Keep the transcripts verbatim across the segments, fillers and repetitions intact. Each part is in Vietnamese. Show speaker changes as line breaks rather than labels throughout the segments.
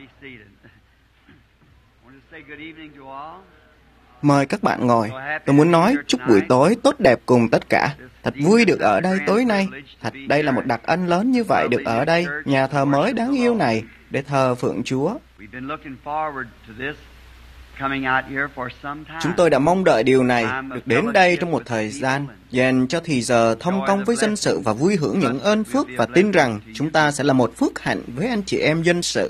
Mời các bạn ngồi. Tôi muốn nói chúc buổi tối tốt đẹp cùng tất cả. Thật vui được ở đây tối nay. Thật đây là một đặc ân lớn như vậy được ở đây, nhà thờ mới đáng yêu này, để thờ phượng Chúa. Chúng tôi đã mong đợi điều này, được đến đây trong một thời gian, dành cho thì giờ thông công với dân sự và vui hưởng những ơn phước và tin rằng chúng ta sẽ là một phước hạnh với anh chị em dân sự.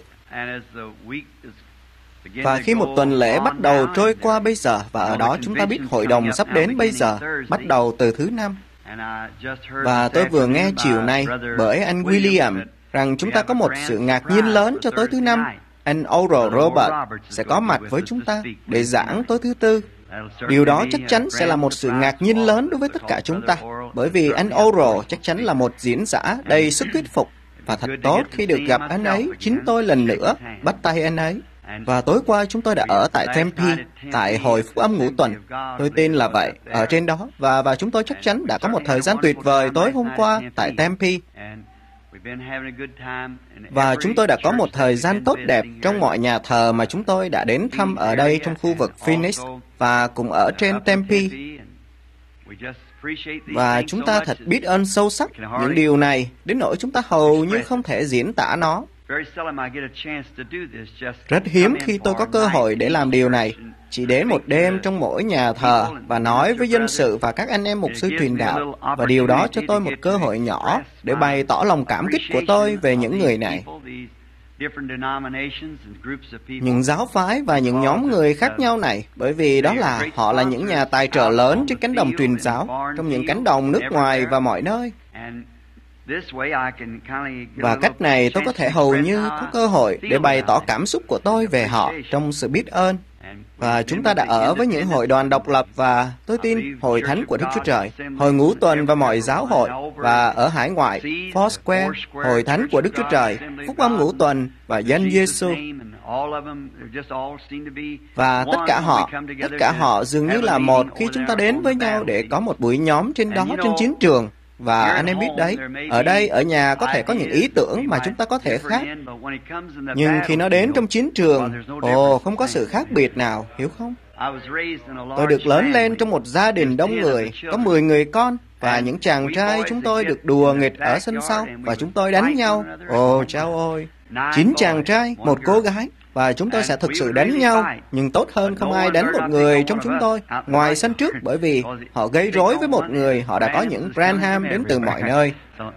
Và khi một tuần lễ bắt đầu trôi qua bây giờ, và ở đó chúng ta biết hội đồng sắp đến bây giờ, bắt đầu từ thứ năm. Và tôi vừa nghe chiều nay bởi anh William rằng chúng ta có một sự ngạc nhiên lớn cho tối thứ năm. Anh Oral Robert sẽ có mặt với chúng ta để giảng tối thứ tư. Điều đó chắc chắn sẽ là một sự ngạc nhiên lớn đối với tất cả chúng ta, bởi vì anh Oral chắc chắn là một diễn giả đầy sức thuyết phục. Và thật tốt khi được gặp anh ấy, chính tôi lần nữa bắt tay anh ấy. Và tối qua chúng tôi đã ở tại Tempe, tại Hội Phúc Âm Ngũ Tuần. Tôi tin là vậy, ở trên đó. Và và chúng tôi chắc chắn đã có một thời gian tuyệt vời tối hôm qua tại Tempe. Và chúng tôi đã có một thời gian tốt đẹp trong mọi nhà thờ mà chúng tôi đã đến thăm ở đây trong khu vực Phoenix và cũng ở trên Tempe. Và chúng ta thật biết ơn sâu sắc những điều này, đến nỗi chúng ta hầu như không thể diễn tả nó. Rất hiếm khi tôi có cơ hội để làm điều này, chỉ đến một đêm trong mỗi nhà thờ và nói với dân sự và các anh em mục sư truyền đạo, và điều đó cho tôi một cơ hội nhỏ để bày tỏ lòng cảm kích của tôi về những người này, những giáo phái và những nhóm người khác nhau này, bởi vì đó là họ là những nhà tài trợ lớn trên cánh đồng truyền giáo, trong những cánh đồng nước ngoài và mọi nơi. Và cách này tôi có thể hầu như có cơ hội để bày tỏ cảm xúc của tôi về họ trong sự biết ơn. Và chúng ta đã ở với những hội đoàn độc lập và tôi tin Hội Thánh của Đức Chúa Trời, Hội Ngũ Tuần và mọi giáo hội, và ở hải ngoại, Foursquare, Hội Thánh của Đức Chúa Trời, Phúc Âm Ngũ Tuần và danh Giêsu. Và tất cả họ, tất cả họ dường như là một khi chúng ta đến với nhau để có một buổi nhóm trên đó trên chiến trường. Và anh em biết đấy, ở đây, ở nhà có thể có những ý tưởng mà chúng ta có thể khác. Nhưng khi nó đến trong chiến trường, ồ, không có sự khác biệt nào, hiểu không? Tôi được lớn lên trong một gia đình đông người, có mười người con, và những chàng trai chúng tôi được đùa nghịch ở sân sau, và chúng tôi đánh nhau. Ồ, chao ôi! Chín chàng trai, một cô gái. Và chúng tôi sẽ thực sự đánh nhau, nhưng tốt hơn không ai đánh một người trong chúng tôi ngoài sân trước, bởi vì họ gây rối với một người, họ đã có những Branham đến từ mọi nơi.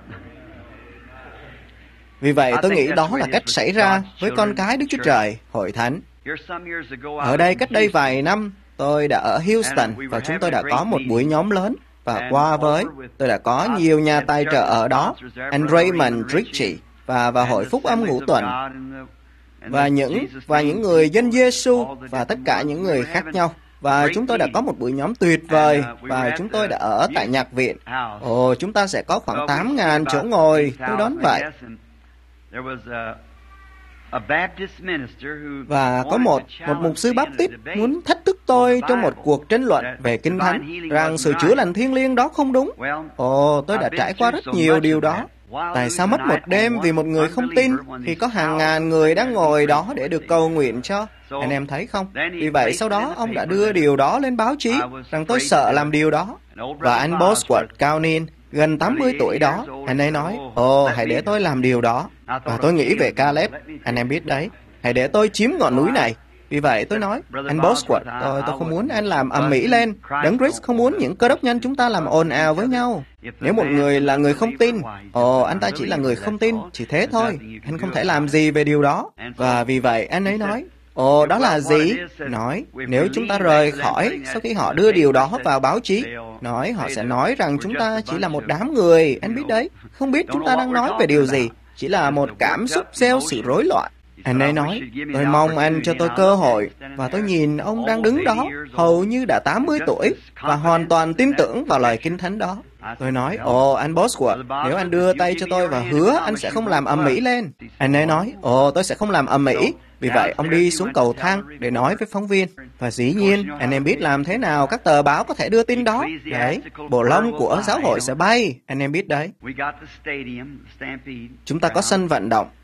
Vì vậy tôi nghĩ đó là cách xảy ra với con cái Đức Chúa Trời, Hội Thánh. Ở đây cách đây vài năm, tôi đã ở Houston và chúng tôi đã có một buổi nhóm lớn. Và qua với, tôi đã có nhiều nhà tài trợ ở đó, anh Raymond Ritchie và, và Hội Phúc Âm Ngũ Tuần. Và những và những người dân Giêsu và tất cả những người khác nhau. Và chúng tôi đã có một buổi nhóm tuyệt vời, và chúng tôi đã ở tại nhạc viện. Ồ, chúng ta sẽ có khoảng tám nghìn chỗ ngồi, tôi đoán vậy. Và có một một mục sư Baptist muốn thách thức tôi trong một cuộc tranh luận về Kinh Thánh, rằng sự chữa lành thiêng liêng đó không đúng. Ồ, tôi đã trải qua rất nhiều điều đó. Tại sao mất một đêm vì một người không tin khi có hàng ngàn người đang ngồi đó để được cầu nguyện cho? Anh em thấy không? Vì vậy sau đó ông đã đưa điều đó lên báo chí, rằng tôi sợ làm điều đó. Và anh Bosworth cao niên, gần tám mươi tuổi đó, anh ấy nói, ồ, hãy để tôi làm điều đó. Và tôi nghĩ về Caleb, anh em biết đấy, hãy để tôi chiếm ngọn núi này. Vì vậy tôi nói, anh Bosworth, tôi, tôi không muốn anh làm ầm ĩ lên. Đấng Christ không muốn những cơ đốc nhân chúng ta làm ồn ào với nhau. Nếu một người là người không tin, ồ, anh ta chỉ là người không tin, chỉ thế thôi. Anh không thể làm gì về điều đó. Và vì vậy anh ấy nói, ồ, đó là gì? Nói, nếu chúng ta rời khỏi, sau khi họ đưa điều đó vào báo chí, nói họ sẽ nói rằng chúng ta chỉ là một đám người, anh biết đấy, không biết chúng ta đang nói về điều gì, chỉ là một cảm xúc gieo sự rối loạn. Anh ấy nói, tôi mong anh cho tôi cơ hội, và tôi nhìn ông đang đứng đó, hầu như đã tám mươi tuổi, và hoàn toàn tin tưởng vào lời Kinh Thánh đó. Tôi nói, ồ, anh Bosworth, nếu anh đưa tay cho tôi và hứa anh sẽ không làm ầm ĩ lên. Anh ấy nói, ồ, tôi sẽ không làm ầm ĩ. Vì vậy, ông đi xuống cầu thang để nói với phóng viên. Và dĩ nhiên, anh em biết làm thế nào các tờ báo có thể đưa tin đó. Đấy, bộ lông của giáo hội sẽ bay. Anh em biết đấy. Chúng ta có sân vận động.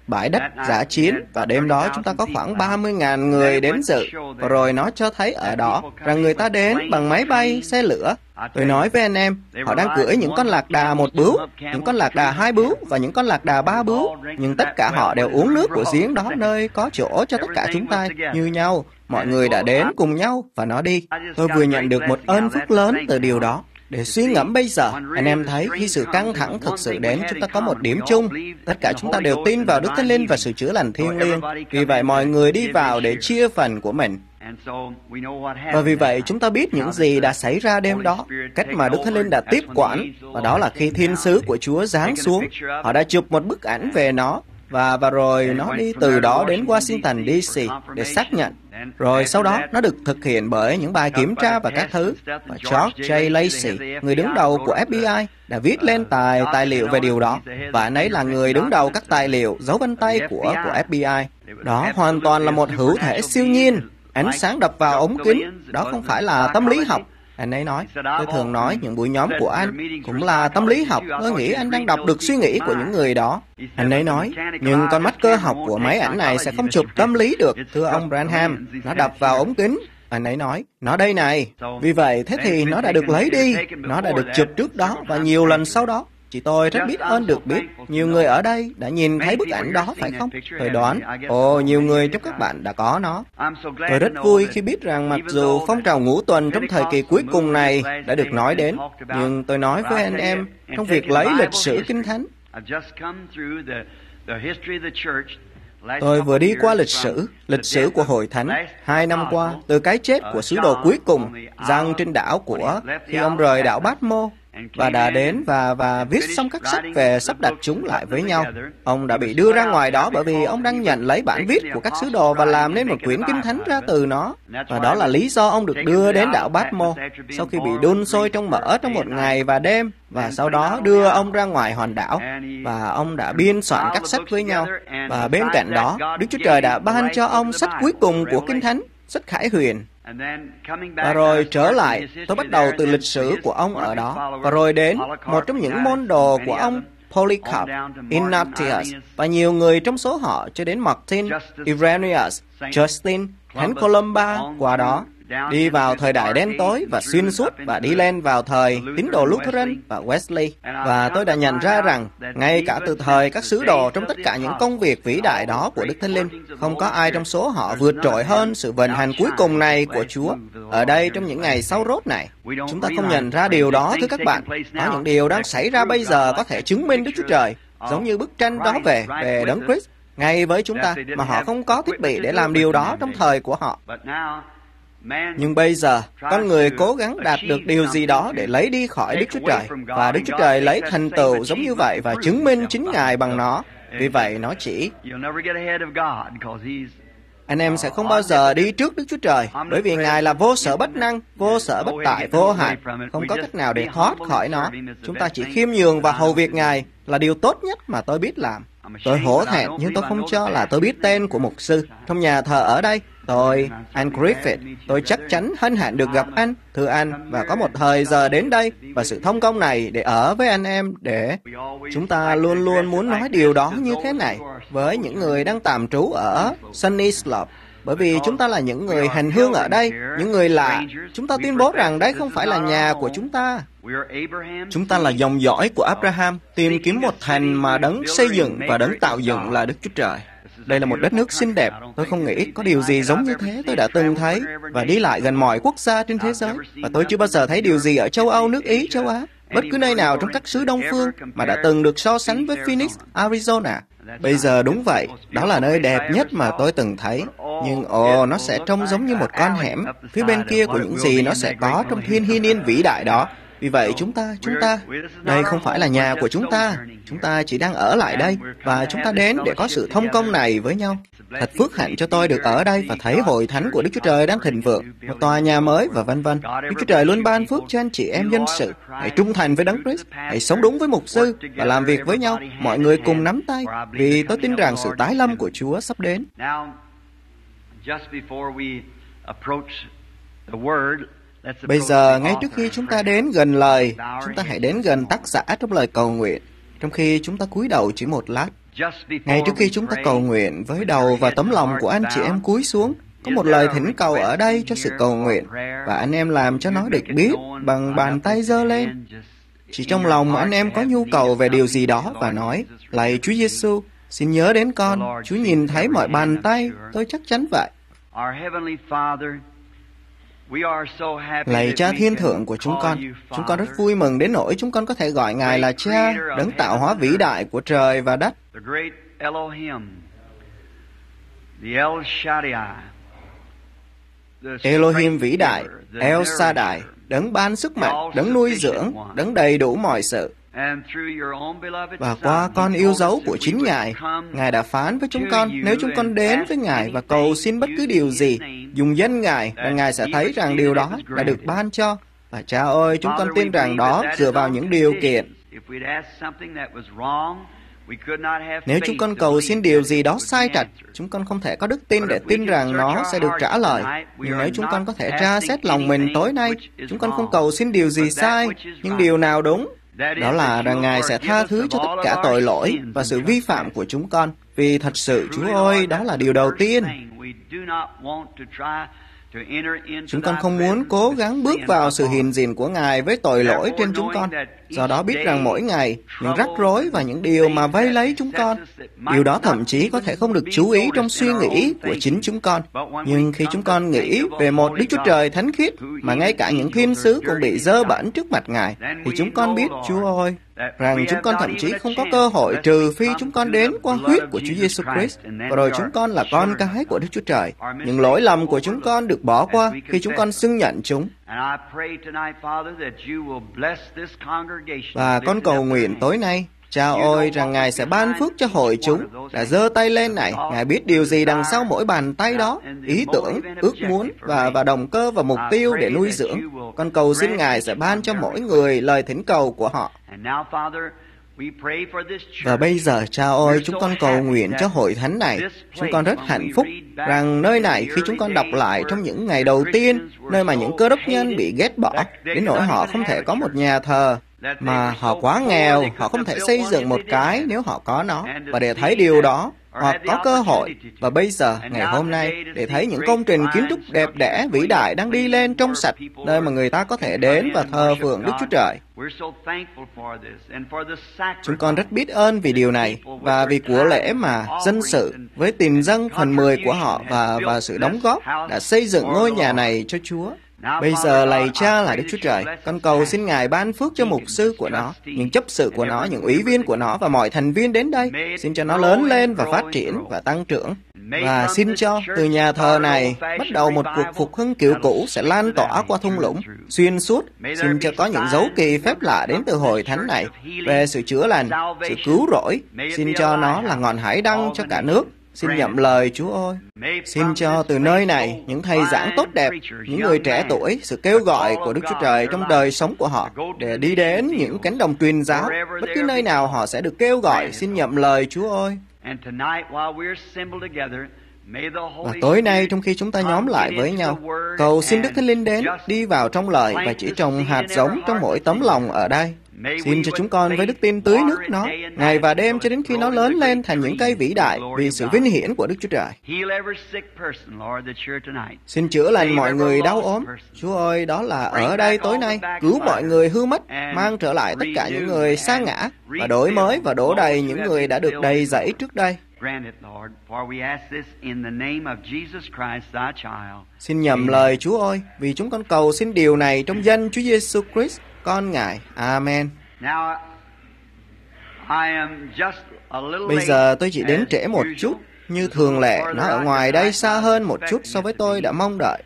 bãi đất dã chiến, và đêm đó chúng ta có khoảng ba mươi nghìn người đến dự. Và rồi nó cho thấy ở đó rằng người ta đến bằng máy bay, xe lửa. Tôi nói với anh em, họ đang cưỡi những con lạc đà một bướu, những con lạc đà hai bướu và những con lạc đà ba bướu, nhưng tất cả họ đều uống nước của giếng đó, nơi có chỗ cho tất cả chúng ta như nhau. Mọi người đã đến cùng nhau và nó đi. Tôi vừa nhận được một ơn phước lớn từ điều đó. Để suy ngẫm bây giờ, anh em thấy khi sự căng thẳng thực sự đến, chúng ta có một điểm chung. Tất cả chúng ta đều tin vào Đức Thánh Linh và sự chữa lành thiêng liêng. Vì vậy mọi người đi vào để chia phần của mình. Và vì vậy chúng ta biết những gì đã xảy ra đêm đó, cách mà Đức Thánh Linh đã tiếp quản, và đó là khi thiên sứ của Chúa giáng xuống, họ đã chụp một bức ảnh về nó, và và rồi nó đi từ đó đến Washington đê xê để xác nhận. Rồi sau đó nó được thực hiện bởi những bài kiểm tra và các thứ. Và George J. Lacey, người đứng đầu của ép bê i, đã viết lên tài tài liệu về điều đó. Và anh ấy là người đứng đầu các tài liệu dấu vân tay của của ép bê i. Đó hoàn toàn là một hữu thể siêu nhiên. Ánh sáng đập vào ống kính, đó không phải là tâm lý học. Anh ấy nói, tôi thường nói những buổi nhóm của anh cũng là tâm lý học. Tôi nghĩ anh đang đọc được suy nghĩ của những người đó. Anh ấy nói, nhưng con mắt cơ học của máy ảnh này sẽ không chụp tâm lý được, thưa ông Branham. Nó đập vào ống kính. Anh ấy nói, nó đây này. Vì vậy, thế thì nó đã được lấy đi. Nó đã được chụp trước đó và nhiều lần sau đó. Chị tôi rất biết ơn được biết, nhiều người ở đây đã nhìn thấy bức ảnh đó, phải không? Tôi đoán, ồ, nhiều người trong các bạn đã có nó. Tôi rất vui khi biết rằng mặc dù phong trào ngũ tuần trong thời kỳ cuối cùng này đã được nói đến, nhưng tôi nói với anh em, trong việc lấy lịch sử Kinh Thánh, tôi vừa đi qua lịch sử, lịch sử của Hội Thánh, hai năm qua, từ cái chết của sứ đồ cuối cùng, Giăng trên đảo của, khi ông rời đảo Bát-mô, và đã đến và và viết xong các sách về sắp đặt chúng lại với nhau. Ông đã bị đưa ra ngoài đó bởi vì ông đang nhận lấy bản viết của các sứ đồ và làm nên một quyển Kinh Thánh ra từ nó. Và đó là lý do ông được đưa đến đảo Bát-mô sau khi bị đun sôi trong mỡ trong một ngày và đêm, và sau đó đưa ông ra ngoài hòn đảo, và ông đã biên soạn các sách với nhau. Và bên cạnh đó, Đức Chúa Trời đã ban cho ông sách cuối cùng của Kinh Thánh, sách Khải Huyền. Và rồi trở lại, tôi bắt đầu từ lịch sử của ông ở đó, và rồi đến một trong những môn đồ của ông, Polycarp, Ignatius, và nhiều người trong số họ cho đến Martin, Irenaeus, Justin, Thánh Columba, qua đó đi vào thời đại đen tối và xuyên suốt, và đi lên vào thời tín đồ Lutheran và Wesley. Và tôi đã nhận ra rằng, ngay cả từ thời các sứ đồ, trong tất cả những công việc vĩ đại đó của Đức Thánh Linh, không có ai trong số họ vượt trội hơn sự vận hành cuối cùng này của Chúa. Ở đây, trong những ngày sau rốt này, chúng ta không nhận ra điều đó, thưa các bạn. Có những điều đang xảy ra bây giờ có thể chứng minh Đức Chúa Trời, giống như bức tranh đó về, về Đấng Christ, ngay với chúng ta, mà họ không có thiết bị để làm điều đó trong thời của họ. Nhưng bây giờ, con người cố gắng đạt được điều gì đó để lấy đi khỏi Đức Chúa Trời, và Đức Chúa Trời lấy thành tựu giống như vậy và chứng minh chính Ngài bằng nó. Vì vậy, nó chỉ... Anh em sẽ không bao giờ đi trước Đức Chúa Trời, bởi vì Ngài là vô sở bất năng, vô sở bất tại, vô hạn, không có cách nào để thoát khỏi nó. Chúng ta chỉ khiêm nhường và hầu việc Ngài là điều tốt nhất mà tôi biết làm. Tôi hổ thẹn, nhưng tôi không cho là tôi biết tên của mục sư. Trong nhà thờ ở đây, tôi, anh Griffith, tôi chắc chắn hân hạnh được gặp anh, thưa anh, và có một thời giờ đến đây, và sự thông công này để ở với anh em, để chúng ta luôn luôn muốn nói điều đó như thế này với những người đang tạm trú ở Sunny Slope. Bởi vì chúng ta là những người hành hương ở đây, những người lạ. Chúng ta tuyên bố rằng đây không phải là nhà của chúng ta. Chúng ta là dòng dõi của Abraham, tìm kiếm một thành mà Đấng xây dựng và Đấng tạo dựng là Đức Chúa Trời. Đây là một đất nước xinh đẹp. Tôi không nghĩ có điều gì giống như thế tôi đã từng thấy, và đi lại gần mọi quốc gia trên thế giới. Và tôi chưa bao giờ thấy điều gì ở châu Âu, nước Ý, châu Á, bất cứ nơi nào trong các xứ Đông Phương mà đã từng được so sánh với Phoenix, Arizona. Bây giờ đúng vậy, đó là nơi đẹp nhất mà tôi từng thấy. Nhưng ồ, nó sẽ trông giống như một con hẻm phía bên kia của những gì nó sẽ có trong thiên hy niên vĩ đại đó. Vì vậy chúng ta, chúng ta, đây không phải là nhà của chúng ta. Chúng ta chỉ đang ở lại đây, và chúng ta đến để có sự thông công này với nhau. Thật phước hạnh cho tôi được ở đây và thấy hội thánh của Đức Chúa Trời đang thịnh vượng, một tòa nhà mới và vân vân. Đức Chúa Trời luôn ban phước cho anh chị em dân sự. Hãy trung thành với Đấng Christ, hãy sống đúng với mục sư và làm việc với nhau. Mọi người cùng nắm tay, vì tôi tin rằng sự tái lâm của Chúa sắp đến. Bây giờ, ngay trước khi chúng ta đến gần lời, chúng ta hãy đến gần tác giả trong lời cầu nguyện, trong khi chúng ta cúi đầu chỉ một lát. Ngay trước khi chúng ta cầu nguyện, với đầu và tấm lòng của anh chị em cúi xuống, có một lời thỉnh cầu ở đây cho sự cầu nguyện, và anh em làm cho nó được biết bằng bàn tay giơ lên. Chỉ trong lòng anh em có nhu cầu về điều gì đó và nói, lạy Chúa Giêsu, xin nhớ đến con. Chúa nhìn thấy mọi bàn tay, tôi chắc chắn vậy. Lạy Cha Thiên Thượng của chúng con, chúng con rất vui mừng đến nỗi chúng con có thể gọi Ngài là Cha, đấng tạo hóa vĩ đại của trời và đất. Elohim vĩ đại, El Shaddai, đấng ban sức mạnh, đấng nuôi dưỡng, đấng đầy đủ mọi sự. Và qua con yêu dấu của chính Ngài, Ngài đã phán với chúng con, nếu chúng con đến với Ngài và cầu xin bất cứ điều gì, dùng danh Ngài, và Ngài sẽ thấy rằng điều đó đã được ban cho. Và Cha ơi, chúng con tin rằng đó dựa vào những điều kiện. Nếu chúng con cầu xin điều gì đó sai trạch, chúng con không thể có đức tin để tin rằng nó sẽ được trả lời. Nhưng nếu chúng con có thể tra xét lòng mình tối nay, chúng con không cầu xin điều gì sai, nhưng điều nào đúng, đó là rằng Ngài sẽ tha thứ cho tất cả tội lỗi và sự vi phạm của chúng con. Vì thật sự, Chúa ơi, đó là điều đầu tiên. Chúng con không muốn cố gắng bước vào sự hiện diện của Ngài với tội lỗi trên chúng con. Do đó biết rằng mỗi ngày, những rắc rối và những điều mà vây lấy chúng con, điều đó thậm chí có thể không được chú ý trong suy nghĩ của chính chúng con. Nhưng khi chúng con nghĩ về một Đức Chúa Trời thánh khiết, mà ngay cả những thiên sứ cũng bị dơ bẩn trước mặt Ngài, thì chúng con biết, Chúa ơi, rằng chúng con thậm chí không có cơ hội trừ phi chúng con đến qua huyết của Chúa Giêsu Christ, và rồi chúng con là con cái của Đức Chúa Trời. Những lỗi lầm của chúng con được bỏ qua khi chúng con xưng nhận chúng. Và con cầu nguyện tối nay, Cha ơi, rằng Ngài sẽ ban phước cho hội chúng đã giơ tay lên này. Ngài biết điều gì đằng sau mỗi bàn tay đó, ý tưởng, ước muốn và và động cơ và mục tiêu để nuôi dưỡng. Con cầu xin Ngài sẽ ban cho mỗi người lời thỉnh cầu của họ. Và bây giờ, Cha ơi, chúng con cầu nguyện cho hội thánh này. Chúng con rất hạnh phúc rằng nơi này, khi chúng con đọc lại trong những ngày đầu tiên, nơi mà những cơ đốc nhân bị ghét bỏ, đến nỗi họ không thể có một nhà thờ, mà họ quá nghèo, họ không thể xây dựng một cái nếu họ có nó. Và để thấy điều đó, hoặc có cơ hội, và bây giờ, ngày hôm nay, để thấy những công trình kiến trúc đẹp đẽ, vĩ đại đang đi lên trong sạch, nơi mà người ta có thể đến và thờ phượng Đức Chúa Trời. Chúng con rất biết ơn vì điều này, và vì của lễ mà dân sự, với tiền dâng phần mười của họ và, và sự đóng góp, đã xây dựng ngôi nhà này cho Chúa. Bây giờ, lạy Cha là Đức Chúa Trời, con cầu xin Ngài ban phước cho mục sư của nó, những chấp sự của nó, những ủy viên của nó và mọi thành viên đến đây. Xin cho nó lớn lên và phát triển và tăng trưởng. Và xin cho từ nhà thờ này bắt đầu một cuộc phục hưng kiểu cũ sẽ lan tỏa qua thung lũng, xuyên suốt. Xin cho có những dấu kỳ phép lạ đến từ hội thánh này về sự chữa lành, sự cứu rỗi. Xin cho nó là ngọn hải đăng cho cả nước. Xin nhậm lời Chúa ơi. Xin cho từ nơi này những thầy giảng tốt đẹp, những người trẻ tuổi, sự kêu gọi của Đức Chúa Trời trong đời sống của họ để đi đến những cánh đồng truyền giáo. Bất cứ nơi nào họ sẽ được kêu gọi, xin nhậm lời Chúa ơi. Và tối nay, trong khi chúng ta nhóm lại với nhau, cầu xin Đức Thánh Linh đến, đi vào trong lời và chỉ trồng hạt giống trong mỗi tấm lòng ở đây. Xin cho chúng con với đức tin tưới nước nó, ngày và đêm cho đến khi nó lớn lên thành những cây vĩ đại vì sự vinh hiển của Đức Chúa Trời. Xin chữa lành mọi người đau ốm. Chúa ơi, đó là ở đây tối nay, cứu mọi người hư mất, mang trở lại tất cả những người sa ngã, và đổi mới và đổ đầy những người đã được đầy dẫy trước đây. Xin nhậm lời Chúa ơi, vì chúng con cầu xin điều này trong danh Chúa Giêsu Christ, con Ngài. Amen. Bây giờ tôi chỉ đến trễ một chút, như thường lệ, nó ở ngoài đây xa hơn một chút so với tôi đã mong đợi.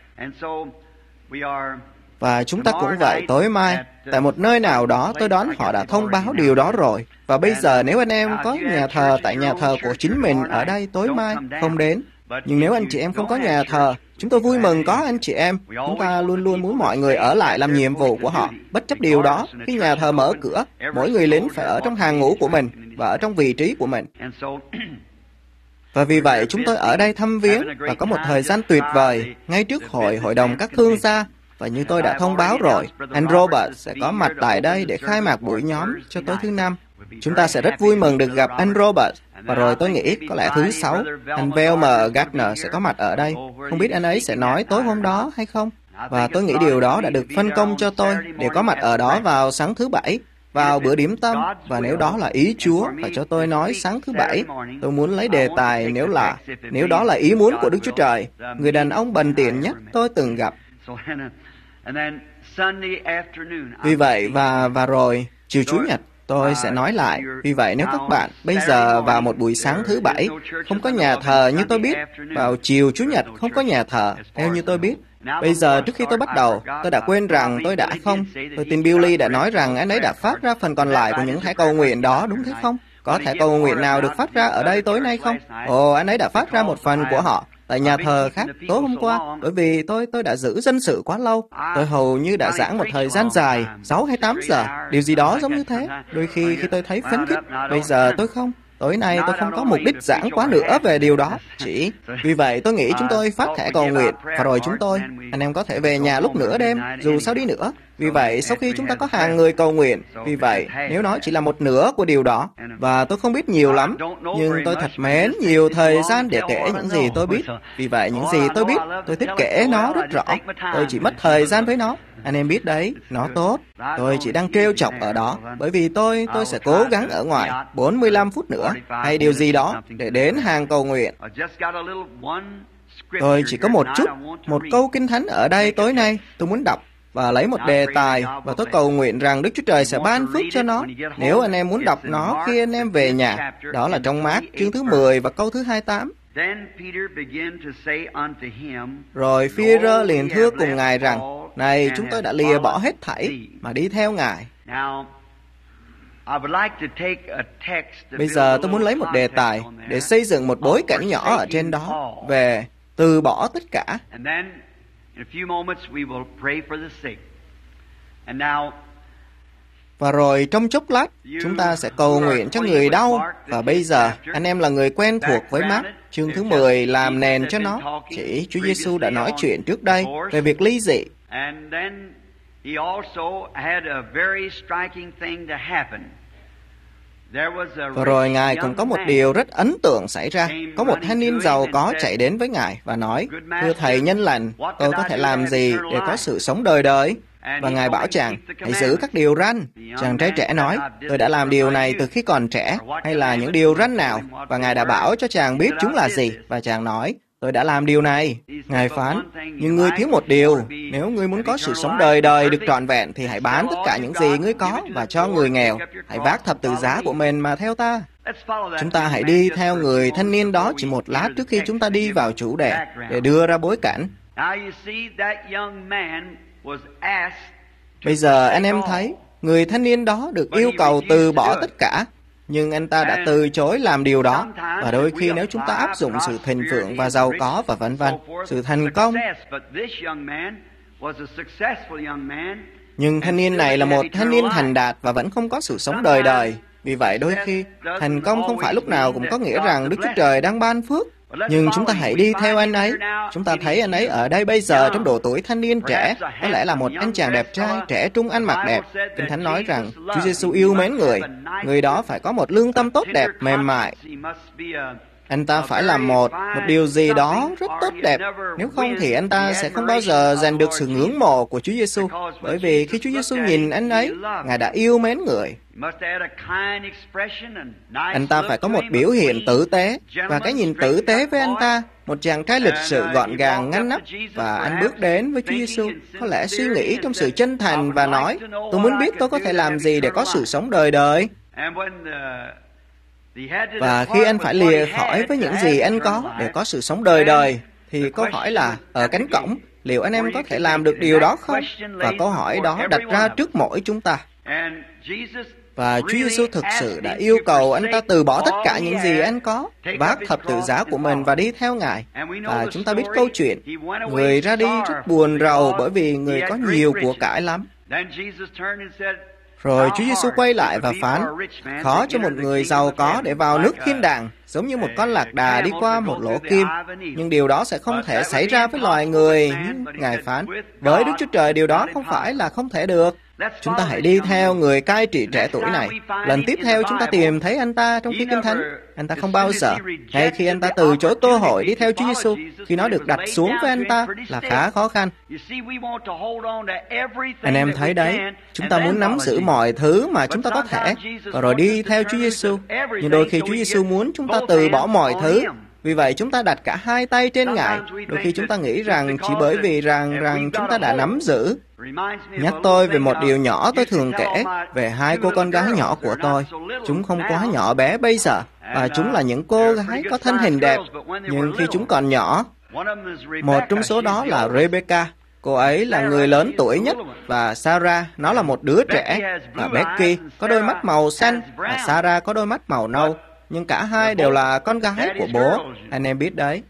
Và chúng ta cũng vậy, tối mai, tại một nơi nào đó, tôi đoán họ đã thông báo điều đó rồi. Và bây giờ nếu anh em có nhà thờ tại nhà thờ của chính mình ở đây tối mai, không đến. Nhưng nếu anh chị em không có nhà thờ, chúng tôi vui mừng có anh chị em. Chúng ta luôn luôn muốn mọi người ở lại làm nhiệm vụ của họ. Bất chấp điều đó, khi nhà thờ mở cửa, mỗi người lính phải ở trong hàng ngũ của mình và ở trong vị trí của mình. Và vì vậy, chúng tôi ở đây thăm viếng và có một thời gian tuyệt vời ngay trước hội hội đồng các thương gia. Và như tôi đã thông báo rồi, anh Robert sẽ có mặt tại đây để khai mạc buổi nhóm cho tối thứ năm. Chúng ta sẽ rất vui mừng được gặp anh Robert. Và rồi tôi nghĩ có lẽ thứ sáu, anh Velmer Gardner sẽ có mặt ở đây. Không biết anh ấy sẽ nói tối hôm đó hay không? Và tôi nghĩ điều đó đã được phân công cho tôi để có mặt ở đó vào sáng thứ Bảy, vào bữa điểm tâm. Và nếu đó là ý Chúa và cho tôi nói sáng thứ Bảy, tôi muốn lấy đề tài nếu là, nếu đó là ý muốn của Đức Chúa Trời, người đàn ông bần tiện nhất tôi từng gặp. Vì vậy, và và rồi, chiều Chủ nhật, tôi sẽ nói lại. Vì vậy, nếu các bạn bây giờ vào một buổi sáng thứ Bảy, không có nhà thờ như tôi biết, vào chiều Chủ nhật không có nhà thờ, theo như tôi biết. Bây giờ, trước khi tôi bắt đầu, tôi đã quên rằng tôi đã không. Tôi tin Billy đã nói rằng anh ấy đã phát ra phần còn lại của những thẻ cầu nguyện đó, đúng thế không? Có thẻ cầu nguyện nào được phát ra ở đây tối nay không? Ồ, anh ấy đã phát ra một phần của họ tại nhà thờ khác tối hôm qua, bởi vì tôi tôi đã giữ dân sự quá lâu. Tôi hầu như đã giảng một thời gian dài, sáu hay tám giờ, điều gì đó giống như thế. Đôi khi khi tôi thấy phấn khích, bây giờ tôi không. Tối nay tôi không có mục đích giảng quá nữa về điều đó, chỉ vì vậy tôi nghĩ chúng tôi phát thẻ cầu nguyện, và rồi chúng tôi, anh em có thể về nhà lúc nửa đêm, dù sao đi nữa. Vì vậy, sau khi chúng ta có hàng người cầu nguyện, vì vậy, nếu nó chỉ là một nửa của điều đó, và tôi không biết nhiều lắm, nhưng tôi thật mến nhiều thời gian để kể những gì tôi biết. Vì vậy, những gì tôi biết, tôi thích kể nó rất rõ. Tôi chỉ mất thời gian với nó. Anh em biết đấy, nó tốt. Tôi chỉ đang trêu chọc ở đó, bởi vì tôi, tôi sẽ cố gắng ở ngoài bốn mươi lăm phút nữa, hay điều gì đó, để đến hàng cầu nguyện. Tôi chỉ có một chút, một câu kinh thánh ở đây tối nay, tôi muốn đọc, và lấy một đề tài, và tôi cầu nguyện rằng Đức Chúa Trời sẽ ban phước cho nó. Nếu anh em muốn đọc nó khi anh em về nhà, đó là trong Mác, chương thứ mười và câu thứ hai mươi tám. Rồi Phi-e-rơ liền thưa cùng Ngài rằng, này, chúng tôi đã lìa bỏ hết thảy, mà đi theo Ngài. Bây giờ tôi muốn lấy một đề tài, để xây dựng một bối cảnh nhỏ ở trên đó, về từ bỏ tất cả. Và rồi trong chốc lát, chúng ta sẽ cầu nguyện cho người đau. Và bây giờ, anh em là người quen thuộc với Mác, chương thứ mười làm nền cho nó. Chỉ Chúa Giêsu đã nói chuyện trước đây về việc ly dị. Và rồi Ngài cũng có một điều rất ấn tượng xảy ra. Có một thanh niên giàu có chạy đến với Ngài và nói, thưa Thầy nhân lành, tôi có thể làm gì để có sự sống đời đời? Và Ngài bảo chàng, hãy giữ các điều răn. Chàng trai trẻ nói, tôi đã làm điều này từ khi còn trẻ, hay là những điều răn nào? Và Ngài đã bảo cho chàng biết chúng là gì. Và chàng nói, tôi đã làm điều này. Ngài phán, nhưng ngươi thiếu một điều. Nếu ngươi muốn có sự sống đời đời được trọn vẹn, thì hãy bán tất cả những gì ngươi có và cho người nghèo. Hãy vác thập tự giá của mình mà theo ta. Chúng ta hãy đi theo người thanh niên đó chỉ một lát trước khi chúng ta đi vào chủ đề, để đưa ra bối cảnh. Bây giờ anh em thấy, người thanh niên đó được yêu cầu từ bỏ tất cả, nhưng anh ta đã từ chối làm điều đó. Và đôi khi nếu chúng ta áp dụng sự thịnh vượng và giàu có và vân vân, sự thành công, nhưng thanh niên này là một thanh niên thành đạt và vẫn không có sự sống đời đời. Vì vậy đôi khi, thành công không phải lúc nào cũng có nghĩa rằng Đức Chúa Trời đang ban phước. Nhưng chúng ta hãy đi theo anh ấy. Chúng ta thấy anh ấy ở đây bây giờ trong độ tuổi thanh niên trẻ, có lẽ là một anh chàng đẹp trai, trẻ trung, ăn mặc đẹp. Kinh Thánh nói rằng Chúa Giêsu yêu mến người. Người đó phải có một lương tâm tốt đẹp, mềm mại. Anh ta phải làm một, một điều gì đó rất tốt đẹp. Nếu không thì anh ta sẽ không bao giờ giành được sự ngưỡng mộ của Chúa Giêsu. Bởi vì khi Chúa Giêsu nhìn anh ấy, Ngài đã yêu mến người. Anh ta phải có một biểu hiện tử tế, và cái nhìn tử tế với anh ta, một chàng trai lịch sự gọn gàng ngăn nắp. Và anh bước đến với Chúa Giêsu, có lẽ suy nghĩ trong sự chân thành và nói, tôi muốn biết tôi có thể làm gì để có sự sống đời đời. Và khi anh phải lìa khỏi với những gì anh có để có sự sống đời đời, thì câu hỏi là, ở cánh cổng, liệu anh em có thể làm được điều đó không? Và câu hỏi đó đặt ra trước mỗi chúng ta. Và Chúa Giêsu thực sự đã yêu cầu anh ta từ bỏ tất cả những gì anh có, vác thập tự giá của mình và đi theo Ngài. Và chúng ta biết câu chuyện, người ra đi rất buồn rầu bởi vì người có nhiều của cải lắm. Rồi Chúa Giêsu quay lại và phán, khó cho một người giàu có để vào nước thiên đàng, giống như một con lạc đà đi qua một lỗ kim. Nhưng điều đó sẽ không thể xảy ra với loài người. Nhưng Ngài phán, với Đức Chúa Trời điều đó không phải là không thể được. Chúng ta hãy đi theo người cai trị trẻ tuổi này. Lần tiếp theo chúng ta tìm thấy anh ta trong khi Kinh Thánh. Anh ta không bao giờ, ngay khi anh ta từ chối cơ hội đi theo Chúa Giêsu, khi nó được đặt xuống với anh ta là khá khó khăn. Anh em thấy đấy, chúng ta muốn nắm giữ mọi thứ mà chúng ta có thể, và rồi đi theo Chúa Giêsu. Nhưng đôi khi Chúa Giêsu muốn chúng ta từ bỏ mọi thứ. Vì vậy chúng ta đặt cả hai tay trên Ngài. Đôi khi chúng ta nghĩ rằng chỉ bởi vì rằng rằng chúng ta đã nắm giữ. Nhắc tôi về một điều nhỏ tôi thường kể về hai cô con gái nhỏ của tôi. Chúng không quá nhỏ bé bây giờ, và chúng là những cô gái có thân hình đẹp, nhưng khi chúng còn nhỏ. Một trong số đó là Rebecca. Cô ấy là người lớn tuổi nhất, và Sarah, nó là một đứa trẻ. Và Becky có đôi mắt màu xanh, và Sarah có đôi mắt màu nâu. Nhưng cả hai đều là con gái của bố. Anh em biết đấy.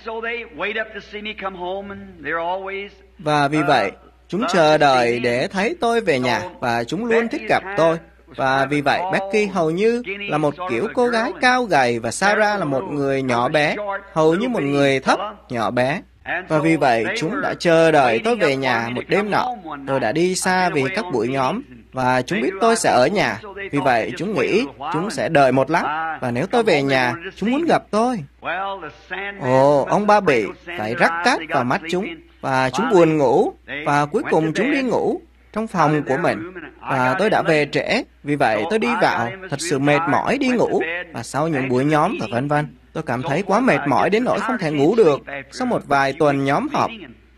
Và vì vậy, chúng chờ đợi để thấy tôi về nhà, và chúng luôn thích gặp tôi. Và vì vậy, Becky hầu như là một kiểu cô gái cao gầy, và Sarah là một người nhỏ bé, hầu như một người thấp, nhỏ bé. Và vì vậy, chúng đã chờ đợi tôi về nhà một đêm nọ. Tôi đã đi xa vì các buổi nhóm, và chúng biết tôi sẽ ở nhà. Vì vậy, chúng nghĩ chúng sẽ đợi một lát, và nếu tôi về nhà, chúng muốn gặp tôi. Ồ, ông ba bị phải rắc cát vào mắt chúng, và chúng buồn ngủ, và cuối cùng chúng đi ngủ trong phòng của mình. Và tôi đã về trễ, vì vậy tôi đi vào, thật sự mệt mỏi đi ngủ, và sau những buổi nhóm và vân vân. Tôi cảm thấy quá mệt mỏi đến nỗi không thể ngủ được sau một vài tuần nhóm họp.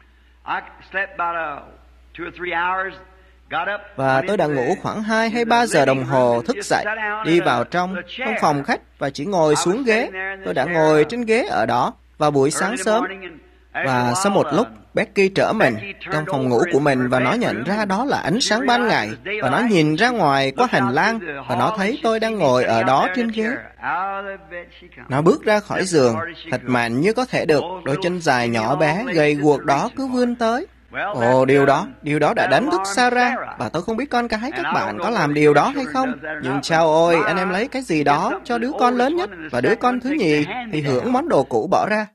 Và tôi đã ngủ khoảng hai hay ba giờ đồng hồ, thức dậy, đi vào trong, trong phòng khách và chỉ ngồi xuống ghế. Tôi đã ngồi trên ghế ở đó vào buổi sáng sớm. Và sau một lúc, Becky trở mình trong phòng ngủ của mình, và nó nhận ra đó là ánh sáng ban ngày, và nó nhìn ra ngoài qua hành lang, và nó thấy tôi đang ngồi ở đó trên ghế. Nó bước ra khỏi giường, thật mạnh như có thể được, đôi chân dài nhỏ bé, gầy guộc đó cứ vươn tới. Ồ, điều đó, điều đó đã đánh thức Sarah, và tôi không biết con cái các bạn có làm điều đó hay không. Nhưng chao ôi, anh em lấy cái gì đó cho đứa con lớn nhất, và đứa con thứ nhì thì hưởng món đồ cũ bỏ ra.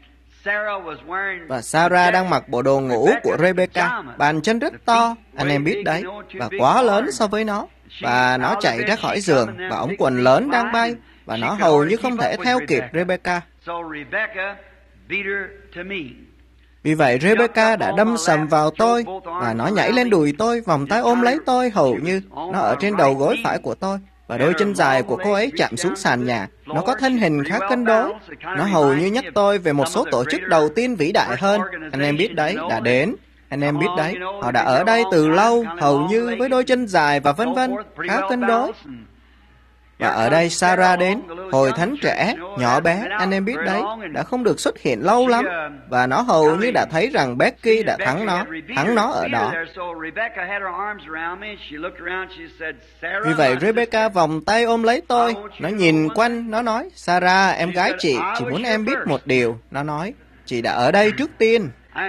Và Sarah đang mặc bộ đồ ngủ của Rebecca, bàn chân rất to, anh em biết đấy, và quá lớn so với nó. Và nó chạy ra khỏi giường, và ống quần lớn đang bay, và nó hầu như không thể theo kịp Rebecca. Vì vậy, Rebecca đã đâm sầm vào tôi, và nó nhảy lên đùi tôi, vòng tay ôm lấy tôi, hầu như nó ở trên đầu gối phải của tôi. Và đôi chân dài của cô ấy chạm xuống sàn nhà. Nó có thân hình khá cân đối. Nó hầu như nhắc tôi về một số tổ chức đầu tiên vĩ đại hơn. Anh em biết đấy, đã đến. Anh em biết đấy, họ đã ở đây từ lâu, hầu như với đôi chân dài và vân vân, khá cân đối. Và ở đây Sarah đến, hồi thánh trẻ, nhỏ bé, anh em biết đấy, đã không được xuất hiện lâu lắm. Và nó hầu như đã thấy rằng Becky đã thắng nó, thắng nó ở đó. Vì vậy Rebecca vòng tay ôm lấy tôi, nó nhìn quanh, nó nói, Sarah, em gái chị, chị muốn em biết một điều. Nó nói, chị đã ở đây trước tiên.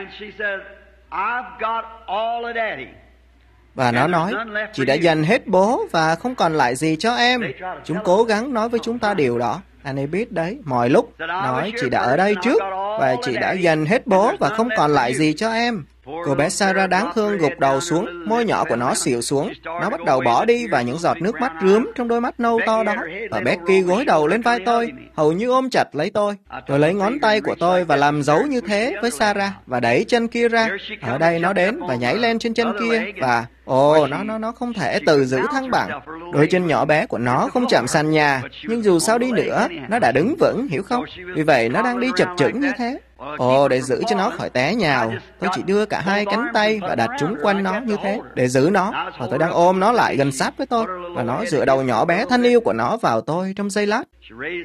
Và nó nói, chị đã dành hết bố và không còn lại gì cho em. Chúng cố gắng nói với chúng ta điều đó. Anh ấy biết đấy, mọi lúc nói chị đã ở đây trước và chị đã dành hết bố và không còn lại gì cho em. Cô bé Sarah đáng thương gục đầu xuống, môi nhỏ của nó xịu xuống. Nó bắt đầu bỏ đi và những giọt nước mắt rướm trong đôi mắt nâu to đó. Và Becky gối đầu lên vai tôi, hầu như ôm chặt lấy tôi. Tôi lấy ngón tay của tôi và làm dấu như thế với Sarah và đẩy chân kia ra. Ở đây nó đến và nhảy lên trên chân kia và ồ, nó nó nó không thể tự giữ thăng bằng. Đôi chân nhỏ bé của nó không chạm sàn nhà, nhưng dù sao đi nữa, nó đã đứng vững, hiểu không? Vì vậy nó đang đi chập chững như thế. Ồ, để giữ cho nó khỏi té nhào, tôi chỉ đưa cả hai cánh tay và đặt chúng quanh nó như thế, để giữ nó. Và tôi đang ôm nó lại gần sát với tôi, và nó dựa đầu nhỏ bé thân yêu của nó vào tôi trong giây lát.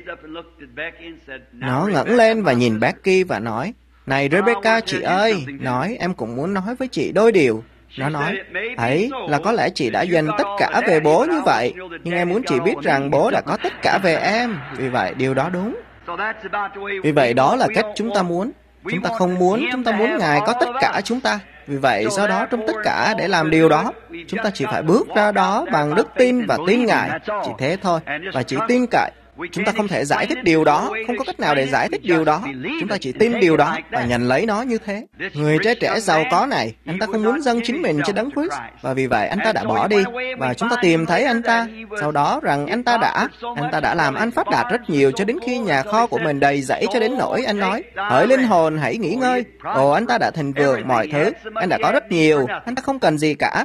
Nó ngẩng lên và nhìn Becky và nói, này Rebecca chị ơi, nói em cũng muốn nói với chị đôi điều. Nó nói, ấy là có lẽ chị đã dành tất cả về bố như vậy, nhưng em muốn chị biết rằng bố đã có tất cả về em. Vì vậy, điều đó đúng. Vì vậy, đó là cách chúng ta muốn. Chúng ta không muốn, chúng ta muốn Ngài có tất cả chúng ta. Vì vậy, do đó trong tất cả để làm điều đó, chúng ta chỉ phải bước ra đó bằng đức tin và tin Ngài. Chỉ thế thôi. Và chỉ tin cậy. Chúng ta không thể giải thích điều đó, không có cách nào để giải thích điều đó. Chúng ta chỉ tin điều đó và nhận lấy nó như thế. Người trai trẻ giàu có này, anh ta không muốn dâng chính mình cho Đấng Christ, và vì vậy anh ta đã bỏ đi, và chúng ta tìm thấy anh ta. Sau đó rằng anh ta đã, anh ta đã làm ăn phát đạt rất nhiều cho đến khi nhà kho của mình đầy rẫy cho đến nỗi anh nói, hỡi linh hồn hãy nghỉ ngơi. Ồ, anh ta đã thịnh vượng mọi thứ, anh đã có rất nhiều, anh ta không cần gì cả.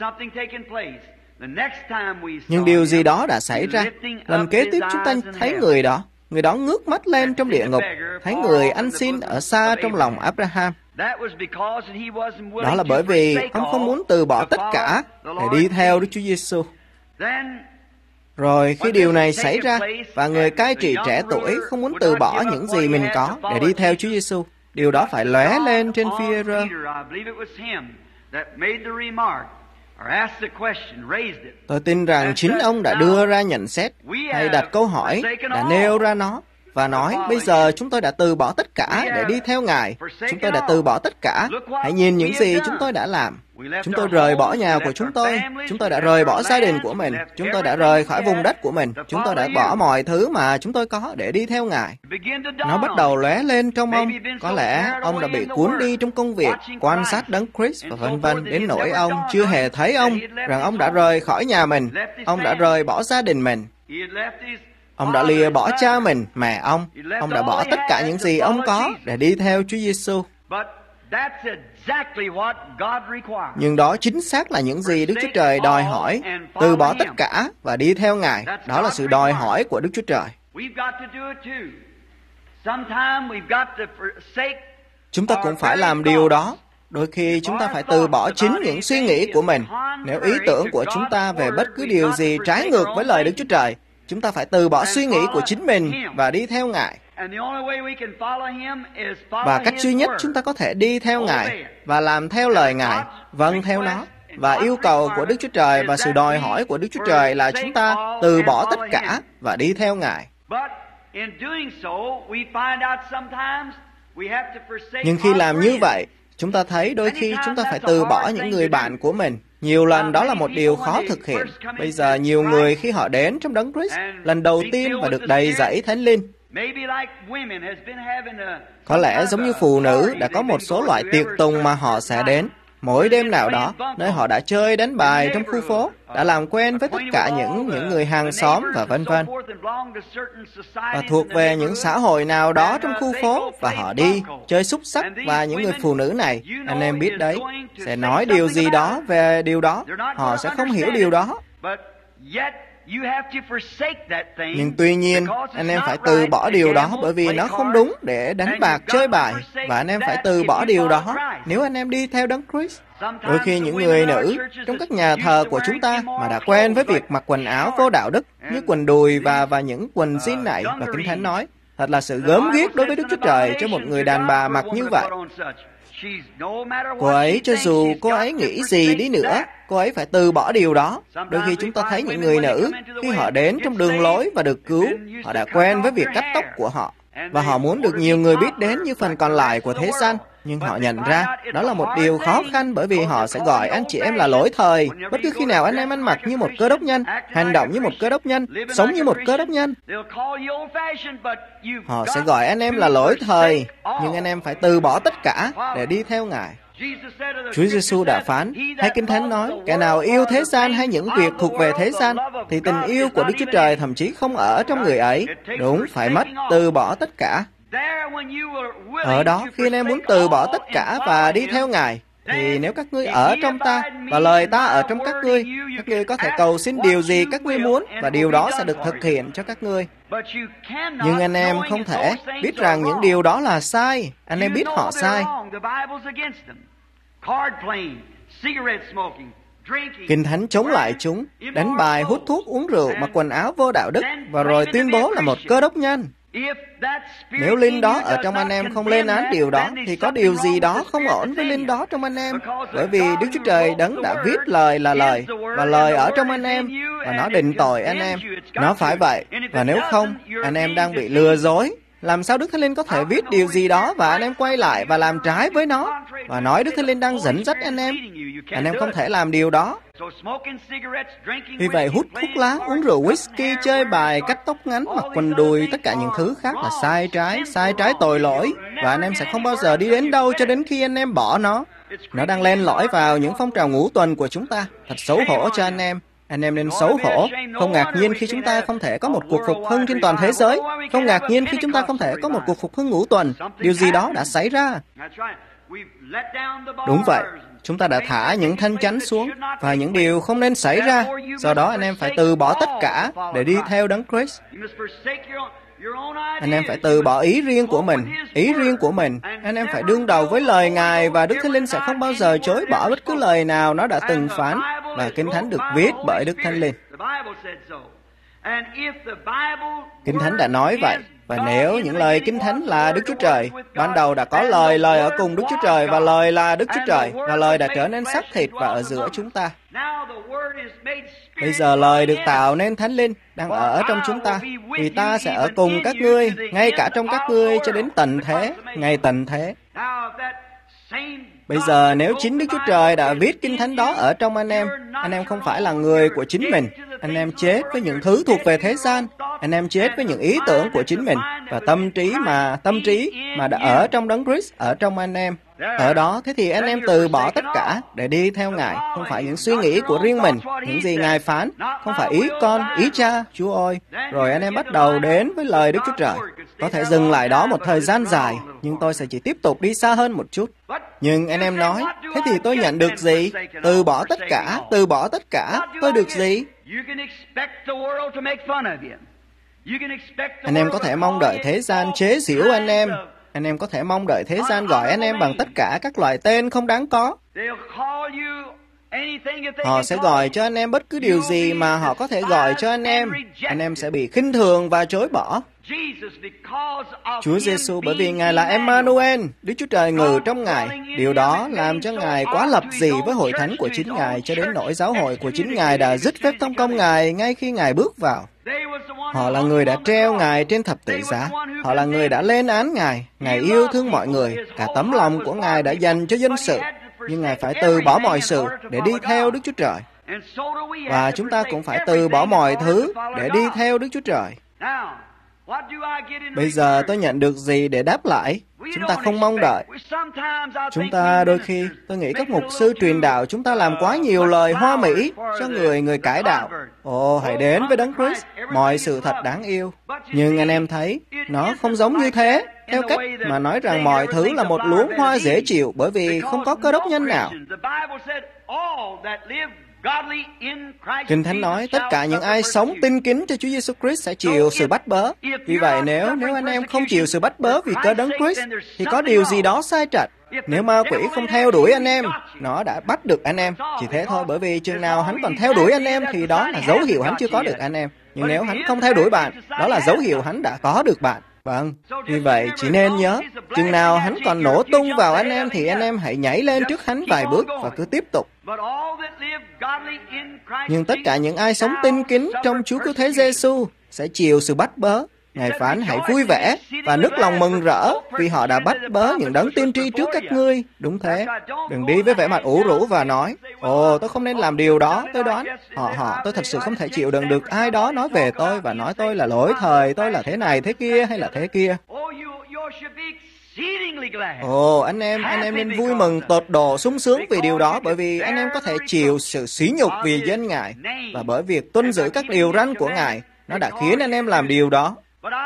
Nhưng điều gì đó đã xảy ra. Lần kế tiếp chúng ta thấy người đó, người đó ngước mắt lên trong địa ngục, thấy người ăn xin ở xa trong lòng Abraham. Đó là bởi vì ông không muốn từ bỏ tất cả để đi theo Đức Chúa Giêsu. Rồi khi điều này xảy ra và người cai trị trẻ tuổi không muốn từ bỏ những gì mình có để đi theo Chúa Giêsu, điều đó phải lóe lên trên Phi-e-rơ. Tôi tin rằng chính ông đã đưa ra nhận xét hay đặt câu hỏi, đã nêu ra nó và nói, bây giờ chúng tôi đã từ bỏ tất cả để đi theo Ngài. Chúng tôi đã từ bỏ tất cả. Hãy nhìn những gì chúng tôi đã làm. Chúng tôi rời bỏ nhà của chúng tôi. Chúng tôi đã rời bỏ gia đình của mình. Chúng tôi đã rời khỏi vùng đất của mình. Chúng tôi đã bỏ mọi thứ mà chúng tôi có để đi theo Ngài. Nó bắt đầu lóe lên trong ông. Có lẽ ông đã bị cuốn đi trong công việc, quan sát Đấng Christ và vân vân đến nỗi ông chưa hề thấy ông, rằng ông đã rời khỏi nhà mình. Ông đã rời bỏ gia đình mình. Ông đã lìa bỏ cha mình, mẹ ông. Ông đã bỏ tất cả những gì ông có để đi theo Chúa Giêsu. Nhưng đó chính xác là những gì Đức Chúa Trời đòi hỏi, từ bỏ tất cả và đi theo Ngài. Đó là sự đòi hỏi của Đức Chúa Trời. Chúng ta cũng phải làm điều đó. Đôi khi chúng ta phải từ bỏ chính những suy nghĩ của mình. Nếu ý tưởng của chúng ta về bất cứ điều gì trái ngược với lời Đức Chúa Trời, chúng ta phải từ bỏ suy nghĩ của chính mình và đi theo Ngài. Và cách duy nhất chúng ta có thể đi theo Ngài và làm theo lời Ngài, vâng theo nó. Và yêu cầu của Đức Chúa Trời và sự đòi hỏi của Đức Chúa Trời là chúng ta từ bỏ tất cả và đi theo Ngài. Nhưng khi làm như vậy, chúng ta thấy đôi khi chúng ta phải từ bỏ những người bạn của mình. Nhiều lần đó là một điều khó thực hiện. Bây giờ nhiều người khi họ đến trong Đấng Christ lần đầu tiên và được đầy dẫy Thánh Linh, có lẽ giống như phụ nữ đã có một số loại tiệc tùng mà họ sẽ đến mỗi đêm nào đó, nơi họ đã chơi đánh bài trong khu phố, đã làm quen với tất cả những những người hàng xóm và vân vân, và thuộc về những xã hội nào đó trong khu phố, và họ đi chơi xúc xắc. Và những người phụ nữ này, anh em biết đấy, sẽ nói điều gì đó về điều đó. Họ sẽ không hiểu điều đó. Nhưng tuy nhiên, anh em phải từ bỏ điều đó bởi vì nó không đúng để đánh bạc chơi bài. Và anh em phải từ bỏ điều đó nếu anh em đi theo Đấng Christ. Đôi khi những người nữ trong các nhà thờ của chúng ta mà đã quen với việc mặc quần áo vô đạo đức như quần đùi và và những quần jean này, và Kinh Thánh nói thật là sự gớm ghiếc đối với Đức Chúa Trời cho một người đàn bà mặc như vậy. Cô ấy, cho dù cô ấy nghĩ gì đi nữa, cô ấy phải từ bỏ điều đó. Đôi khi chúng ta thấy những người nữ, khi họ đến trong đường lối và được cứu, họ đã quen với việc cắt tóc của họ, và họ muốn được nhiều người biết đến như phần còn lại của thế gian. Nhưng họ nhận ra đó là một điều khó khăn, bởi vì họ sẽ gọi anh chị em là lỗi thời. Bất cứ khi nào anh em ăn mặc như một cơ đốc nhân, hành động như một cơ đốc nhân, sống như một cơ đốc nhân, họ sẽ gọi anh em là lỗi thời. Nhưng anh em phải từ bỏ tất cả để đi theo Ngài. Chúa Giêsu đã phán, hay Kinh Thánh nói, kẻ nào yêu thế gian hay những việc thuộc về thế gian, thì tình yêu của Đức Chúa Trời thậm chí không ở trong người ấy. Đúng, phải mất, từ bỏ tất cả. Ở đó, khi anh em muốn từ bỏ tất cả và đi theo Ngài, thì nếu các ngươi ở trong ta và lời ta ở trong các ngươi, các ngươi có thể cầu xin điều gì các ngươi muốn, và điều đó sẽ được thực hiện cho các ngươi. Nhưng anh em không thể biết rằng những điều đó là sai. Anh em biết họ sai. Kinh Thánh chống lại chúng, đánh bài, hút thuốc, uống rượu, mặc quần áo vô đạo đức, và rồi tuyên bố là một cơ đốc nhân. Nếu linh đó ở trong anh em không lên án điều đó, thì có điều gì đó không ổn với linh đó trong anh em. Bởi vì Đức Chúa Trời Đấng đã viết lời là lời, và lời ở trong anh em, và nó định tội anh em. Nó phải vậy, và nếu không, anh em đang bị lừa dối, làm sao Đức Thánh Linh có thể viết điều gì đó và anh em quay lại và làm trái với nó và nói Đức Thánh Linh đang dẫn dắt anh em? Anh em không thể làm điều đó. Vì vậy, hút thuốc lá, uống rượu whisky, chơi bài, cắt tóc ngắn, mặc quần đùi, tất cả những thứ khác là sai trái, sai trái tội lỗi. Và anh em sẽ không bao giờ đi đến đâu cho đến khi anh em bỏ nó. Nó đang len lỏi vào những phong trào ngũ tuần của chúng ta. Thật xấu hổ cho anh em. Anh em nên xấu hổ. Không ngạc nhiên khi chúng ta không thể có một cuộc phục hưng trên toàn thế giới. Không ngạc nhiên khi chúng ta không thể có một cuộc phục hưng ngũ tuần. Điều gì đó đã xảy ra. Đúng vậy. Chúng ta đã thả những thanh chắn xuống và những điều không nên xảy ra. Do đó anh em phải từ bỏ tất cả để đi theo Đấng Christ. Anh em phải từ bỏ ý riêng của mình, ý riêng của mình. Anh em phải đương đầu với lời Ngài và Đức Thánh Linh sẽ không bao giờ chối bỏ bất cứ lời nào nó đã từng phán. Và Kinh Thánh được viết bởi Đức Thánh Linh. Kinh Thánh đã nói vậy. Và nếu những lời Kinh Thánh là Đức Chúa Trời, ban đầu đã có lời, lời ở cùng Đức Chúa Trời, và lời là Đức Chúa Trời, và lời đã trở nên xác thịt và ở giữa chúng ta. Bây giờ lời được tạo nên Thánh Linh đang ở trong chúng ta, vì ta sẽ ở cùng các ngươi, ngay cả trong các ngươi cho đến tận thế, ngày tận thế. Bây giờ nếu chính Đức Chúa Trời đã viết Kinh Thánh đó ở trong anh em, anh em không phải là người của chính mình. Anh em chết với những thứ thuộc về thế gian. Anh em chết với những ý tưởng của chính mình và tâm trí mà tâm trí mà đã ở trong Đấng Christ, ở trong anh em. Ở đó, thế thì anh em từ bỏ tất cả để đi theo Ngài, không phải những suy nghĩ của riêng mình, những gì Ngài phán, không phải ý con, ý cha, Chúa ơi. Rồi anh em bắt đầu đến với lời Đức Chúa Trời. Có thể dừng lại đó một thời gian dài, nhưng tôi sẽ chỉ tiếp tục đi xa hơn một chút. Nhưng anh em nói, thế thì tôi nhận được gì? Từ bỏ tất cả, từ bỏ tất cả, tôi được gì? Anh em có thể mong đợi thế gian chế giễu anh em. Anh em có thể mong đợi thế gian gọi anh em bằng tất cả các loại tên không đáng có. Họ sẽ gọi cho anh em bất cứ điều gì mà họ có thể gọi cho anh em. Anh em sẽ bị khinh thường và chối bỏ. Chúa Giêsu bởi vì Ngài là Emmanuel, Đức Chúa Trời ngự trong Ngài. Điều đó làm cho Ngài quá lập dị với hội thánh của chính Ngài, cho đến nỗi giáo hội của chính Ngài đã dứt phép thông công Ngài ngay khi Ngài bước vào. Họ là người đã treo Ngài trên thập tự giá. Họ là người đã lên án Ngài. Ngài yêu thương mọi người. Cả tấm lòng của Ngài đã dành cho dân sự. Nhưng Ngài phải từ bỏ mọi sự để đi theo Đức Chúa Trời. Và chúng ta cũng phải từ bỏ mọi thứ để đi theo Đức Chúa Trời. Bây giờ tôi nhận được gì để đáp lại? Chúng ta không mong đợi. Chúng ta đôi khi, tôi nghĩ các mục sư truyền đạo chúng ta làm quá nhiều lời hoa mỹ cho người người cải đạo. Ồ, hãy đến với Đấng Christ, mọi sự thật đáng yêu. Nhưng anh em thấy, nó không giống như thế, theo cách mà nói rằng mọi thứ là một luống hoa dễ chịu bởi vì không có cơ đốc nhân nào. Kinh Thánh nói tất cả những ai sống tin kính cho Chúa Giêsu Christ sẽ chịu sự bắt bớ. Vì vậy nếu nếu anh em không chịu sự bắt bớ vì cớ Đấng Christ thì có điều gì đó sai trật. Nếu ma quỷ không theo đuổi anh em, nó đã bắt được anh em. Chỉ thế thôi, bởi vì chừng nào hắn còn theo đuổi anh em thì đó là dấu hiệu hắn chưa có được anh em. Nhưng nếu hắn không theo đuổi bạn, đó là dấu hiệu hắn đã có được bạn. Vâng, vì vậy chỉ nên nhớ, chừng nào hắn còn nổ tung vào anh em thì anh em hãy nhảy lên trước hắn vài bước và cứ tiếp tục. Nhưng tất cả những ai sống tin kính trong Chúa Cứu Thế Giêsu sẽ chịu sự bắt bớ. Ngài phán hãy vui vẻ và nức lòng mừng rỡ vì họ đã bắt bớ những đấng tiên tri trước các ngươi. Đúng thế. Đừng đi với vẻ mặt ủ rũ và nói, ồ, tôi không nên làm điều đó, tôi đoán. Họ, họ, tôi thật sự không thể chịu đựng được ai đó nói về tôi và nói tôi là lỗi thời, tôi là thế này, thế kia hay là thế kia. Ồ, anh em, anh em nên vui mừng tột độ sung sướng vì điều đó, bởi vì anh em có thể chịu sự sỉ nhục vì danh Ngài, và bởi việc tuân giữ các điều răn của Ngài, nó đã khiến anh em làm điều đó.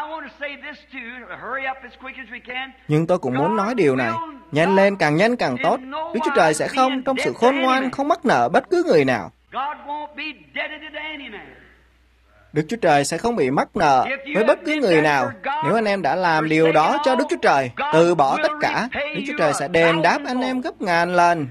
Nhưng tôi cũng muốn nói điều này, nhanh lên, càng nhanh càng tốt. Đức Chúa Trời sẽ không, trong sự khôn ngoan, không mắc nợ bất cứ người nào. Đức Chúa Trời sẽ không bị mắc nợ với bất cứ người nào. Nếu anh em đã làm điều đó cho Đức Chúa Trời, từ bỏ tất cả, Đức Chúa Trời sẽ đền đáp anh em gấp ngàn lần.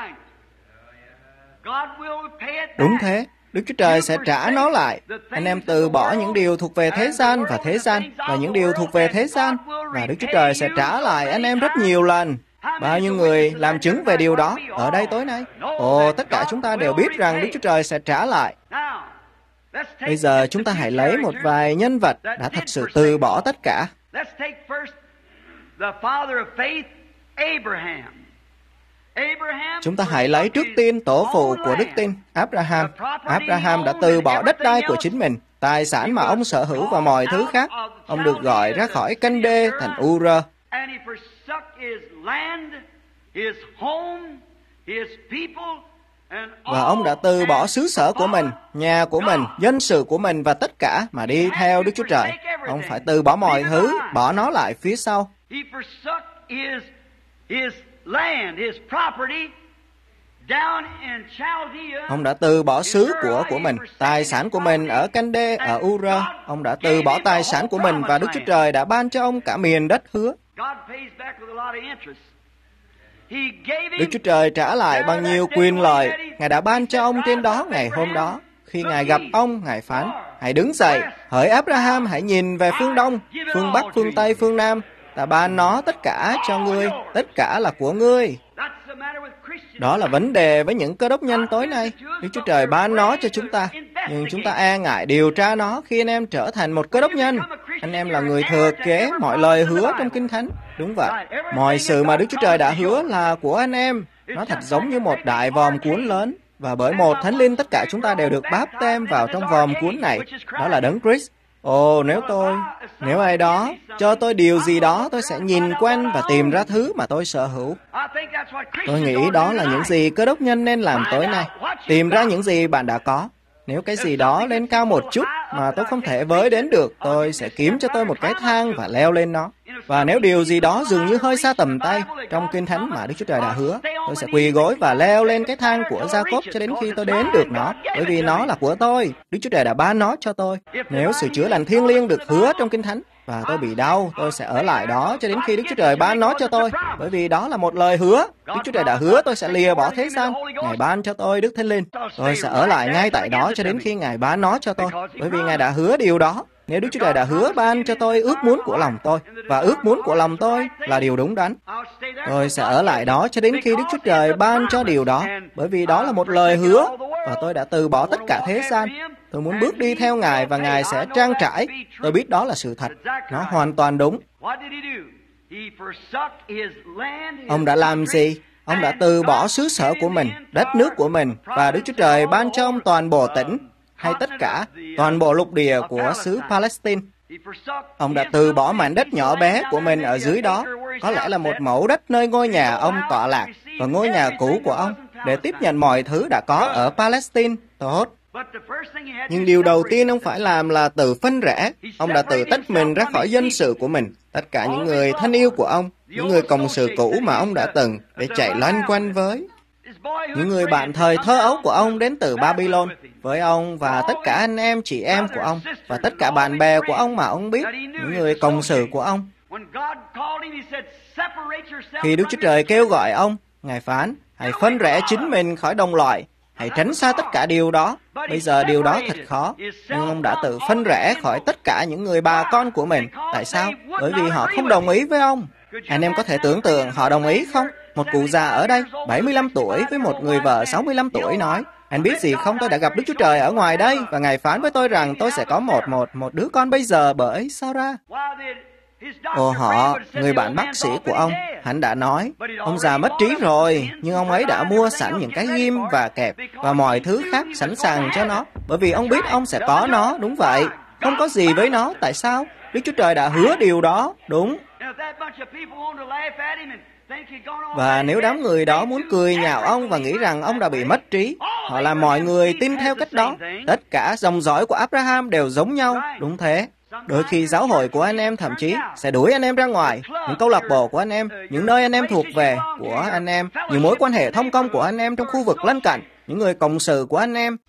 Đúng thế, Đức Chúa Trời sẽ trả nó lại. Anh em từ bỏ những điều thuộc về thế gian và thế gian, và những điều thuộc về thế gian, và Đức Chúa Trời sẽ trả lại anh em rất nhiều lần. Bao nhiêu người làm chứng về điều đó ở đây tối nay? Ồ, tất cả chúng ta đều biết rằng Đức Chúa Trời sẽ trả lại. Bây giờ chúng ta hãy lấy một vài nhân vật đã thật sự từ bỏ tất cả. Chúng ta hãy lấy trước tiên tổ phụ của đức tin, Abraham. Abraham đã từ bỏ đất đai của chính mình, tài sản mà ông sở hữu và mọi thứ khác. Ông được gọi ra khỏi Canh-đê thành U-r. Và ông đã từ bỏ xứ sở của mình, nhà của mình, dân sự của mình và tất cả mà đi theo Đức Chúa Trời. Ông phải từ bỏ mọi thứ, bỏ nó lại phía sau. Ông đã từ bỏ xứ của của mình, tài sản của mình ở Canh-đê, ở U-r. Ông đã từ bỏ tài sản của mình và Đức Chúa Trời đã ban cho ông cả miền đất hứa. Đức Chúa Trời trả lại bằng nhiều quyền lợi Ngài đã ban cho ông trên đó ngày hôm đó. Khi Ngài gặp ông, Ngài phán: hãy đứng dậy, hỡi Abraham, hãy nhìn về phương Đông, phương Bắc, phương Tây, phương Nam. Ta ban nó tất cả cho ngươi, tất cả là của ngươi. Đó là vấn đề với những Cơ đốc nhân tối nay. Đức Chúa Trời ban nó cho chúng ta, nhưng chúng ta e ngại điều tra nó khi anh em trở thành một Cơ đốc nhân. Anh em là người thừa kế mọi lời hứa trong Kinh Thánh. Đúng vậy, mọi sự mà Đức Chúa Trời đã hứa là của anh em. Nó thật giống như một đại vòm cuốn lớn. Và bởi một Thánh Linh tất cả chúng ta đều được báp têm vào trong vòm cuốn này. Đó là Đấng Christ. Ồ, nếu tôi, nếu ai đó cho tôi điều gì đó, tôi sẽ nhìn quanh và tìm ra thứ mà tôi sở hữu. Tôi nghĩ đó là những gì Cơ đốc nhân nên làm tối nay. Tìm ra những gì bạn đã có. Nếu cái gì đó lên cao một chút mà tôi không thể với đến được, tôi sẽ kiếm cho tôi một cái thang và leo lên nó. Và nếu điều gì đó dường như hơi xa tầm tay trong Kinh Thánh mà Đức Chúa Trời đã hứa, tôi sẽ quỳ gối và leo lên cái thang của Gia-cốp cho đến khi tôi đến được nó, bởi vì nó là của tôi. Đức Chúa Trời đã ban nó cho tôi. Nếu sự chữa lành thiêng liêng được hứa trong Kinh Thánh và tôi bị đau, tôi sẽ ở lại đó cho đến khi Đức Chúa Trời ban nó cho tôi, bởi vì đó là một lời hứa. Đức Chúa Trời đã hứa tôi sẽ lìa bỏ thế gian. Ngài ban cho tôi Đức Thánh Linh. Tôi sẽ ở lại ngay tại đó cho đến khi Ngài ban nó cho tôi, bởi vì Ngài đã hứa điều đó. Nếu Đức Chúa Trời đã hứa ban cho tôi ước muốn của lòng tôi, và ước muốn của lòng tôi là điều đúng đắn, tôi sẽ ở lại đó cho đến khi Đức Chúa Trời ban cho điều đó, bởi vì đó là một lời hứa, và tôi đã từ bỏ tất cả thế gian. Tôi muốn bước đi theo Ngài và Ngài sẽ trang trải. Tôi biết đó là sự thật. Nó hoàn toàn đúng. Ông đã làm gì? Ông đã từ bỏ xứ sở của mình, đất nước của mình, và Đức Chúa Trời ban cho ông toàn bộ tỉnh, hay tất cả, toàn bộ lục địa của xứ Palestine. Ông đã từ bỏ mảnh đất nhỏ bé của mình ở dưới đó, có lẽ là một mẫu đất nơi ngôi nhà ông tọa lạc, và ngôi nhà cũ của ông, để tiếp nhận mọi thứ đã có ở Palestine. Tốt. Nhưng điều đầu tiên ông phải làm là tự phân rẽ. Ông đã tự tách mình ra khỏi dân sự của mình, tất cả những người thân yêu của ông, những người cộng sự cũ mà ông đã từng, để chạy loanh quanh với. Những người bạn thời thơ ấu của ông đến từ Babylon với ông, và tất cả anh em chị em của ông, và tất cả bạn bè của ông mà ông biết, những người cộng sự của ông. Khi Đức Chúa Trời kêu gọi ông, Ngài phán: hãy phân rẽ chính mình khỏi đồng loại, hãy tránh xa tất cả điều đó. Bây giờ điều đó thật khó, nhưng ông đã tự phân rẽ khỏi tất cả những người bà con của mình. Tại sao? Bởi vì họ không đồng ý với ông. Anh em có thể tưởng tượng họ đồng ý không? Một cụ già ở đây, bảy mươi lăm tuổi, với một người vợ sáu mươi lăm tuổi nói: anh biết gì không, tôi đã gặp Đức Chúa Trời ở ngoài đây, và Ngài phán với tôi rằng tôi sẽ có một một một đứa con bây giờ bởi Sarah. Ồ họ, người bạn bác sĩ của ông, hắn đã nói, ông già mất trí rồi, nhưng ông ấy đã mua sẵn những cái ghim và kẹp và mọi thứ khác sẵn sàng cho nó, bởi vì ông biết ông sẽ có nó. Đúng vậy, không có gì với nó. Tại sao? Đức Chúa Trời đã hứa điều đó. Đúng. Và nếu đám người đó muốn cười nhạo ông và nghĩ rằng ông đã bị mất trí, họ làm mọi người tin theo cách đó. Tất cả dòng dõi của Abraham đều giống nhau. Đúng thế. Đôi khi giáo hội của anh em thậm chí sẽ đuổi anh em ra ngoài, những câu lạc bộ của anh em, những nơi anh em thuộc về của anh em, những mối quan hệ thông công của anh em trong khu vực lân cận, những người cộng sự của anh em.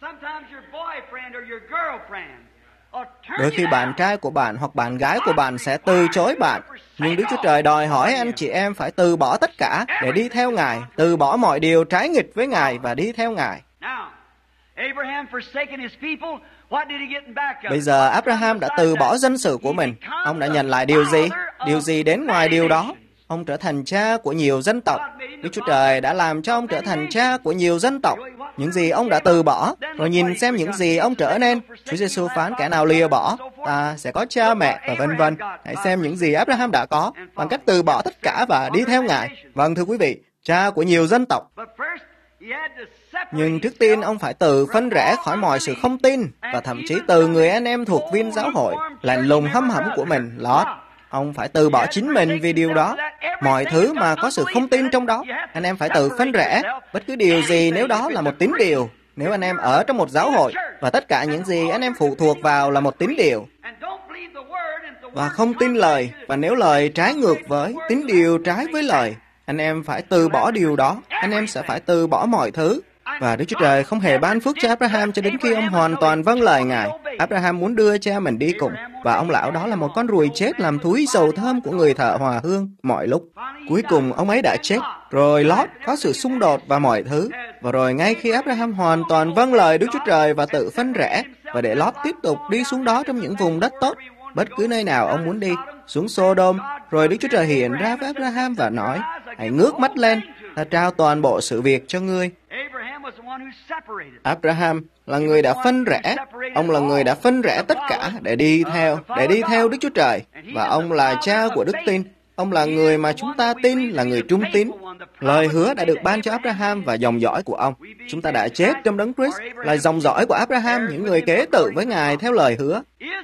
Đôi khi bạn trai của bạn hoặc bạn gái của bạn sẽ từ chối bạn, nhưng Đức Chúa Trời đòi hỏi anh chị em phải từ bỏ tất cả để đi theo Ngài, từ bỏ mọi điều trái nghịch với Ngài và đi theo Ngài. Bây giờ Abraham đã từ bỏ dân sự của mình. Ông đã nhận lại điều gì? Điều gì đến ngoài điều đó? Ông trở thành cha của nhiều dân tộc. Đức Chúa Trời đã làm cho ông trở thành cha của nhiều dân tộc. Những gì ông đã từ bỏ, rồi nhìn xem những gì ông trở nên. Chúa Giêsu phán: kẻ nào lìa bỏ, ta sẽ có cha mẹ và vân vân. Hãy xem những gì Abraham đã có bằng cách từ bỏ tất cả và đi theo Ngài. Vâng, thưa quý vị, cha của nhiều dân tộc. Nhưng trước tiên ông phải tự phân rẽ khỏi mọi sự không tin và thậm chí từ người anh em thuộc viên giáo hội lạnh lùng hăm hẩm của mình, Lót. Ông phải từ bỏ chính mình vì điều đó. Mọi thứ mà có sự không tin trong đó, anh em phải tự phân rẽ. Bất cứ điều gì nếu đó là một tín điều, nếu anh em ở trong một giáo hội và tất cả những gì anh em phụ thuộc vào là một tín điều và không tin lời, và nếu lời trái ngược với tín điều trái với lời, anh em phải từ bỏ điều đó. Anh em sẽ phải từ bỏ mọi thứ. Và Đức Chúa Trời không hề ban phước cho Abraham cho đến khi ông hoàn toàn vâng lời Ngài. Abraham muốn đưa cha mình đi cùng, và ông lão đó là một con ruồi chết làm thúi dầu thơm của người thợ hòa hương mọi lúc. Cuối cùng ông ấy đã chết. Rồi Lót có sự xung đột và mọi thứ. Và rồi ngay khi Abraham hoàn toàn vâng lời Đức Chúa Trời và tự phân rẽ, và để Lót tiếp tục đi xuống đó trong những vùng đất tốt, bất cứ nơi nào ông muốn đi, xuống Sodom, rồi Đức Chúa Trời hiện ra với Abraham và nói, hãy ngước mắt lên, ta trao toàn bộ sự việc cho ngươi. Abraham là người đã phân rẽ. Ông là người đã phân rẽ tất cả để đi theo, để đi theo Đức Chúa Trời. Và ông là cha của đức tin. Ông là người mà chúng ta tin là người trung tín. Lời hứa đã được ban cho Abraham và dòng dõi của ông. Chúng ta đã chết trong đấng Christ, là dòng dõi của Abraham, những người kế tự với Ngài theo lời hứa.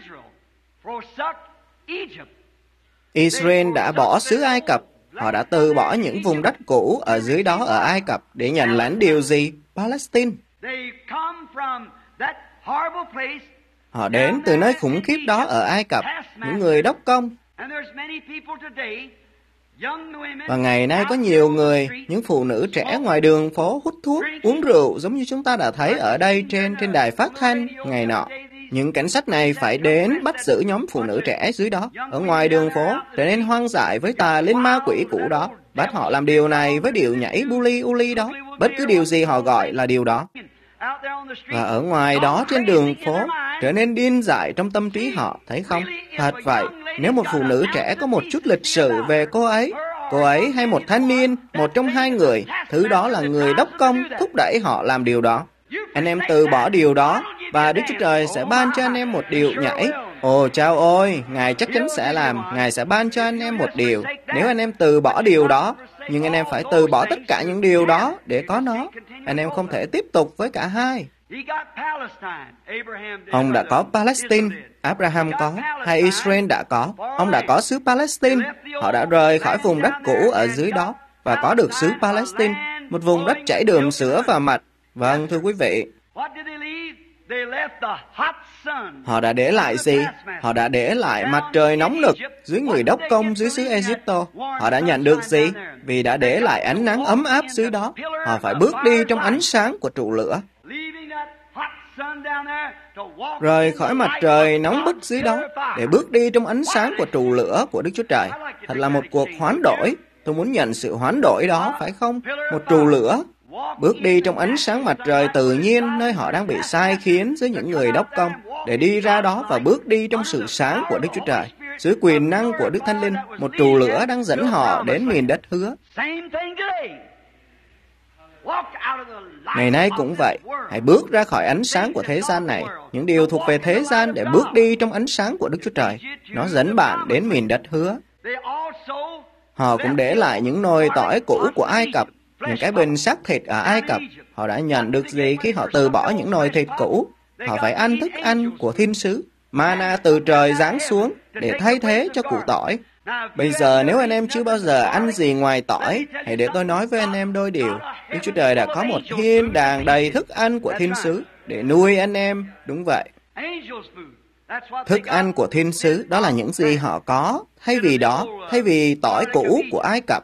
Israel đã bỏ xứ Ai Cập. Họ đã từ bỏ những vùng đất cũ ở dưới đó ở Ai Cập để nhận lãnh điều gì? Palestine. Họ đến từ nơi khủng khiếp đó ở Ai Cập, những người đốc công. Và ngày nay có nhiều người, những phụ nữ trẻ ngoài đường phố hút thuốc, uống rượu, giống như chúng ta đã thấy ở đây trên trên đài phát thanh ngày nọ. Những cảnh sát này phải đến bắt giữ nhóm phụ nữ trẻ dưới đó, ở ngoài đường phố, trở nên hoang dại với tà linh ma quỷ cũ đó. Bắt họ làm điều này với điệu nhảy buli uli đó. Bất cứ điều gì họ gọi là điều đó. Và ở ngoài đó trên đường phố, trở nên điên dại trong tâm trí họ, thấy không? Thật vậy, nếu một phụ nữ trẻ có một chút lịch sử về cô ấy, cô ấy hay một thanh niên, một trong hai người, thứ đó là người đốc công thúc đẩy họ làm điều đó. Anh em từ bỏ điều đó, và Đức Chúa Trời sẽ ban cho anh em một điều nhảy. Ồ chao ôi, Ngài chắc chắn sẽ làm, Ngài sẽ ban cho anh em một điều. Nếu anh em từ bỏ điều đó, nhưng anh em phải từ bỏ tất cả những điều đó để có nó. Anh em không thể tiếp tục với cả hai. Ông đã có Palestine, Abraham có, hay Israel đã có. Ông đã có xứ Palestine. Họ đã rời khỏi vùng đất cũ ở dưới đó và có được xứ Palestine, một vùng đất chảy đượm sữa và mật. Vâng, thưa quý vị. Họ đã để lại gì? Họ đã để lại mặt trời nóng nực dưới người đốc công dưới xứ Egypto. Họ đã nhận được gì? Vì đã để lại ánh nắng ấm áp dưới đó. Họ phải bước đi trong ánh sáng của trụ lửa. Rời khỏi mặt trời nóng bức dưới đó để bước đi trong ánh sáng của trụ lửa của Đức Chúa Trời. Thật là một cuộc hoán đổi. Tôi muốn nhận sự hoán đổi đó, phải không? Một trụ lửa. Bước đi trong ánh sáng mặt trời tự nhiên nơi họ đang bị sai khiến dưới những người đốc công, để đi ra đó và bước đi trong sự sáng của Đức Chúa Trời, dưới quyền năng của Đức Thánh Linh, một trụ lửa đang dẫn họ đến miền đất hứa. Ngày nay cũng vậy, hãy bước ra khỏi ánh sáng của thế gian này, những điều thuộc về thế gian, để bước đi trong ánh sáng của Đức Chúa Trời. Nó dẫn bạn đến miền đất hứa. Họ cũng để lại những nồi tỏi cũ của Ai Cập, những cái bình xác thịt ở Ai Cập. Họ đã nhận được gì khi họ từ bỏ những nồi thịt cũ? Họ phải ăn thức ăn của thiên sứ, mana từ trời giáng xuống để thay thế cho củ tỏi. Bây giờ nếu anh em chưa bao giờ ăn gì ngoài tỏi, hãy để tôi nói với anh em đôi điều. Đức Chúa Trời đã có một thiên đàng đầy thức ăn của thiên sứ để nuôi anh em. Đúng vậy. Thức ăn của thiên sứ, đó là những gì họ có. Thay vì đó, thay vì tỏi cũ của Ai Cập,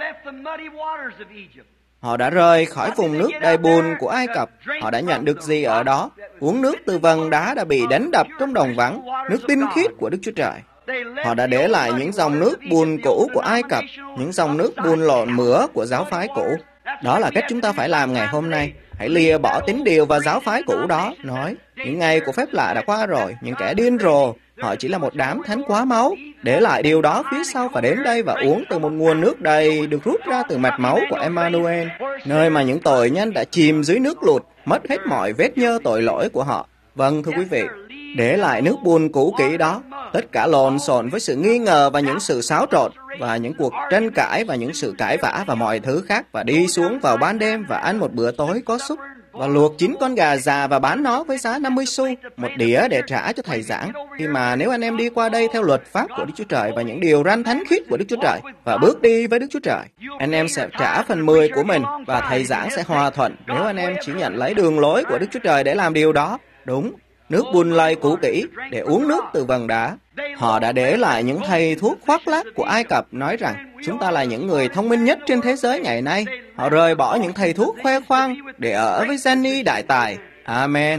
họ đã rời khỏi vùng nước đầy bùn của Ai Cập. Họ đã nhận được gì ở đó? Uống nước từ vầng đá đã bị đánh đập trong đồng vắng, nước tinh khiết của Đức Chúa Trời. Họ đã để lại những dòng nước bùn cũ của Ai Cập, những dòng nước bùn lộn mửa của giáo phái cũ. Đó là cách chúng ta phải làm ngày hôm nay. Hãy lìa bỏ tín điều và giáo phái cũ đó. Nói, những ngày của phép lạ đã qua rồi, những kẻ điên rồ, họ chỉ là một đám thánh quá máu. Để lại điều đó phía sau và đến đây và uống từ một nguồn nước đầy được rút ra từ mạch máu của Emmanuel, nơi mà những tội nhân đã chìm dưới nước lụt, mất hết mọi vết nhơ tội lỗi của họ. Vâng, thưa quý vị, để lại nước bùn cũ kỹ đó, tất cả lộn xộn với sự nghi ngờ và những sự xáo trộn, và những cuộc tranh cãi và những sự cãi vã và mọi thứ khác, và đi xuống vào ban đêm và ăn một bữa tối có súp, và luộc chín con gà già và bán nó với giá năm mươi xu, một đĩa để trả cho thầy giảng. Khi mà nếu anh em đi qua đây theo luật pháp của Đức Chúa Trời và những điều răn thánh khiết của Đức Chúa Trời, và bước đi với Đức Chúa Trời, anh em sẽ trả phần mười của mình, và thầy giảng sẽ hòa thuận nếu anh em chỉ nhận lấy đường lối của Đức Chúa Trời để làm điều đó. Đúng, nước bùn lầy cũ kỹ để uống nước từ vầng đá. Họ đã để lại những thầy thuốc khoác lác của Ai Cập nói rằng chúng ta là những người thông minh nhất trên thế giới ngày nay. Họ rời bỏ những thầy thuốc khoe khoang để ở với Jenny đại tài. Amen.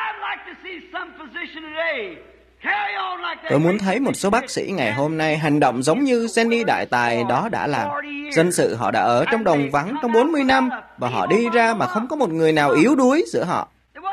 Tôi muốn thấy một số bác sĩ ngày hôm nay hành động giống như Jenny đại tài đó đã làm. Dân sự họ đã ở trong đồng vắng trong bốn mươi năm, và họ đi ra mà không có một người nào yếu đuối giữa họ.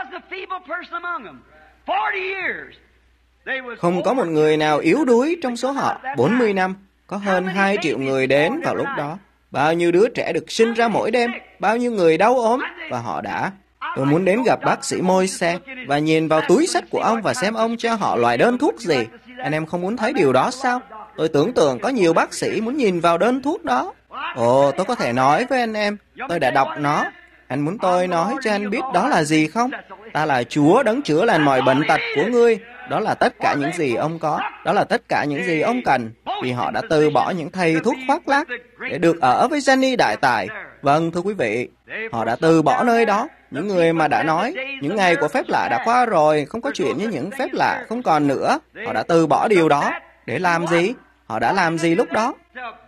Không có một người nào yếu đuối trong số họ. bốn mươi năm, có hơn hai triệu người đến vào lúc đó. Bao nhiêu đứa trẻ được sinh ra mỗi đêm, bao nhiêu người đau ốm, và họ đã. Tôi muốn đến gặp bác sĩ Môi-se và nhìn vào túi xách của ông và xem ông cho họ loại đơn thuốc gì. Anh em không muốn thấy điều đó sao? Tôi tưởng tượng có nhiều bác sĩ muốn nhìn vào đơn thuốc đó. Ồ, tôi có thể nói với anh em, tôi đã đọc nó. Anh muốn tôi nói cho anh biết đó là gì không? Ta là Chúa đấng chữa lành mọi bệnh tật của ngươi. Đó là tất cả những gì ông có. Đó là tất cả những gì ông cần. Vì họ đã từ bỏ những thầy thuốc khoác lác để được ở với Jenny đại tài. Vâng, thưa quý vị, họ đã từ bỏ nơi đó. Những người mà đã nói, những ngày của phép lạ đã qua rồi, không có chuyện như những phép lạ, không còn nữa. Họ đã từ bỏ điều đó. Để làm gì? Họ đã làm gì lúc đó?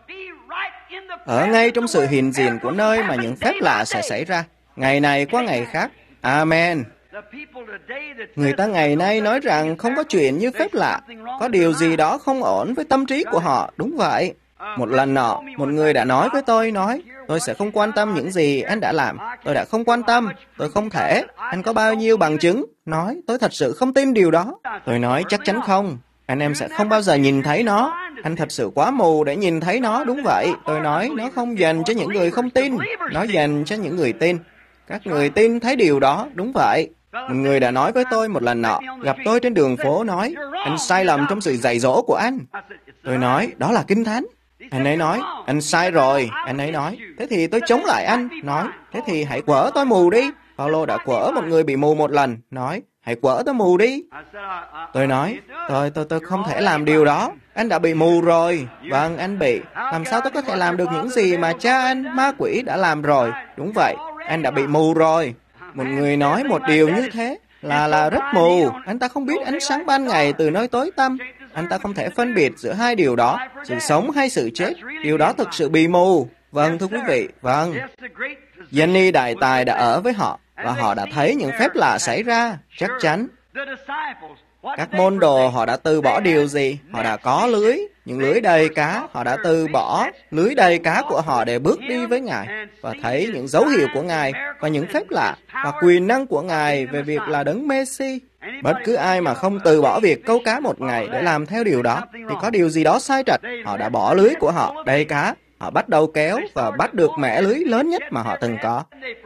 Ở ngay trong sự hiện diện của nơi mà những phép lạ sẽ xảy ra. Ngày này qua ngày khác. Amen. Người ta ngày nay nói rằng không có chuyện như phép lạ. Có điều gì đó không ổn với tâm trí của họ. Đúng vậy. Một lần nọ, một người đã nói với tôi, nói, tôi sẽ không quan tâm những gì anh đã làm. Tôi đã không quan tâm. Tôi không thể. Anh có bao nhiêu bằng chứng? Nói, tôi thật sự không tin điều đó. Tôi nói, chắc chắn không. Anh em sẽ không bao giờ nhìn thấy nó. Anh thật sự quá mù để nhìn thấy nó. Đúng vậy. Tôi nói, nó không dành cho những người không tin. Nó dành cho những người tin. Các người tin thấy điều đó. Đúng vậy. Một người đã nói với tôi một lần nọ, gặp tôi trên đường phố nói, anh sai lầm trong sự dạy dỗ của anh. Tôi nói, đó là Kinh Thánh. Anh ấy nói, anh sai rồi. Anh ấy nói, thế thì tôi chống lại anh. Nói, thế thì hãy quở tôi mù đi. Paulo đã quở một người bị mù một lần. Nói, hãy quở tôi mù đi. Tôi nói, tôi, tôi, tôi không thể làm điều đó. Anh đã bị mù rồi. Vâng, anh bị. Làm sao tôi có thể làm được những gì mà cha anh, ma quỷ đã làm rồi? Đúng vậy, anh đã bị mù rồi. Một người nói một điều như thế là là rất mù. Anh ta không biết ánh sáng ban ngày từ nơi tối tăm. Anh ta không thể phân biệt giữa hai điều đó, sự sống hay sự chết. Điều đó thực sự bị mù. Vâng, thưa quý vị, vâng. Jenny đại tài đã ở với họ, và họ đã thấy những phép lạ xảy ra, chắc chắn. Các môn đồ họ đã từ bỏ điều gì? Họ đã có lưới, những lưới đầy cá. Họ đã từ bỏ lưới đầy cá của họ để bước đi với Ngài và thấy những dấu hiệu của Ngài và những phép lạ và quyền năng của Ngài về việc là đấng Messi. Bất cứ ai mà không từ bỏ việc câu cá một ngày để làm theo điều đó thì có điều gì đó sai trật. Họ đã bỏ lưới của họ đầy cá. Họ bắt đầu kéo và bắt được mẻ lưới lớn nhất mà họ từng có.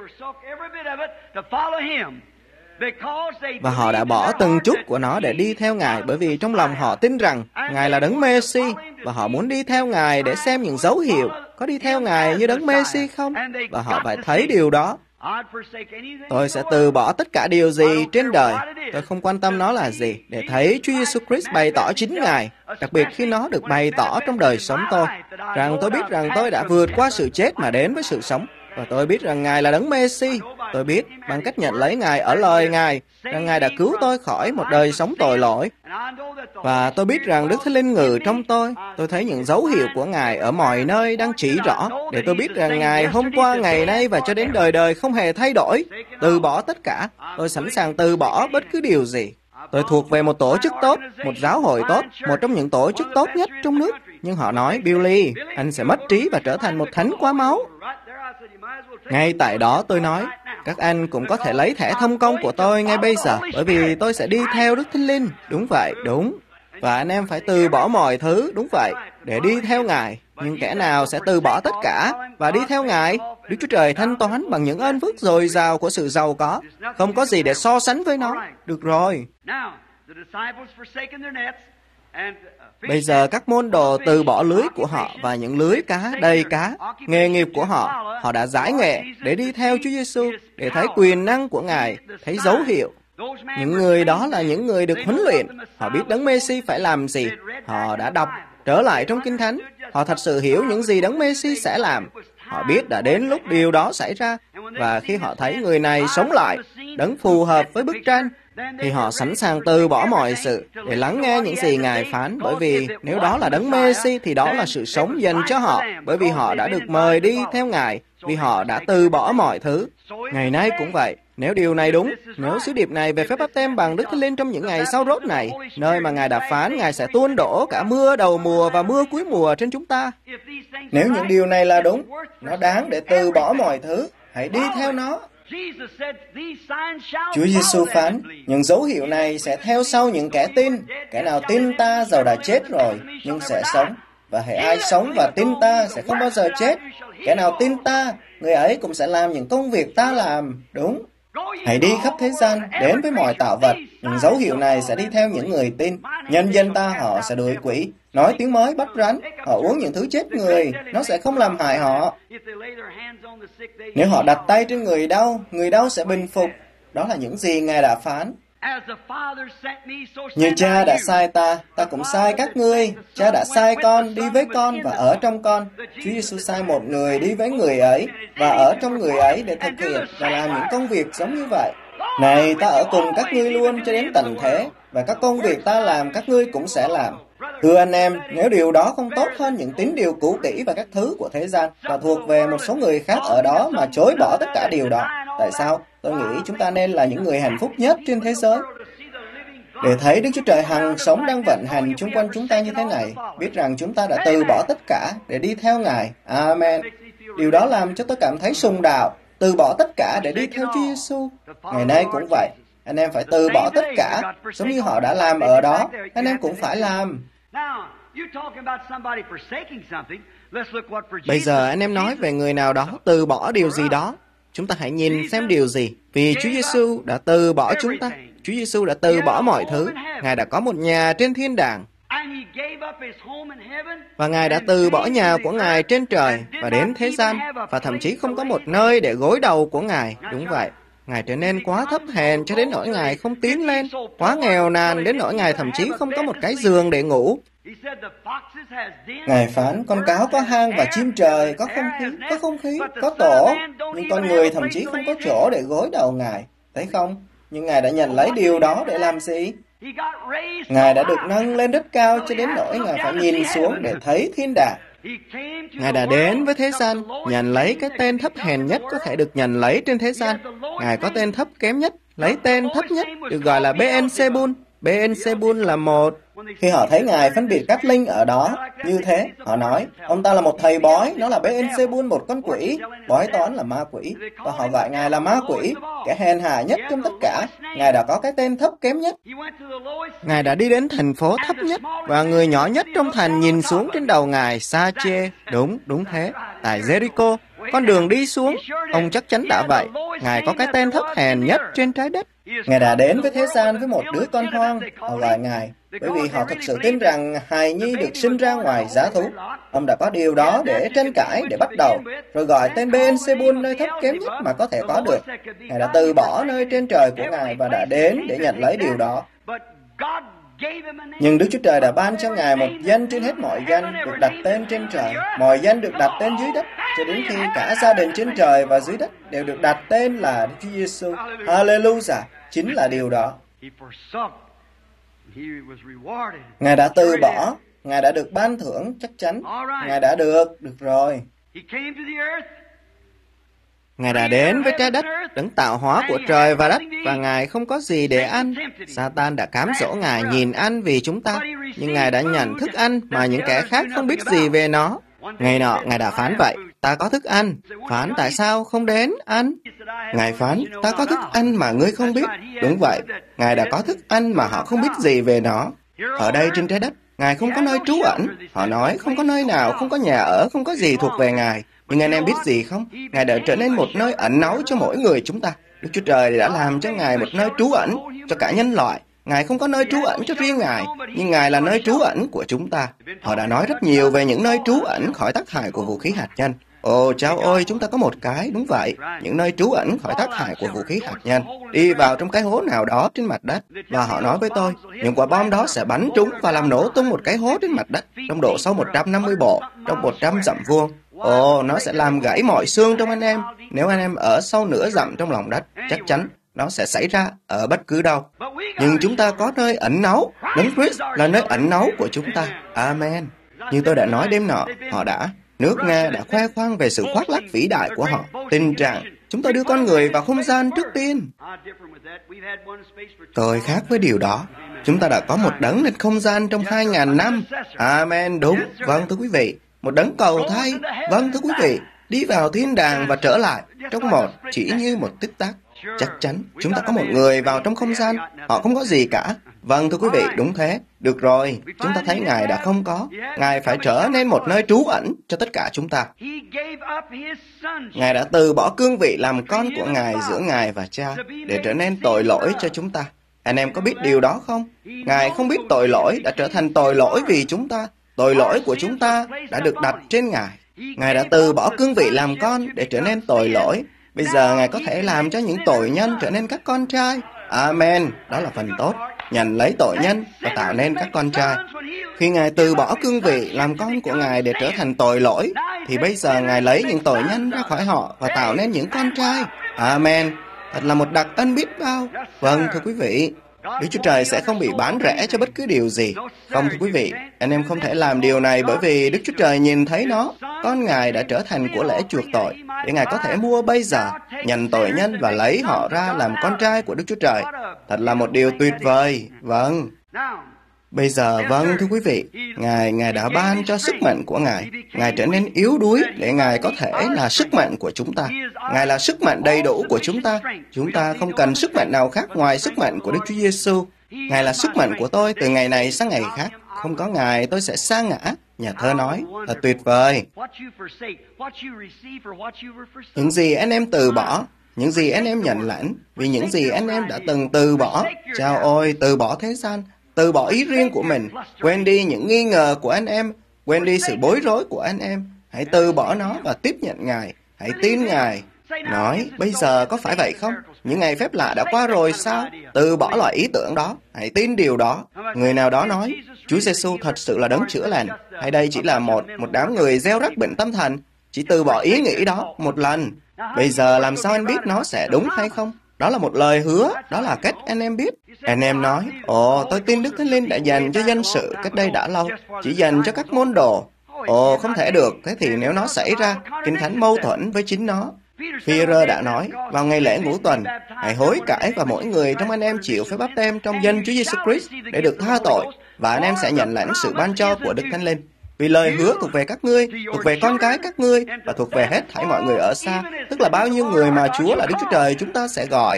Và họ đã bỏ từng chút của nó để đi theo Ngài, bởi vì trong lòng họ tin rằng Ngài là đấng Messi, và họ muốn đi theo Ngài để xem những dấu hiệu có đi theo Ngài như đấng Messi không, và họ phải thấy điều đó. Tôi sẽ từ bỏ tất cả điều gì trên đời, tôi không quan tâm nó là gì, để thấy Chúa Giêsu Christ bày tỏ chính Ngài, đặc biệt khi nó được bày tỏ trong đời sống tôi, rằng tôi biết rằng tôi đã vượt qua sự chết mà đến với sự sống. Và tôi biết rằng Ngài là đấng Messi. Tôi biết bằng cách nhận lấy Ngài ở lời Ngài, rằng Ngài đã cứu tôi khỏi một đời sống tội lỗi. Và tôi biết rằng Đức Thánh Linh ngự trong tôi. Tôi thấy những dấu hiệu của Ngài ở mọi nơi đang chỉ rõ, để tôi biết rằng Ngài hôm qua, ngày nay và cho đến đời đời không hề thay đổi. Từ bỏ tất cả. Tôi sẵn sàng từ bỏ bất cứ điều gì. Tôi thuộc về một tổ chức tốt, một giáo hội tốt, một trong những tổ chức tốt nhất trong nước. Nhưng họ nói, Billy, anh sẽ mất trí và trở thành một thánh quá máu. Ngay tại đó tôi nói, các anh cũng có thể lấy thẻ thông công của tôi ngay bây giờ, bởi vì tôi sẽ đi theo Đức Thánh Linh. Đúng vậy, đúng. Và anh em phải từ bỏ mọi thứ, đúng vậy, để đi theo Ngài. Nhưng kẻ nào sẽ từ bỏ tất cả và đi theo Ngài? Đức Chúa Trời thanh toán bằng những ơn phước dồi dào của sự giàu có. Không có gì để so sánh với nó. Được rồi. Bây giờ các môn đồ từ bỏ lưới của họ và những lưới cá đầy cá, nghề nghiệp của họ. Họ đã giải nghệ để đi theo Chúa Giêsu, để thấy quyền năng của Ngài, thấy dấu hiệu. Những người đó là những người được huấn luyện. Họ biết Đấng Mê-si phải làm gì. Họ đã đọc trở lại trong Kinh Thánh. Họ thật sự hiểu những gì Đấng Mê-si sẽ làm. Họ biết đã đến lúc điều đó xảy ra. Và khi họ thấy người này sống lại, Đấng phù hợp với bức tranh, thì họ sẵn sàng từ bỏ mọi sự để lắng nghe những gì Ngài phán. Bởi vì nếu đó là Đấng Mê-si thì đó là sự sống dành cho họ. Bởi vì họ đã được mời đi theo Ngài, vì họ đã từ bỏ mọi thứ. Ngày nay cũng vậy. Nếu điều này đúng, nếu sứ điệp này về phép báp têm bằng Đức Thánh Linh trong những ngày sau rốt này, nơi mà Ngài đã phán Ngài sẽ tuôn đổ cả mưa đầu mùa và mưa cuối mùa trên chúng ta. Nếu những điều này là đúng, nó đáng để từ bỏ mọi thứ. Hãy đi theo nó. Chúa Giêsu phán, những dấu hiệu này sẽ theo sau những kẻ tin. Kẻ nào tin ta dầu đã chết rồi, nhưng sẽ sống. Và hễ ai sống và tin ta sẽ không bao giờ chết. Kẻ nào tin ta, người ấy cũng sẽ làm những công việc ta làm. Đúng. Hãy đi khắp thế gian, đến với mọi tạo vật. Những dấu hiệu này sẽ đi theo những người tin. Nhân danh ta họ sẽ đuổi quỷ, nói tiếng mới bắt rắn, họ uống những thứ chết người, nó sẽ không làm hại họ. Nếu họ đặt tay trên người đau, người đau sẽ bình phục. Đó là những gì Ngài đã phán. Như Cha đã sai ta, ta cũng sai các ngươi. Cha đã sai con, đi với con và ở trong con. Chúa Giêsu sai một người đi với người ấy và ở trong người ấy để thực hiện và làm những công việc giống như vậy. Này, ta ở cùng các ngươi luôn cho đến tận thế, và các công việc ta làm các ngươi cũng sẽ làm. Thưa anh em, nếu điều đó không tốt hơn những tín điều cũ kỹ và các thứ của thế gian, và thuộc về một số người khác ở đó mà chối bỏ tất cả điều đó, tại sao? Tôi nghĩ chúng ta nên là những người hạnh phúc nhất trên thế giới. Để thấy Đức Chúa Trời hằng sống đang vận hành chung quanh chúng ta như thế này, biết rằng chúng ta đã từ bỏ tất cả để đi theo Ngài. Amen. Điều đó làm cho tôi cảm thấy sùng đạo, từ bỏ tất cả để đi theo Chúa Giêsu. Ngày nay cũng vậy. Anh em phải từ bỏ tất cả, giống như họ đã làm ở đó, anh em cũng phải làm. Bây giờ anh em nói về người nào đó từ bỏ điều gì đó. Chúng ta hãy nhìn xem điều gì. Vì Chúa Giêsu đã từ bỏ chúng ta. Chúa Giêsu đã từ bỏ mọi thứ. Ngài đã có một nhà trên thiên đàng. Và Ngài đã từ bỏ nhà của Ngài trên trời và đến thế gian, và thậm chí không có một nơi để gối đầu của Ngài. Đúng vậy. Ngài trở nên quá thấp hèn cho đến nỗi Ngài không tiến lên, quá nghèo nàn đến nỗi Ngài thậm chí không có một cái giường để ngủ. Ngài phán, con cáo có hang và chim trời có không khí, có không khí, có tổ, nhưng con người thậm chí không có chỗ để gối đầu Ngài. Thấy không? Nhưng Ngài đã nhận lấy điều đó để làm gì? Ngài đã được nâng lên rất cao cho đến nỗi Ngài phải nhìn xuống để thấy thiên đàng. Ngài đã đến với thế gian, nhận lấy cái tên thấp hèn nhất có thể được nhận lấy trên thế gian. Ngài có tên thấp kém nhất, lấy tên thấp nhất, được gọi là Beelzebul. Beelzebul là một. Khi họ thấy Ngài phân biệt các linh ở đó như thế, họ nói, ông ta là một thầy bói, nó là Beelzebul, một con quỷ. Bói toán là ma quỷ, và họ gọi Ngài là ma quỷ, kẻ hèn hạ nhất trong tất cả. Ngài đã có cái tên thấp kém nhất. Ngài đã đi đến thành phố thấp nhất, và người nhỏ nhất trong thành nhìn xuống trên đầu Ngài, Sa-chê. Đúng, đúng thế. Tại Jericho, con đường đi xuống, ông chắc chắn đã vậy. Ngài có cái tên thấp hèn nhất trên trái đất. Ngài đã đến với thế gian với một đứa con hoang, họ gọi Ngài, bởi vì họ thực sự tin rằng hài nhi được sinh ra ngoài giá thú. Ông đã có điều đó để tranh cãi, để bắt đầu, rồi gọi tên Beelzebul, nơi thấp kém nhất mà có thể có được. Ngài đã từ bỏ nơi trên trời của Ngài và đã đến để nhận lấy điều đó. Nhưng Đức Chúa Trời đã ban cho Ngài một danh trên hết mọi danh, được đặt tên trên trời, mọi danh được đặt tên dưới đất, cho đến khi cả gia đình trên trời và dưới đất đều được đặt tên là Đức Chúa Giêsu. Hallelujah, chính là điều đó. Ngài đã từ bỏ, Ngài đã được ban thưởng chắc chắn, Ngài đã được, được rồi. Ngài đã đến với trái đất, đấng tạo hóa của trời và đất, và Ngài không có gì để ăn. Satan đã cám dỗ Ngài nhìn ăn vì chúng ta, nhưng Ngài đã nhận thức ăn mà những kẻ khác không biết gì về nó. Ngày nọ, Ngài đã phán vậy, ta có thức ăn. Phán tại sao không đến ăn? Ngài phán, ta có thức ăn mà ngươi không biết. Đúng vậy, Ngài đã có thức ăn mà họ không biết gì về nó. Ở đây trên trái đất, Ngài không có nơi trú ẩn. Họ nói không có nơi nào, không có nhà ở, không có gì thuộc về Ngài. Nhưng anh em biết gì không? Ngài đã trở nên một nơi ẩn náu cho mỗi người chúng ta. Đức Chúa Trời đã làm cho Ngài một nơi trú ẩn cho cả nhân loại. Ngài không có nơi trú ẩn cho riêng Ngài, nhưng Ngài là nơi trú ẩn của chúng ta. Họ đã nói rất nhiều về những nơi trú ẩn khỏi tác hại của vũ khí hạt nhân. Ồ, cháu ơi, chúng ta có một cái, đúng vậy, những nơi trú ẩn khỏi tác hại của vũ khí hạt nhân. Đi vào trong cái hố nào đó trên mặt đất, và họ nói với tôi, những quả bom đó sẽ bắn trúng và làm nổ tung một cái hố trên mặt đất, trong độ sâu một trăm năm mươi bộ, trong một trăm dặm vuông. Ồ, nó sẽ làm gãy mọi xương trong anh em. Nếu anh em ở sâu nửa dặm trong lòng đất, chắc chắn nó sẽ xảy ra ở bất cứ đâu. Nhưng chúng ta có nơi ẩn náu, Đấng Christ là nơi ẩn náu của chúng ta. Amen. Như tôi đã nói đêm nọ, họ đã Nước Nga đã khoe khoang về sự khoác lác vĩ đại của họ. Tình trạng chúng ta đưa con người vào không gian trước tiên. Tôi khác với điều đó. Chúng ta đã có một đấng lên không gian trong hai ngàn năm. Amen, đúng. Vâng, thưa quý vị. Một đấng cầu thay. Vâng, thưa quý vị. Đi vào thiên đàng và trở lại trong một, chỉ như một tích tắc. Chắc chắn, chúng ta có một người vào trong không gian. Họ không có gì cả. Vâng, thưa quý vị, đúng thế. Được rồi, chúng ta thấy Ngài đã không có. Ngài phải trở nên một nơi trú ẩn cho tất cả chúng ta. Ngài đã từ bỏ cương vị làm con của Ngài giữa Ngài và Cha để trở nên tội lỗi cho chúng ta. Anh em có biết điều đó không? Ngài không biết tội lỗi đã trở thành tội lỗi vì chúng ta. Tội lỗi của chúng ta đã được đặt trên Ngài. Ngài đã từ bỏ cương vị làm con để trở nên tội lỗi. Bây giờ Ngài có thể làm cho những tội nhân trở nên các con trai. Amen, đó là phần tốt. Nhận lấy tội nhân và tạo nên các con trai. Khi Ngài từ bỏ cương vị làm con của Ngài để trở thành tội lỗi, thì bây giờ Ngài lấy những tội nhân ra khỏi họ và tạo nên những con trai. Amen, thật là một đặc ân biết bao. Vâng, thưa quý vị, Đức Chúa Trời sẽ không bị bán rẻ cho bất cứ điều gì. Không, thưa quý vị, anh em không thể làm điều này bởi vì Đức Chúa Trời nhìn thấy nó. Con Ngài đã trở thành của lễ chuộc tội, để Ngài có thể mua bây giờ, nhận tội nhân và lấy họ ra làm con trai của Đức Chúa Trời. Thật là một điều tuyệt vời. Vâng. Bây giờ, vâng, thưa quý vị, Ngài, Ngài đã ban cho sức mạnh của Ngài. Ngài trở nên yếu đuối để Ngài có thể là sức mạnh của chúng ta. Ngài là sức mạnh đầy đủ của chúng ta. Chúng ta không cần sức mạnh nào khác ngoài sức mạnh của Đức Chúa Giêsu. Ngài là sức mạnh của tôi từ ngày này sang ngày khác. Không có Ngài, tôi sẽ sa ngã. Nhà thơ nói, thật tuyệt vời. Những gì anh em từ bỏ, những gì anh em nhận lãnh, vì những gì anh em đã từng từ bỏ. Chao ôi, từ bỏ thế gian, từ bỏ ý riêng của mình, quên đi những nghi ngờ của anh em, quên đi sự bối rối của anh em. Hãy từ bỏ nó và tiếp nhận Ngài. Hãy tin Ngài. Nói, bây giờ có phải vậy không? Những ngày phép lạ đã qua rồi sao? Từ bỏ loại ý tưởng đó. Hãy tin điều đó. Người nào đó nói, Chúa Giêsu thật sự là đấng chữa lành. Hay đây chỉ là một, một đám người gieo rắc bệnh tâm thần. Chỉ từ bỏ ý nghĩ đó một lần. Bây giờ làm sao anh biết nó sẽ đúng hay không? Đó là một lời hứa. Đó là cách anh em biết. Anh em nói, ồ, tôi tin Đức Thánh Linh đã dành cho dân sự cách đây đã lâu. Chỉ dành cho các môn đồ. Ồ, không thể được. Thế thì nếu nó xảy ra, Kinh Thánh mâu thuẫn với chính nó. Phi-e-rơ đã nói, vào ngày lễ ngũ tuần, hãy hối cải và mỗi người trong anh em chịu phép báp têm trong danh Chúa Giêsu Christ để được tha tội, và anh em sẽ nhận lãnh sự ban cho của Đức Thánh Linh. Vì lời hứa thuộc về các ngươi, thuộc về con cái các ngươi, và thuộc về hết thảy mọi người ở xa, tức là bao nhiêu người mà Chúa là Đức Chúa Trời chúng ta sẽ gọi.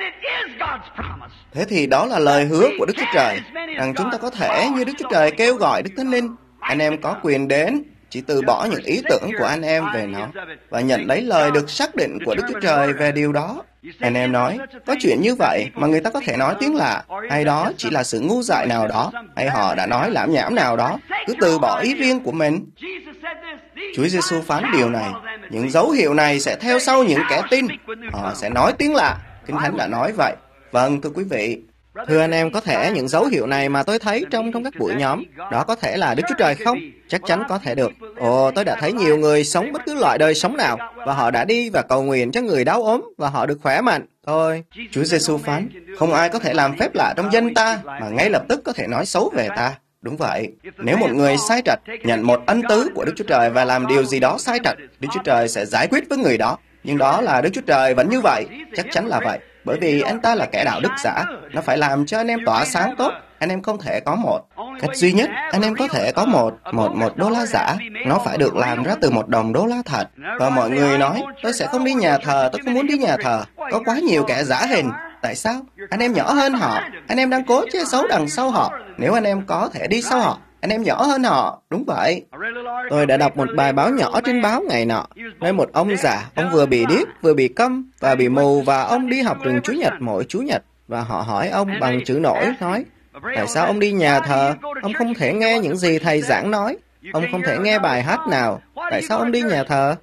Thế thì đó là lời hứa của Đức Chúa Trời, rằng chúng ta có thể như Đức Chúa Trời kêu gọi Đức Thánh Linh. Anh em có quyền đến, chỉ từ bỏ những ý tưởng của anh em về nó, và nhận lấy lời được xác định của Đức Chúa Trời về điều đó. Anh em nói, có chuyện như vậy mà người ta có thể nói tiếng lạ, hay đó chỉ là sự ngu dại nào đó, hay họ đã nói lảm nhảm nào đó, cứ từ bỏ ý riêng của mình. Chúa Giêsu phán điều này, những dấu hiệu này sẽ theo sau những kẻ tin, họ sẽ nói tiếng lạ. Kinh Thánh đã nói vậy. Vâng, thưa quý vị. Thưa anh em, có thể những dấu hiệu này mà tôi thấy trong trong các buổi nhóm, đó có thể là Đức Chúa Trời không? Chắc chắn có thể được. Ồ, tôi đã thấy nhiều người sống bất cứ loại đời sống nào, và họ đã đi và cầu nguyện cho người đau ốm, và họ được khỏe mạnh. Thôi, Chúa Giêsu phán, không ai có thể làm phép lạ trong danh ta, mà ngay lập tức có thể nói xấu về ta. Đúng vậy. Nếu một người sai trạch, nhận một ân tứ của Đức Chúa Trời và làm điều gì đó sai trạch, Đức Chúa Trời sẽ giải quyết với người đó. Nhưng đó là Đức Chúa Trời vẫn như vậy, chắc chắn là vậy. Bởi vì anh ta là kẻ đạo đức giả, nó phải làm cho anh em tỏa sáng tốt. Anh em không thể có một. Cách duy nhất, anh em có thể có một, một, một đô la giả. Nó phải được làm ra từ một đồng đô la thật. Và mọi người nói, tôi sẽ không đi nhà thờ, tôi không muốn đi nhà thờ. Có quá nhiều kẻ giả hình. Tại sao? Anh em nhỏ hơn họ. Anh em đang cố che giấu đằng sau họ. Nếu anh em có thể đi sau họ, anh em nhỏ hơn họ. Đúng vậy. Tôi đã đọc một bài báo nhỏ trên báo ngày nọ. Nơi một ông già, ông vừa bị điếc, vừa bị câm và bị mù, và ông đi học trường Chủ nhật mỗi Chủ nhật. và họ hỏi ông bằng chữ nổi, nói, tại sao ông đi nhà thờ? Ông không thể nghe những gì thầy giảng nói. Ông không thể nghe bài hát nào. Tại sao ông đi nhà thờ?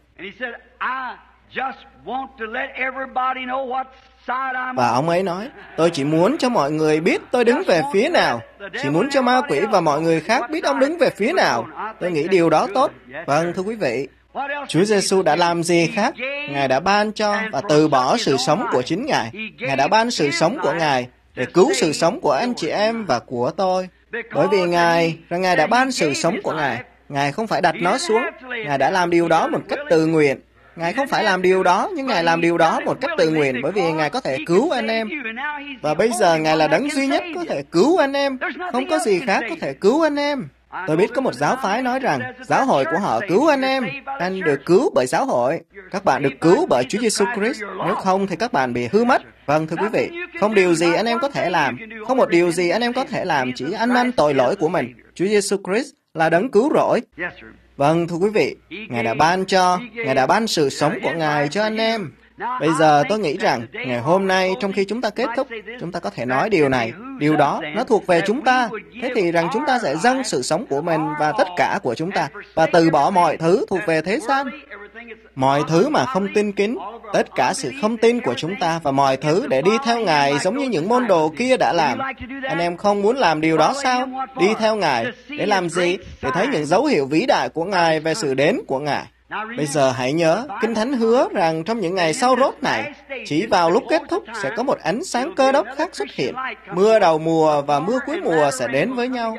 Và ông ấy nói, tôi chỉ muốn cho mọi người biết tôi đứng về phía nào. Chỉ muốn cho ma quỷ và mọi người khác biết ông đứng về phía nào. Tôi nghĩ điều đó tốt. Vâng, thưa quý vị, Chúa Giêsu đã làm gì khác? Ngài đã ban cho và từ bỏ sự sống của chính Ngài. Ngài đã ban sự sống của Ngài để cứu sự sống của anh chị em và của tôi. Bởi vì Ngài, rằng Ngài đã ban sự sống của Ngài. Ngài không phải đặt nó xuống. Ngài đã làm điều đó một cách tự nguyện. Ngài không phải làm điều đó, nhưng Ngài làm điều đó một cách tự nguyện, bởi vì Ngài có thể cứu anh em. Và bây giờ Ngài là đấng duy nhất có thể cứu anh em. Không có gì khác có thể cứu anh em. Tôi biết có một giáo phái nói rằng giáo hội của họ cứu anh em. Anh được cứu bởi giáo hội. Các bạn được cứu bởi Chúa Giêsu Christ. Nếu không thì các bạn bị hư mất. Vâng, thưa quý vị, không điều gì anh em có thể làm. Không một điều gì anh em có thể làm, chỉ ăn năn tội lỗi của mình. Chúa Giêsu Christ là đấng cứu rỗi. Vâng, thưa quý vị, Ngài đã ban cho, Ngài đã ban sự sống của Ngài cho anh em. Bây giờ tôi nghĩ rằng, ngày hôm nay, trong khi chúng ta kết thúc, chúng ta có thể nói điều này, điều đó, nó thuộc về chúng ta. Thế thì rằng chúng ta sẽ dâng sự sống của mình và tất cả của chúng ta, và từ bỏ mọi thứ thuộc về thế gian. Mọi thứ mà không tin kính, tất cả sự không tin của chúng ta và mọi thứ để đi theo Ngài giống như những môn đồ kia đã làm. Anh em không muốn làm điều đó sao? Đi theo Ngài. Để làm gì? Để thấy những dấu hiệu vĩ đại của Ngài về sự đến của Ngài. Bây giờ hãy nhớ, Kinh Thánh hứa rằng trong những ngày sau rốt này, chỉ vào lúc kết thúc sẽ có một ánh sáng cơ đốc khác xuất hiện. Mưa đầu mùa và mưa cuối mùa sẽ đến với nhau.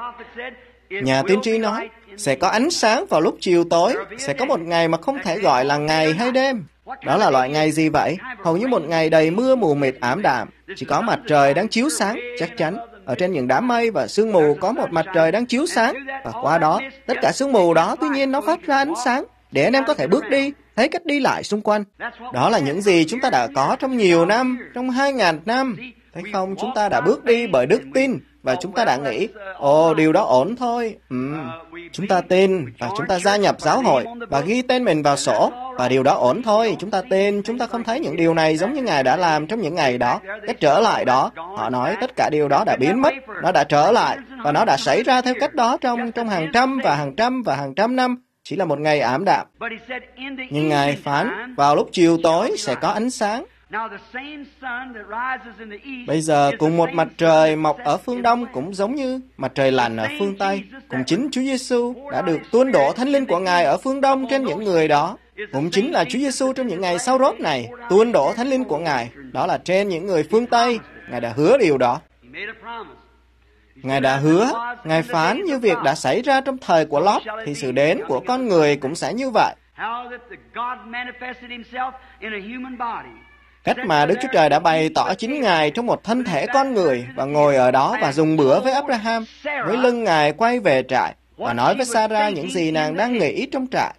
Nhà tiên tri nói, sẽ có ánh sáng vào lúc chiều tối, sẽ có một ngày mà không thể gọi là ngày hay đêm. Đó là loại ngày gì vậy? Hầu như một ngày đầy mưa mù mịt ảm đạm, chỉ có mặt trời đang chiếu sáng, chắc chắn. Ở trên những đám mây và sương mù có một mặt trời đang chiếu sáng, và qua đó, tất cả sương mù đó tuy nhiên nó phát ra ánh sáng, để anh em có thể bước đi, thấy cách đi lại xung quanh. Đó là những gì chúng ta đã có trong nhiều năm, trong hai ngàn năm. Thấy không, chúng ta đã bước đi bởi đức tin, và chúng ta đã nghĩ, ồ, điều đó ổn thôi. Ừ. Chúng ta tin, và chúng ta gia nhập giáo hội, và ghi tên mình vào sổ, và điều đó ổn thôi. Chúng ta tin, chúng ta không thấy những điều này giống như Ngài đã làm trong những ngày đó. Cách trở lại đó, họ nói tất cả điều đó đã biến mất, nó đã trở lại, và nó đã xảy ra theo cách đó trong trong hàng trăm và hàng trăm và hàng trăm năm. Chỉ là một ngày ảm đạm. Nhưng Ngài phán, vào lúc chiều tối sẽ có ánh sáng. Bây giờ, cùng một mặt trời mọc ở phương Đông cũng giống như mặt trời lặn ở phương Tây. Cùng chính Chúa Giêsu đã được tuôn đổ Thánh Linh của Ngài ở phương Đông trên những người đó. Cũng chính là Chúa Giêsu trong những ngày sau rốt này, tuôn đổ Thánh Linh của Ngài. Đó là trên những người phương Tây. Ngài đã hứa điều đó. Ngài đã hứa, Ngài phán như việc đã xảy ra trong thời của Lót, thì sự đến của con người cũng sẽ như vậy. Cách mà Đức Chúa Trời đã bày tỏ chính Ngài trong một thân thể con người và ngồi ở đó và dùng bữa với Abraham, với lưng Ngài quay về trại và nói với Sarah những gì nàng đang nghĩ trong trại.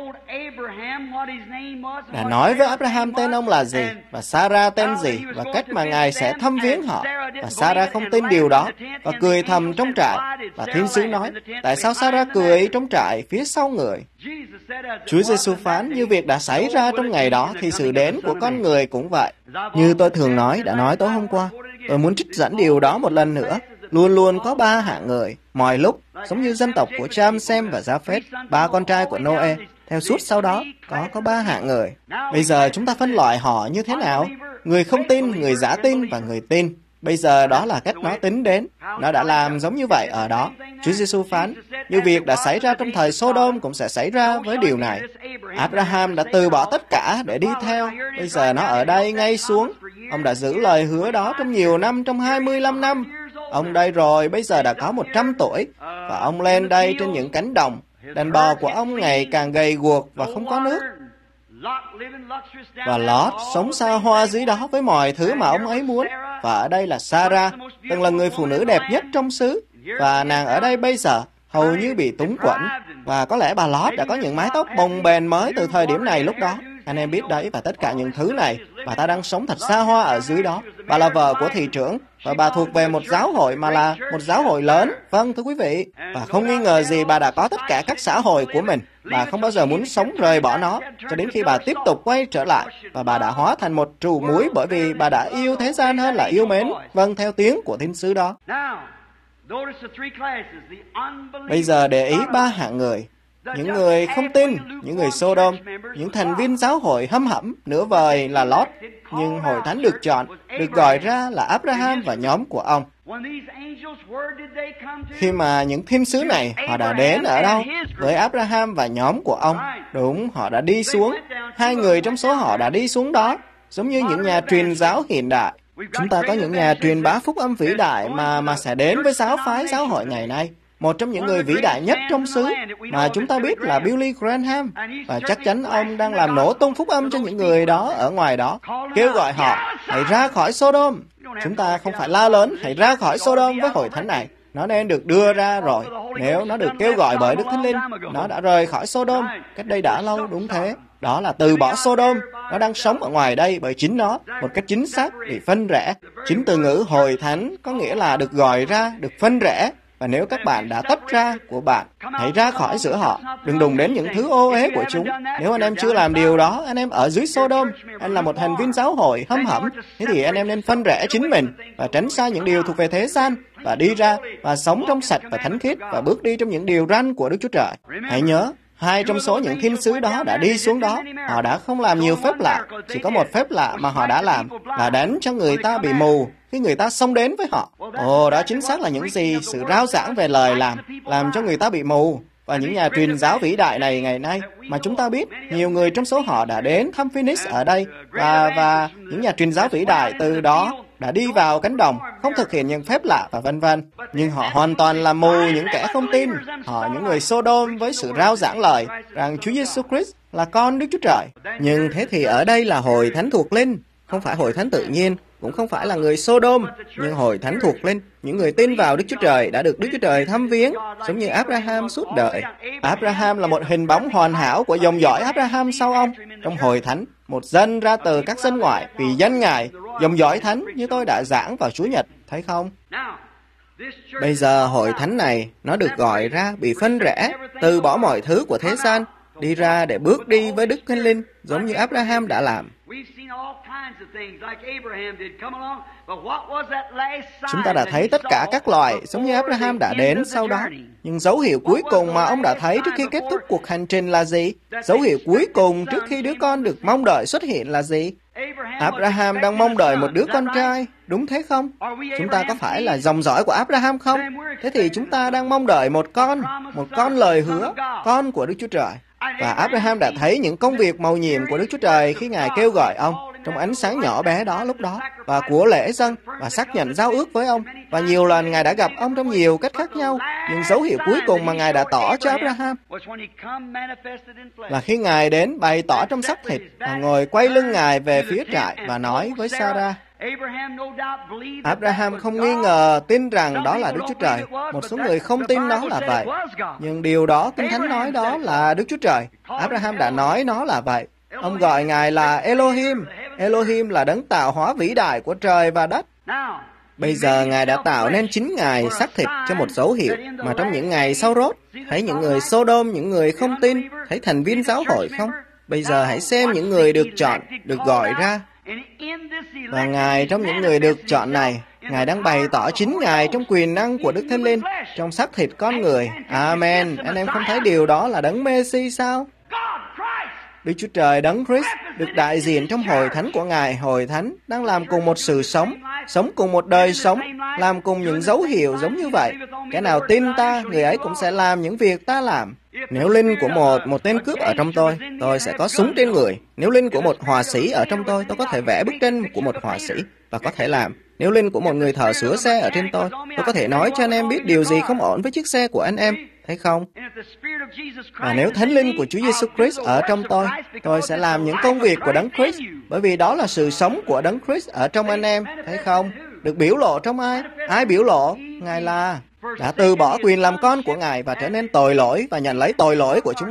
Đã nói với Abraham tên ông là gì và Sarah tên gì và cách mà Ngài sẽ thăm viếng họ. Và Sarah không tin điều đó và cười thầm trong trại. Và thiên sứ nói, tại sao Sarah cười trong trại phía sau người? Chúa Giêsu phán như việc đã xảy ra trong ngày đó thì sự đến của con người cũng vậy. Như tôi thường nói, đã nói tối hôm qua, tôi muốn trích dẫn điều đó một lần nữa. Luôn luôn có ba hạng người, mọi lúc, giống như dân tộc của Cham, Sem và Gia-phết, ba con trai của Nô-e. Theo suốt sau đó, có có ba hạng người. Bây giờ chúng ta phân loại họ như thế nào? Người không tin, người giả tin và người tin. Bây giờ đó là cách nó tính đến. Nó đã làm giống như vậy ở đó. Chúa Giêsu phán, như việc đã xảy ra trong thời Sodom cũng sẽ xảy ra với điều này. Abraham đã từ bỏ tất cả để đi theo. Bây giờ nó ở đây ngay xuống. Ông đã giữ lời hứa đó trong nhiều năm, trong hai mươi lăm năm. Ông đây rồi, bây giờ đã có một trăm tuổi. Và ông lên đây trên những cánh đồng. Đàn bò của ông ngày càng gầy guộc và không có nước. Và Lót sống xa hoa dưới đó với mọi thứ mà ông ấy muốn. Và ở đây là Sarah, từng là người phụ nữ đẹp nhất trong xứ. Và nàng ở đây bây giờ hầu như bị túng quẫn. Và có lẽ bà Lót đã có những mái tóc bồng bềnh mới từ thời điểm này lúc đó. Anh em biết đấy, và tất cả những thứ này Bà ta đang sống thật xa hoa ở dưới đó. Bà là vợ của thị trưởng, và bà thuộc về một giáo hội mà là một giáo hội lớn. Vâng, thưa quý vị, bà không nghi ngờ gì bà đã có tất cả các xã hội của mình. Bà không bao giờ muốn sống rời bỏ nó, cho đến khi bà tiếp tục quay trở lại. Và bà đã hóa thành một trù muối bởi vì bà đã yêu thế gian hơn là yêu mến. Vâng, theo tiếng của thiên sứ đó. Bây giờ để ý ba hạng người. Những người không tin, những người Sodom, những thành viên giáo hội hâm hẩm, nửa vời là Lót. Nhưng hội thánh được chọn, được gọi ra là Abraham và nhóm của ông. Khi mà những thiên sứ này, họ đã đến ở đâu? Với Abraham và nhóm của ông. Đúng, họ đã đi xuống. Hai người trong số họ đã đi xuống đó, giống như những nhà truyền giáo hiện đại. Chúng ta có những nhà truyền bá phúc âm vĩ đại mà mà sẽ đến với giáo phái giáo hội ngày nay. Một trong những người vĩ đại nhất trong xứ mà chúng ta biết là Billy Graham, và chắc chắn ông đang làm nổ tung phúc âm cho những người đó ở ngoài đó, kêu gọi họ hãy ra khỏi Sodom. Chúng ta không phải la lớn hãy ra khỏi Sodom với hội thánh này. Nó nên được đưa ra rồi. Nếu nó được kêu gọi bởi Đức Thánh Linh, nó đã rời khỏi Sodom cách đây đã lâu, đúng thế. Đó là từ bỏ Sodom. Nó đang sống ở ngoài đây bởi chính nó, một cách chính xác, bị phân rẽ. Chính từ ngữ hội thánh có nghĩa là được gọi ra, được phân rẽ. Và nếu các bạn đã tách ra của bạn, hãy ra khỏi giữa họ. Đừng đụng đến những thứ ô uế của chúng. Nếu anh em chưa làm điều đó, anh em ở dưới Sodom, anh là một thành viên giáo hội hâm hẩm, thế thì anh em nên phân rẽ chính mình và tránh xa những điều thuộc về thế gian và đi ra và sống trong sạch và thánh khiết và bước đi trong những điều răn của Đức Chúa Trời. Hãy nhớ, hai trong số những thiên sứ đó đã đi xuống đó. Họ đã không làm nhiều phép lạ. Chỉ có một phép lạ mà họ đã làm là đánh cho người ta bị mù khi người ta xông đến với họ. Ồ, đó chính xác là những gì sự rao giảng về lời làm, làm cho người ta bị mù. Và những nhà truyền giáo vĩ đại này ngày nay, mà chúng ta biết, nhiều người trong số họ đã đến thăm Phoenix ở đây, và, và những nhà truyền giáo vĩ đại từ đó đã đi vào cánh đồng, không thực hiện những phép lạ và vân vân. Nhưng họ hoàn toàn là mù những kẻ không tin. Họ những người Sodom với sự rao giảng lời rằng Chúa Giêsu Christ là con Đức Chúa Trời. Nhưng thế thì ở đây là hội thánh thuộc linh, không phải hội thánh tự nhiên, cũng không phải là người Sodom, nhưng hội thánh thuộc linh. Những người tin vào Đức Chúa Trời đã được Đức Chúa Trời thăm viếng, giống như Abraham suốt đời. Abraham là một hình bóng hoàn hảo của dòng dõi Abraham sau ông. Trong hội thánh, một dân ra từ các dân ngoại vì danh Ngài, dòng dõi thánh như tôi đã giảng vào Chủ nhật, thấy không? Bây giờ hội thánh này, nó được gọi ra bị phân rẽ, từ bỏ mọi thứ của thế gian, đi ra để bước đi với Đức Thánh Linh, giống như Abraham đã làm. Chúng ta đã thấy tất cả các loại, giống như Abraham đã đến sau đó. Nhưng dấu hiệu cuối cùng mà ông đã thấy trước khi kết thúc cuộc hành trình là gì? Dấu hiệu cuối cùng trước khi đứa con được mong đợi xuất hiện là gì? Abraham đang mong đợi một đứa con trai, đúng thế không? Chúng ta có phải là dòng dõi của Abraham không? Thế thì chúng ta đang mong đợi một con, một con lời hứa, con của Đức Chúa Trời. Và Abraham đã thấy những công việc mầu nhiệm của Đức Chúa Trời khi Ngài kêu gọi ông trong ánh sáng nhỏ bé đó lúc đó, và của lễ dâng và xác nhận giao ước với ông. Và nhiều lần Ngài đã gặp ông trong nhiều cách khác nhau. Nhưng dấu hiệu cuối cùng mà Ngài đã tỏ cho Abraham là khi Ngài đến bày tỏ trong xác thịt và ngồi quay lưng Ngài về phía trại và nói với Sarah. Abraham không nghi ngờ tin rằng đó là Đức Chúa Trời. Một số người không tin nó là vậy. Nhưng điều đó Kinh Thánh nói đó là Đức Chúa Trời. Abraham đã nói nó là vậy. Ông gọi Ngài là Elohim. Elohim là đấng tạo hóa vĩ đại của trời và đất. Bây giờ Ngài đã tạo nên chính Ngài xác thịt cho một dấu hiệu mà trong những ngày sau rốt, thấy những người Sodom, những người không tin, thấy thành viên giáo hội không? Bây giờ hãy xem những người được chọn, được gọi ra. Và Ngài trong những người được chọn này, Ngài đang bày tỏ chính Ngài trong quyền năng của Đức Thánh Linh, trong xác thịt con người. Amen. Anh em không thấy điều đó là đấng Mê-si sao? Đức Chúa Trời đấng Christ được đại diện trong hội thánh của Ngài. Hội thánh đang làm cùng một sự sống, sống cùng một đời sống, làm cùng những dấu hiệu giống như vậy. Kẻ nào tin ta, người ấy cũng sẽ làm những việc ta làm. Nếu linh của một một tên cướp ở trong tôi, tôi sẽ có súng trên người. Nếu linh của một họa sĩ ở trong tôi, tôi có thể vẽ bức tranh của một họa sĩ và có thể làm. Nếu linh của một người thợ sửa xe ở trên tôi, tôi có thể nói cho anh em biết điều gì không ổn với chiếc xe của anh em, thấy không? Và nếu thánh linh của Chúa Giêsu Christ ở trong tôi, tôi sẽ làm những công việc của đấng Christ, bởi vì đó là sự sống của đấng Christ ở trong anh em, thấy không? Được biểu lộ trong ai? Ai biểu lộ? Ngài là đã từ bỏ quyền làm con của Ngài và trở nên tội lỗi và nhận lấy tội lỗi của chúng ta.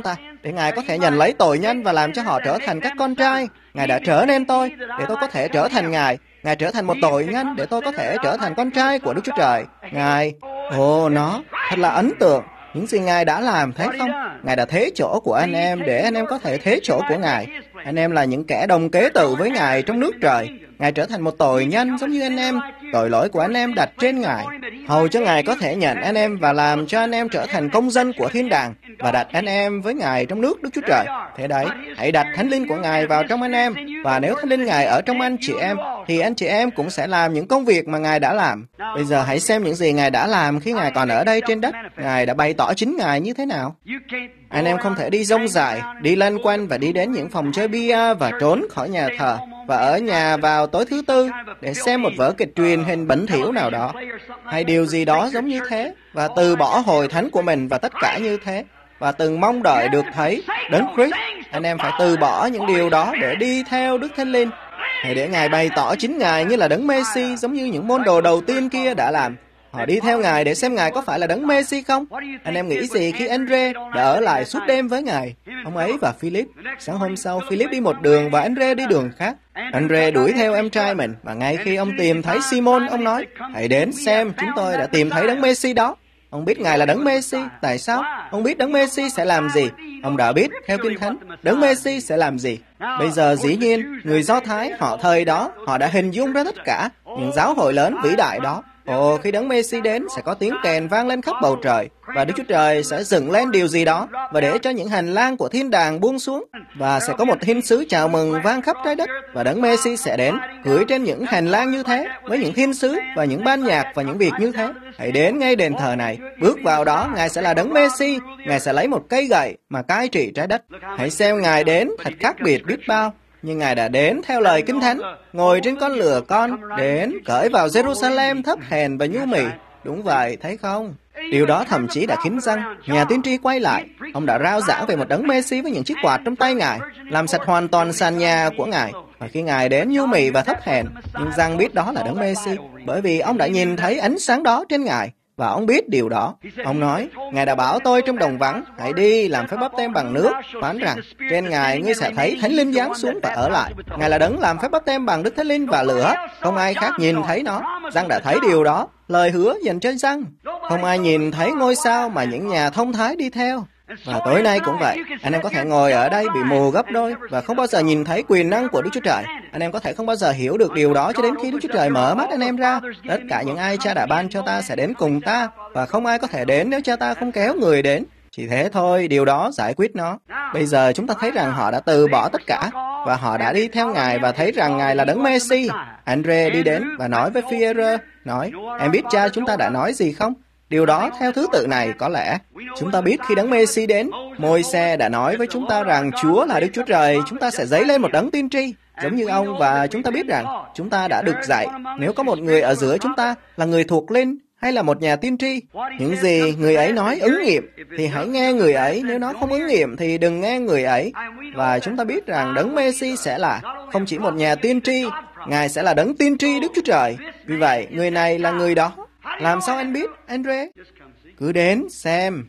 để Ngài có thể nhận lấy tội nhân và làm cho họ trở thành các con trai. Ngài đã trở nên tôi, để tôi có thể trở thành Ngài. Ngài trở thành một tội nhân, để tôi có thể trở thành con trai của Đức Chúa Trời. Ngài, ồ, nó thật là ấn tượng. Những gì Ngài đã làm, thấy không? Ngài đã thế chỗ của anh em, để anh em có thể thế chỗ của Ngài. Anh em là những kẻ đồng kế tự với Ngài trong nước trời. Ngài trở thành một tội nhân giống như anh em. Tội lỗi của anh em đặt trên Ngài, hầu cho Ngài có thể nhận anh em và làm cho anh em trở thành công dân của thiên đàng, và đặt anh em với Ngài trong nước Đức Chúa Trời. Thế đấy, hãy đặt Thánh Linh của Ngài vào trong anh em, và nếu Thánh Linh Ngài ở trong anh chị em, thì anh chị em cũng sẽ làm những công việc mà Ngài đã làm. Bây giờ hãy xem những gì Ngài đã làm khi Ngài còn ở đây trên đất. Ngài đã bày tỏ chính Ngài như thế nào. Anh em không thể đi rông dài, đi lân quanh và đi đến những phòng chơi bia và trốn khỏi nhà thờ, và ở nhà vào tối thứ tư để xem một vở kịch truyền hình bẩn thỉu nào đó, hay điều gì đó giống như thế, và từ bỏ hội thánh của mình và tất cả như thế, và từng mong đợi được thấy Đấng Christ. Anh em phải từ bỏ những điều đó để đi theo Đức Thánh Linh. Hãy để Ngài bày tỏ chính Ngài như là Đấng Mê-si, giống như những môn đồ đầu tiên kia đã làm. Họ đi theo Ngài để xem Ngài có phải là Đấng Mê-si không. Anh em nghĩ gì khi Andre đã ở lại suốt đêm với Ngài? Ông ấy và Philip. Sáng hôm sau, Philip đi một đường và Andre đi đường khác. Andre đuổi theo em trai mình, và ngay khi ông tìm thấy Simon, ông nói, hãy đến xem, chúng tôi đã tìm thấy Đấng Mê-si đó. Ông biết Ngài là Đấng Mê-si. Tại sao? Ông biết Đấng Mê-si sẽ làm gì. Ông đã biết, theo Kinh Thánh, Đấng Mê-si sẽ làm gì. Bây giờ dĩ nhiên, người Do Thái, họ thời đó, họ đã hình dung ra tất cả những giáo hội lớn vĩ đại đó. Ồ, khi Đấng Mê-si đến, sẽ có tiếng kèn vang lên khắp bầu trời, và Đức Chúa Trời sẽ dựng lên điều gì đó, và để cho những hành lang của thiên đàng buông xuống, và sẽ có một thiên sứ chào mừng vang khắp trái đất, và Đấng Mê-si sẽ đến, cưỡi trên những hành lang như thế, với những thiên sứ, và những ban nhạc, và những việc như thế. Hãy đến ngay đền thờ này, bước vào đó, Ngài sẽ là Đấng Mê-si, Ngài sẽ lấy một cây gậy mà cai trị trái đất. Hãy xem Ngài đến, thật khác biệt biết bao. Nhưng Ngài đã đến theo lời Kinh Thánh, ngồi trên con lừa con, đến cởi vào Jerusalem thấp hèn và nhu mì. Đúng vậy, thấy không? Điều đó thậm chí đã khiến răng nhà tiên tri quay lại. Ông đã rao giảng về một Đấng Mê-si với những chiếc quạt trong tay Ngài, làm sạch hoàn toàn sàn nhà của Ngài. Và khi Ngài đến nhu mì và thấp hèn, nhưng răng biết đó là Đấng Mê-si, bởi vì ông đã nhìn thấy ánh sáng đó trên Ngài, và ông biết điều đó. Ông nói, Ngài đã bảo tôi trong đồng vắng, hãy đi làm phép báp têm bằng nước, phán rằng, trên Ngài ngươi sẽ thấy Thánh Linh giáng xuống và ở lại. Ngài là Đấng làm phép báp têm bằng Đức Thánh Linh và lửa. Không ai khác nhìn thấy nó. Răng đã thấy điều đó, lời hứa dành trên răng. Không ai nhìn thấy ngôi sao mà những nhà thông thái đi theo. Và tối nay cũng vậy, anh em có thể ngồi ở đây bị mù gấp đôi và không bao giờ nhìn thấy quyền năng của Đức Chúa Trời. Anh em có thể không bao giờ hiểu được điều đó cho đến khi Đức Chúa Trời mở mắt anh em ra. Tất cả những ai Cha đã ban cho ta sẽ đến cùng ta, và không ai có thể đến nếu Cha ta không kéo người đến. Chỉ thế thôi, điều đó giải quyết nó. Bây giờ chúng ta thấy rằng họ đã từ bỏ tất cả, và họ đã đi theo Ngài và thấy rằng Ngài là Đấng Mê-si. Andre đi đến và nói với Phi-e-rơ, nói, em biết Cha chúng ta đã nói gì không? Điều đó theo thứ tự này có lẽ. Chúng ta biết khi Đấng Mê-si đến, Môi-se đã nói với chúng ta rằng Chúa là Đức Chúa Trời, chúng ta sẽ dấy lên một đấng tiên tri, giống như ông, và chúng ta biết rằng chúng ta đã được dạy, nếu có một người ở giữa chúng ta là người thuộc linh hay là một nhà tiên tri, những gì người ấy nói ứng nghiệm, thì hãy nghe người ấy, nếu nó không ứng nghiệm thì đừng nghe người ấy. Và chúng ta biết rằng Đấng Mê-si sẽ là không chỉ một nhà tiên tri, Ngài sẽ là đấng tiên tri Đức Chúa Trời. Vì vậy, người này là người đó. Làm sao anh biết, Andre? Cứ đến xem.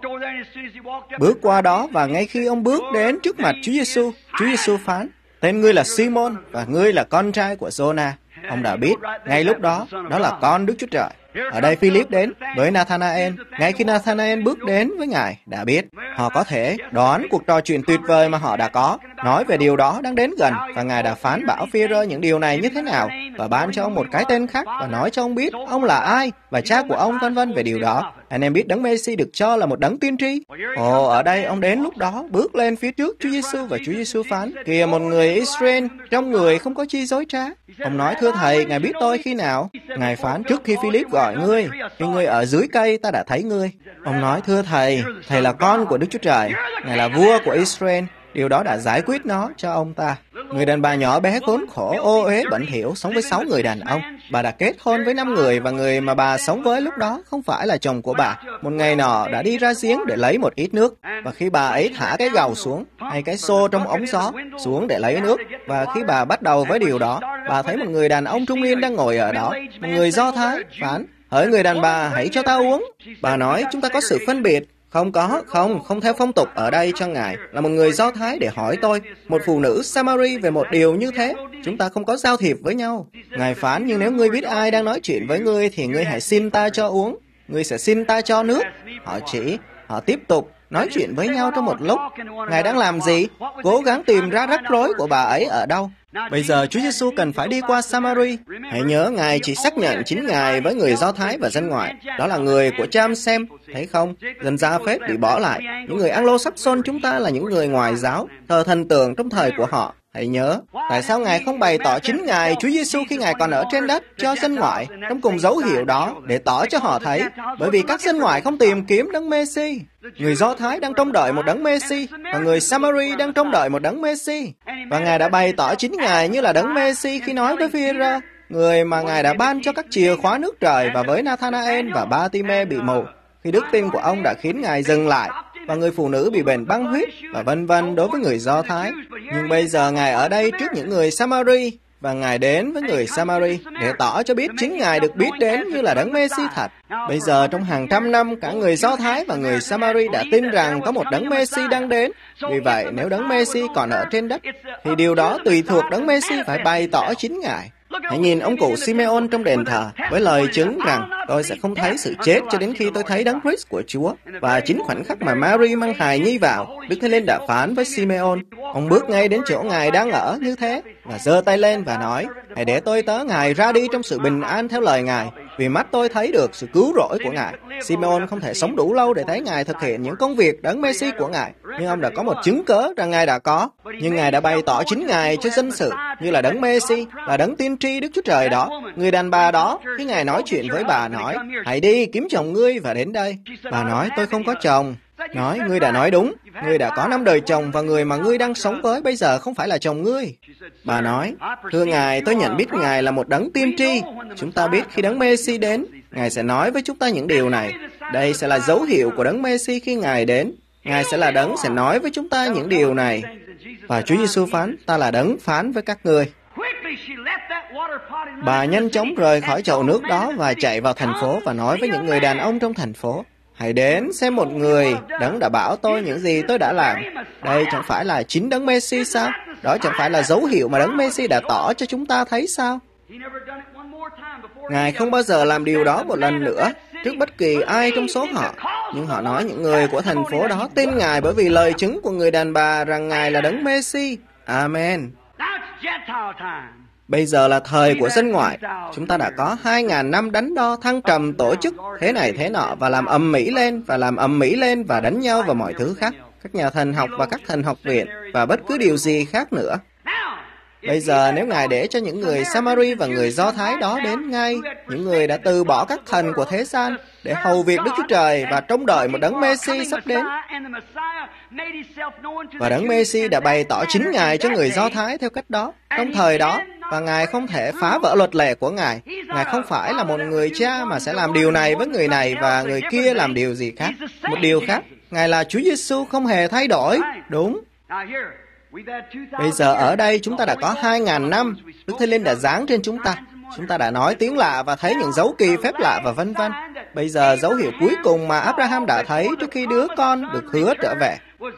Bước qua đó, và ngay khi ông bước đến trước mặt Chúa Giêsu, Chúa Giêsu phán, tên ngươi là Simon, và ngươi là con trai của Giô-na. Ông đã biết ngay lúc đó, đó là con Đức Chúa Trời. Ở đây Philip đến với Nathanael. Ngay khi Nathanael bước đến với Ngài, đã biết. Họ có thể đoán cuộc trò chuyện tuyệt vời mà họ đã có, nói về điều đó đang đến gần, và Ngài đã phán bảo Phi-e-rơ những điều này như thế nào, và ban cho ông một cái tên khác, và nói cho ông biết ông là ai, và cha của ông, vân vân về điều đó. Anh em biết Đấng Mê-si được cho là một đấng tiên tri. Ồ, ở đây ông đến lúc đó, bước lên phía trước Chúa Giêsu, và Chúa Giêsu phán, kìa một người Israel, trong người không có chi dối trá. Ông nói, thưa Thầy, Ngài biết tôi khi nào? Ngài phán, trước khi Philip gọi ngươi, khi ngươi ở dưới cây, ta đã thấy ngươi. Ông nói, thưa Thầy, Thầy là con của Đức Chúa Trời, Ngài là vua của Israel. Điều đó đã giải quyết nó cho ông ta. Người đàn bà nhỏ bé khốn khổ, ô uế, bẩn thỉu, sống với sáu người đàn ông. Bà đã kết hôn với năm người, và người mà bà sống với lúc đó không phải là chồng của bà. Một ngày nọ đã đi ra giếng để lấy một ít nước, và khi bà ấy thả cái gầu xuống, hay cái xô trong ống gió xuống để lấy nước, và khi bà bắt đầu với điều đó, bà thấy một người đàn ông trung niên đang ngồi ở đó, một người Do Thái, phán, hỡi người đàn bà, hãy cho ta uống. Bà nói, chúng ta có sự phân biệt, Không có, không, không theo phong tục ở đây cho Ngài là một người Do Thái để hỏi tôi, một phụ nữ Samari về một điều như thế. Chúng ta không có giao thiệp với nhau. Ngài phán, nhưng nếu ngươi biết ai đang nói chuyện với ngươi thì ngươi hãy xin ta cho uống. Ngươi sẽ xin ta cho nước. Họ chỉ, họ tiếp tục nói chuyện với nhau trong một lúc. Ngài đang làm gì? Cố gắng tìm ra rắc rối của bà ấy ở đâu. Bây giờ Chúa Giêsu cần phải đi qua Samari. Hãy nhớ, Ngài chỉ xác nhận chính Ngài với người Do Thái và dân ngoại. Đó là người của Cham Sem. Thấy không? Dân Gia-phết bị bỏ lại. Những người Anglo-Saxon chúng ta là những người ngoại giáo, thờ thần tượng trong thời của họ. Hãy nhớ, tại sao Ngài không bày tỏ chính Ngài Chúa Giêsu khi Ngài còn ở trên đất cho dân ngoại trong cùng dấu hiệu đó để tỏ cho họ thấy? Bởi vì các dân ngoại không tìm kiếm đấng Mê-si. Người Do Thái đang trông đợi một đấng Mê-si và người Samari đang trông đợi một đấng Mê-si. Và Ngài đã bày tỏ chính Ngài như là đấng Mê-si khi nói với Phi-e-rơ, người mà Ngài đã ban cho các chìa khóa nước trời, và với Nathanael và Ba-ti-mê bị mù, khi đức tin của ông đã khiến Ngài dừng lại, và người phụ nữ bị bệnh băng huyết, và vân vân đối với người Do Thái. Nhưng bây giờ Ngài ở đây trước những người Samari, và Ngài đến với người Samari để tỏ cho biết chính Ngài được biết đến như là đấng Mê-si thật. Bây giờ trong hàng trăm năm, cả người Do Thái và người Samari đã tin rằng có một đấng Mê-si đang đến. Vì vậy, nếu đấng Mê-si còn ở trên đất, thì điều đó tùy thuộc đấng Mê-si phải bày tỏ chính Ngài. Hãy nhìn ông cụ Simeon trong đền thờ với lời chứng rằng tôi sẽ không thấy sự chết cho đến khi tôi thấy đấng Christ của Chúa. Và chính khoảnh khắc mà Mary mang hài nhi vào, Đức Thánh Linh đã phán với Simeon. Ông bước ngay đến chỗ Ngài đang ở như thế và giơ tay lên và nói, hãy để tôi tớ Ngài ra đi trong sự bình an theo lời Ngài, vì mắt tôi thấy được sự cứu rỗi của Ngài. Simeon không thể sống đủ lâu để thấy Ngài thực hiện những công việc đấng Mê-si của Ngài, nhưng ông đã có một chứng cớ rằng Ngài đã có. Nhưng Ngài đã bày tỏ chính Ngài cho dân sự như là đấng Mê-si, là đấng tiên tri Đức Chúa Trời đó. Người đàn bà đó, khi Ngài nói chuyện với bà, nói, hãy đi kiếm chồng ngươi và đến đây. Bà nói, tôi không có chồng. Nói, ngươi đã nói đúng, ngươi đã có năm đời chồng, và người mà ngươi đang sống với bây giờ không phải là chồng ngươi. Bà nói, thưa Ngài, tôi nhận biết Ngài là một đấng tiên tri. Chúng ta biết khi đấng Mê-si đến, Ngài sẽ nói với chúng ta những điều này. Đây sẽ là dấu hiệu của đấng Mê-si khi Ngài đến. Ngài sẽ là đấng sẽ nói với chúng ta những điều này. Và Chúa Giêsu phán, ta là đấng phán với các ngươi. Bà nhanh chóng rời khỏi chậu nước đó và chạy vào thành phố và nói với những người đàn ông trong thành phố, hãy đến xem một người đấng đã bảo tôi những gì tôi đã làm. Đây chẳng phải là chính đấng Mê-si sao? Đó chẳng phải là dấu hiệu mà đấng Mê-si đã tỏ cho chúng ta thấy sao? Ngài không bao giờ làm điều đó một lần nữa trước bất kỳ ai trong số họ. Nhưng họ nói những người của thành phố đó tin Ngài bởi vì lời chứng của người đàn bà rằng Ngài là đấng Mê-si. Amen. Bây giờ là thời của dân ngoại. Chúng ta đã có hai ngàn năm đánh đo thăng trầm tổ chức thế này thế nọ và làm ầm ĩ lên và làm ầm ĩ lên và đánh nhau và mọi thứ khác. Các nhà thần học và các thần học viện và bất cứ điều gì khác nữa. Bây giờ nếu Ngài để cho những người Samari và người Do Thái đó đến ngay, những người đã từ bỏ các thần của thế gian để hầu việc Đức Chúa Trời và trông đợi một đấng Mê-si sắp đến. Và đấng Mê-si đã bày tỏ chính Ngài cho người Do Thái theo cách đó, trong thời đó, và Ngài không thể phá vỡ luật lệ của Ngài. Ngài không phải là một người cha mà sẽ làm điều này với người này và người kia làm điều gì khác. Một điều khác, Ngài là Chúa Giêsu không hề thay đổi. Đúng. Bây giờ ở đây chúng ta đã có hai ngàn năm, Đức Thánh Linh đã giáng trên chúng ta. Chúng ta đã nói tiếng lạ và thấy những dấu kỳ phép lạ và vân vân. Bây giờ dấu hiệu cuối cùng mà Abraham đã thấy trước khi đứa con được hứa trở về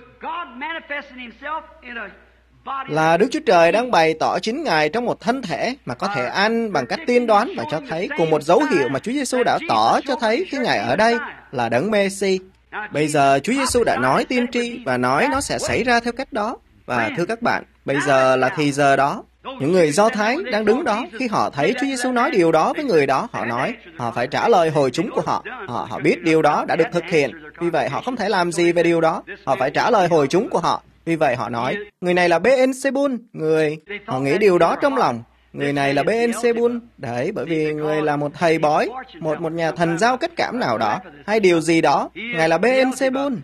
là Đức Chúa Trời đang bày tỏ chính Ngài trong một thân thể mà có thể ăn bằng cách tiên đoán và cho thấy cùng một dấu hiệu mà Chúa Giêsu đã tỏ cho thấy khi Ngài ở đây là đấng Mê-si. Bây giờ Chúa Giêsu đã nói tiên tri và nói nó sẽ xảy ra theo cách đó. Và thưa các bạn, bây giờ là thì giờ đó. Những người Do Thái đang đứng đó, khi họ thấy Chúa Giêsu nói điều đó với người đó, họ nói, họ phải trả lời hồi chúng của họ. Họ, họ biết điều đó đã được thực hiện, vì vậy họ không thể làm gì về điều đó. Họ phải trả lời hồi chúng của họ. Vì vậy họ nói, người này là Bê-en-sê-bun, người. Họ nghĩ điều đó trong lòng. Người này là Bê-en-sê-bun. Đấy, bởi vì người là một thầy bói, một một nhà thần giao kết cảm nào đó, hay điều gì đó. Ngài là Bê-en-sê-bun.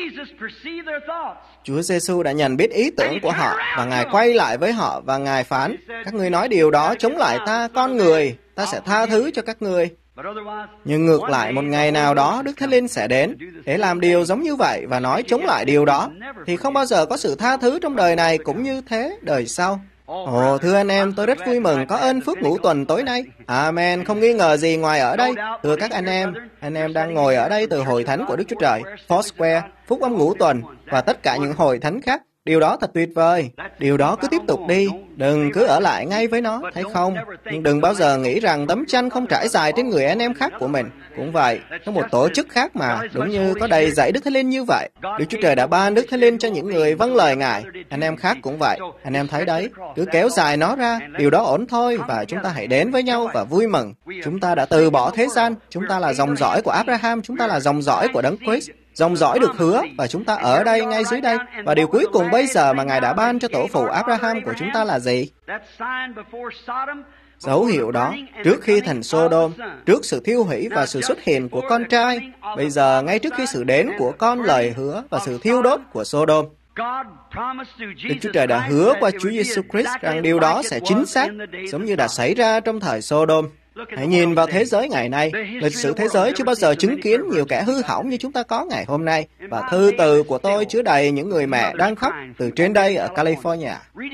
Chúa Giêsu đã nhận biết ý tưởng của họ, và Ngài quay lại với họ, và Ngài phán, các ngươi nói điều đó chống lại ta, con người, ta sẽ tha thứ cho các ngươi. Nhưng ngược lại, một ngày nào đó, Đức Thánh Linh sẽ đến để làm điều giống như vậy và nói chống lại điều đó, thì không bao giờ có sự tha thứ trong đời này cũng như thế đời sau. Ồ, thưa anh em, tôi rất vui mừng có ơn phước ngũ tuần tối nay. Amen, không nghi ngờ gì ngoài ở đây. Thưa các anh em, anh em đang ngồi ở đây từ hội thánh của Đức Chúa Trời, Foursquare, Phúc âm ngũ tuần và tất cả những hội thánh khác. Điều đó thật tuyệt vời. Điều đó cứ tiếp tục đi. Đừng cứ ở lại ngay với nó, thấy không? Nhưng đừng bao giờ nghĩ rằng tấm chanh không trải dài trên người anh em khác của mình. Cũng vậy, có một tổ chức khác mà, đúng như có đầy dạy Đức Thánh Linh như vậy. Đức Chúa Trời đã ban Đức Thánh Linh cho những người vâng lời Ngài. Anh em khác cũng vậy. Anh em thấy đấy, cứ kéo dài nó ra, điều đó ổn thôi. Và chúng ta hãy đến với nhau và vui mừng. Chúng ta đã từ bỏ thế gian. Chúng ta là dòng dõi của Abraham. Chúng ta là dòng dõi của Đấng Christ. Dòng dõi được hứa và chúng ta ở đây, ngay dưới đây. Và điều cuối cùng bây giờ mà Ngài đã ban cho tổ phụ Abraham của chúng ta là gì? Dấu hiệu đó, trước khi thành Sodom, trước sự thiêu hủy và sự xuất hiện của con trai, bây giờ ngay trước khi sự đến của con lời hứa và sự thiêu đốt của Sodom. Đức Chúa Trời đã hứa qua Chúa Giêsu Christ rằng điều đó sẽ chính xác, giống như đã xảy ra trong thời Sodom. Hãy nhìn vào thế giới ngày nay. Lịch sử thế giới chưa bao giờ chứng kiến nhiều kẻ hư hỏng như chúng ta có ngày hôm nay. Và thư từ của tôi chứa đầy những người mẹ đang khóc từ trên đây ở California.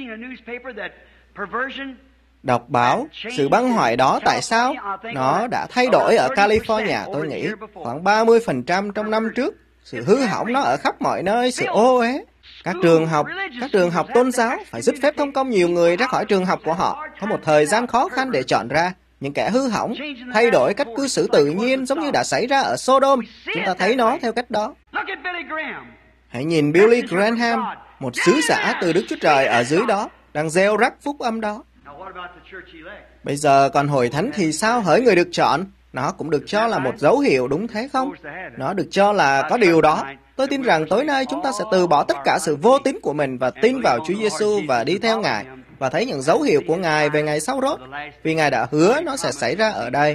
Đọc báo, sự băng hoại đó tại sao? Nó đã thay đổi ở California, tôi nghĩ, khoảng ba mươi phần trăm trong năm trước. Sự hư hỏng nó ở khắp mọi nơi, sự ô uế. Các trường học, các trường học tôn giáo phải dứt phép thông công nhiều người ra khỏi trường học của họ. Có một thời gian khó khăn để chọn ra. Những kẻ hư hỏng, thay đổi cách cư xử tự nhiên giống như đã xảy ra ở Sodom. Chúng ta thấy nó theo cách đó. Hãy nhìn Billy Graham, một sứ giả từ Đức Chúa Trời ở dưới đó, đang gieo rắc phúc âm đó. Bây giờ còn hội thánh thì sao hỡi người được chọn? Nó cũng được cho là một dấu hiệu, đúng thế không? Nó được cho là có điều đó. Tôi tin rằng tối nay chúng ta sẽ từ bỏ tất cả sự vô tín của mình và tin vào Chúa Giêsu và đi theo Ngài, và thấy những dấu hiệu của Ngài về ngày sau rốt, vì Ngài đã hứa nó sẽ xảy ra ở đây.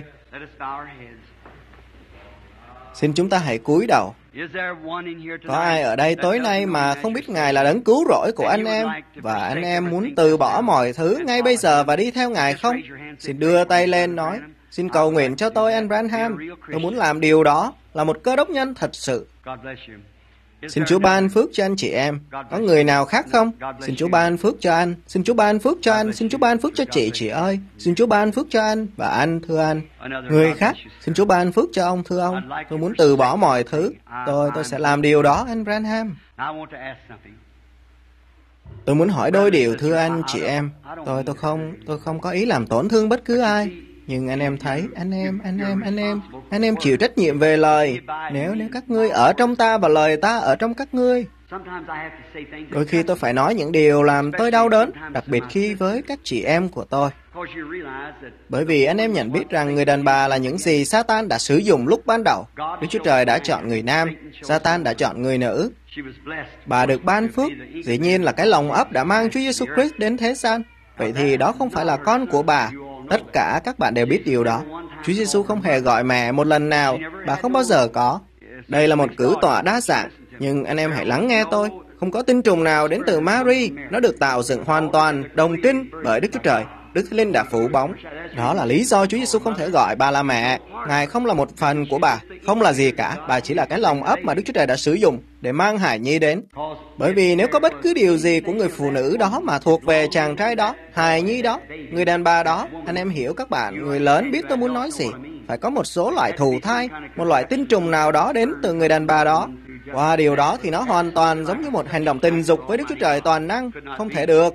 Xin chúng ta hãy cúi đầu. Có ai ở đây tối nay mà không biết Ngài là đấng cứu rỗi của anh em, và anh em muốn từ bỏ mọi thứ ngay bây giờ và đi theo Ngài không? Xin đưa tay lên nói, xin cầu nguyện cho tôi, anh Branham. Tôi muốn làm điều đó, là một cơ đốc nhân thật sự. Xin Chúa ban phước cho anh chị em. Có người nào khác không? Xin Chúa ban phước cho anh. Xin Chúa ban phước cho anh. Xin Chúa ban phước cho chị, chị ơi. Xin Chúa ban phước cho anh và anh, thưa anh. Người khác, xin Chúa ban phước cho ông, thưa ông. Tôi muốn từ bỏ mọi thứ. Tôi, tôi sẽ làm điều đó, anh Branham. Tôi muốn hỏi đôi điều, thưa anh, chị em. Tôi, tôi không, tôi không có ý làm tổn thương bất cứ ai. Nhưng anh em thấy, anh em, anh em, anh em, anh em chịu trách nhiệm về lời. Nếu nếu các ngươi ở trong ta và lời ta ở trong các ngươi. Đôi khi tôi phải nói những điều làm tôi đau đớn, đặc biệt khi với các chị em của tôi. Bởi vì anh em nhận biết rằng người đàn bà là những gì Satan đã sử dụng lúc ban đầu. Đức Chúa Trời đã chọn người nam, Satan đã chọn người nữ. Bà được ban phước, dĩ nhiên là cái lòng ấp đã mang Chúa Giêsu Christ đến thế gian. Vậy thì đó không phải là con của bà. Tất cả các bạn đều biết điều đó. Chúa Giêsu không hề gọi mẹ một lần nào, bà không bao giờ có. Đây là một cử tọa đa dạng, nhưng anh em hãy lắng nghe tôi. Không có tinh trùng nào đến từ Mary, nó được tạo dựng hoàn toàn, đồng trinh bởi Đức Chúa Trời. Đức Thánh Linh đã phủ bóng. Đó là lý do Chúa Giêsu không thể gọi bà là mẹ. Ngài không là một phần của bà, không là gì cả. Bà chỉ là cái lòng ấp mà Đức Chúa Trời đã sử dụng để mang hài nhi đến. Bởi vì nếu có bất cứ điều gì của người phụ nữ đó mà thuộc về chàng trai đó, hài nhi đó, người đàn bà đó, anh em hiểu các bạn, người lớn biết tôi muốn nói gì. Phải có một số loại thụ thai, một loại tinh trùng nào đó đến từ người đàn bà đó. Qua điều đó thì nó hoàn toàn giống như một hành động tình dục với Đức Chúa Trời toàn năng, không thể được.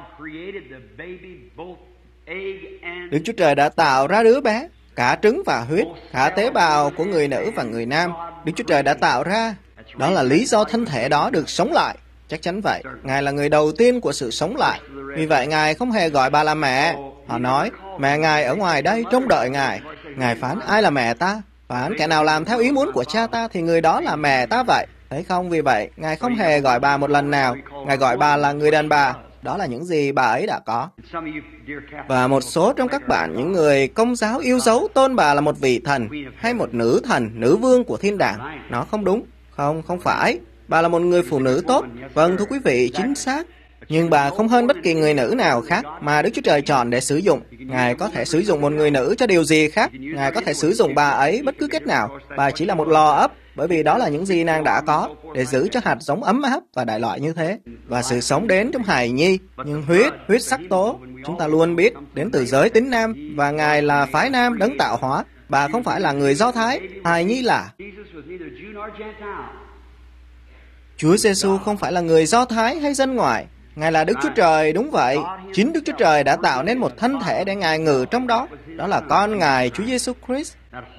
Đức Chúa Trời đã tạo ra đứa bé, cả trứng và huyết, cả tế bào của người nữ và người nam. Đức Chúa Trời đã tạo ra. Đó là lý do thân thể đó được sống lại. Chắc chắn vậy. Ngài là người đầu tiên của sự sống lại. Vì vậy Ngài không hề gọi bà là mẹ. Họ nói, mẹ Ngài ở ngoài đây trông đợi Ngài. Ngài phán, ai là mẹ ta? Phán, kẻ nào làm theo ý muốn của cha ta thì người đó là mẹ ta vậy. Thấy không? Vì vậy, Ngài không hề gọi bà một lần nào. Ngài gọi bà là người đàn bà. Đó là những gì bà ấy đã có. Và một số trong các bạn, những người công giáo yêu dấu tôn bà là một vị thần hay một nữ thần, nữ vương của thiên đàng. Nó không đúng. Không, không phải. Bà là một người phụ nữ tốt. Vâng, thưa quý vị, chính xác. Nhưng bà không hơn bất kỳ người nữ nào khác mà Đức Chúa Trời chọn để sử dụng. Ngài có thể sử dụng một người nữ cho điều gì khác. Ngài có thể sử dụng bà ấy bất cứ cách nào. Bà chỉ là một lò ấp. bởi vì đó là những gì nàng đã có, để giữ cho hạt giống ấm áp và đại loại như thế. Và sự sống đến trong hài nhi, nhưng huyết, huyết sắc tố, chúng ta luôn biết, đến từ giới tính nam, và Ngài là phái nam đấng tạo hóa. Bà không phải là người Do Thái, hài nhi là. Chúa Giêsu không phải là người Do Thái hay dân ngoại. Ngài là Đức Chúa Trời, đúng vậy. Chính Đức Chúa Trời đã tạo nên một thân thể để Ngài ngự trong đó. Đó là con Ngài, Chúa Giêsu Christ.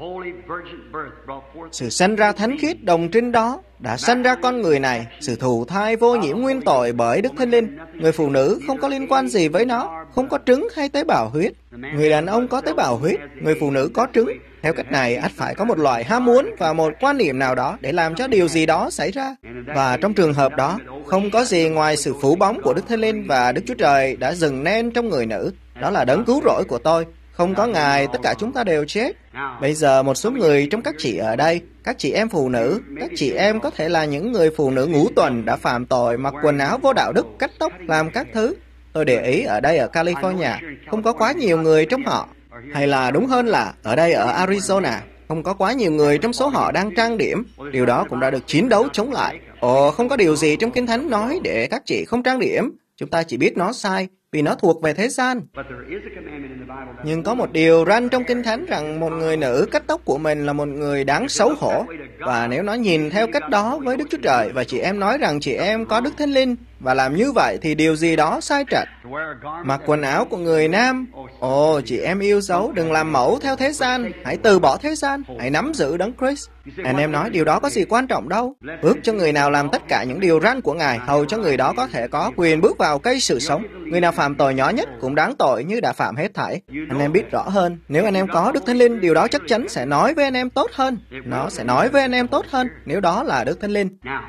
Sự sanh ra thánh khiết đồng trinh đó đã sanh ra con người này. Sự thụ thai vô nhiễm nguyên tội bởi Đức Thánh Linh. Người phụ nữ không có liên quan gì với nó, không có trứng hay tế bào huyết. Người đàn ông có tế bào huyết, người phụ nữ có trứng. Theo cách này, ắt phải có một loại ham muốn và một quan niệm nào đó để làm cho điều gì đó xảy ra. Và trong trường hợp đó, không có gì ngoài sự phủ bóng của Đức Thánh Linh và Đức Chúa Trời đã dừng nên trong người nữ. Đó là đấng cứu rỗi của tôi. Không có Ngài, tất cả chúng ta đều chết. Bây giờ một số người trong các chị ở đây, các chị em phụ nữ, các chị em có thể là những người phụ nữ ngũ tuần đã phạm tội, mặc quần áo vô đạo đức, cắt tóc, làm các thứ. Tôi để ý ở đây ở California, không có quá nhiều người trong họ. Hay là đúng hơn là ở đây ở Arizona, không có quá nhiều người trong số họ đang trang điểm. Điều đó cũng đã được chiến đấu chống lại. Ồ, không có điều gì trong Kinh Thánh nói để các chị không trang điểm. Chúng ta chỉ biết nó sai, vì nó thuộc về thế gian. Nhưng có một điều răn trong Kinh Thánh rằng một người nữ cắt tóc của mình là một người đáng xấu hổ. Và nếu nó nhìn theo cách đó với Đức Chúa Trời, và chị em nói rằng chị em có Đức Thánh Linh, và làm như vậy thì điều gì đó sai trật. Mặc quần áo của người nam. Ồ, chị em yêu dấu, đừng làm mẫu theo thế gian. Hãy từ bỏ thế gian, hãy nắm giữ đấng Christ. Anh em nói điều đó có gì quan trọng đâu. Bước cho người nào làm tất cả những điều răn của Ngài, hầu cho người đó có thể có quyền bước vào cây sự sống. Người nào phạm tội nhỏ nhất cũng đáng tội như đã phạm hết thảy. Anh em biết rõ hơn, nếu anh em có Đức Thánh Linh, điều đó chắc chắn sẽ nói với anh em tốt hơn. Nó sẽ nói với anh em tốt hơn nếu đó là Đức Thánh Linh.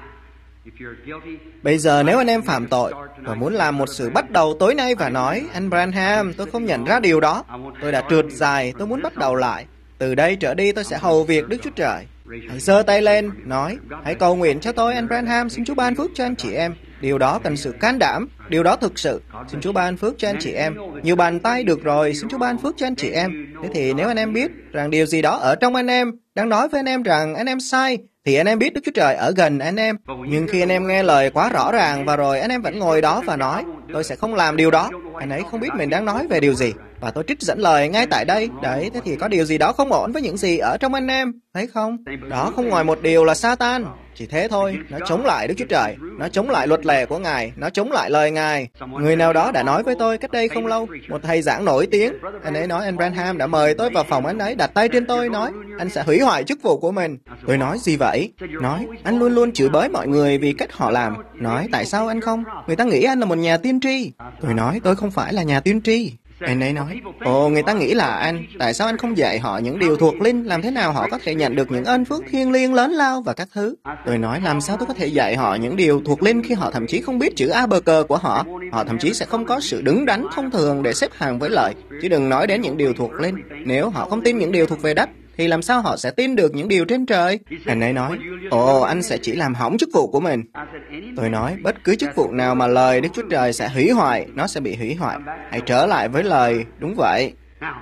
Bây giờ nếu anh em phạm tội và muốn làm một sự bắt đầu tối nay và nói, anh Branham, tôi không nhận ra điều đó, tôi đã trượt dài, tôi muốn bắt đầu lại. Từ đây trở đi tôi sẽ hầu việc Đức Chúa Trời. Hãy giơ tay lên, nói, hãy cầu nguyện cho tôi, anh Branham, xin Chúa ban phước cho anh chị em. Điều đó cần sự can đảm, điều đó thực sự. Xin Chúa ban phước cho anh chị em. Nhiều bàn tay được rồi, xin Chúa ban phước cho anh chị em. Thế thì nếu anh em biết rằng điều gì đó ở trong anh em đang nói với anh em rằng anh em sai, thì anh em biết Đức Chúa Trời ở gần anh em. Nhưng khi anh em nghe lời quá rõ ràng và rồi anh em vẫn ngồi đó và nói, tôi sẽ không làm điều đó, anh ấy không biết mình đang nói về điều gì. Và tôi trích dẫn lời ngay tại đây. Đấy, thế thì có điều gì đó không ổn với những gì ở trong anh em, thấy không? Đó không ngoài một điều là Satan. Chỉ thế thôi, nó chống lại Đức Chúa Trời, nó chống lại luật lệ của Ngài, nó chống lại lời Ngài. Người nào đó đã nói với tôi cách đây không lâu, một thầy giảng nổi tiếng, anh ấy nói anh Branham đã mời tôi vào phòng anh ấy, đặt tay trên tôi, nói anh sẽ hủy hoại chức vụ của mình. Tôi nói gì vậy? Nói anh luôn luôn chửi bới mọi người vì cách họ làm. Nói tại sao anh không? Người ta nghĩ anh là một nhà tiên tri. Tôi nói tôi không phải là nhà tiên tri. Anh ấy nói, ồ, người ta nghĩ là anh, tại sao anh không dạy họ những điều thuộc linh, làm thế nào họ có thể nhận được những ơn phước thiêng liêng lớn lao và các thứ. Tôi nói, làm sao tôi có thể dạy họ những điều thuộc linh khi họ thậm chí không biết chữ A bờ cờ của họ, họ thậm chí sẽ không có sự đứng đắn thông thường để xếp hàng với lời, chứ đừng nói đến những điều thuộc linh. Nếu họ không tin những điều thuộc về đất, thì làm sao họ sẽ tin được những điều trên trời? Anh ấy nói, ồ, anh sẽ chỉ làm hỏng chức vụ của mình. Tôi nói, bất cứ chức vụ nào mà lời Đức Chúa Trời sẽ hủy hoại, nó sẽ bị hủy hoại. Hãy trở lại với lời, đúng vậy.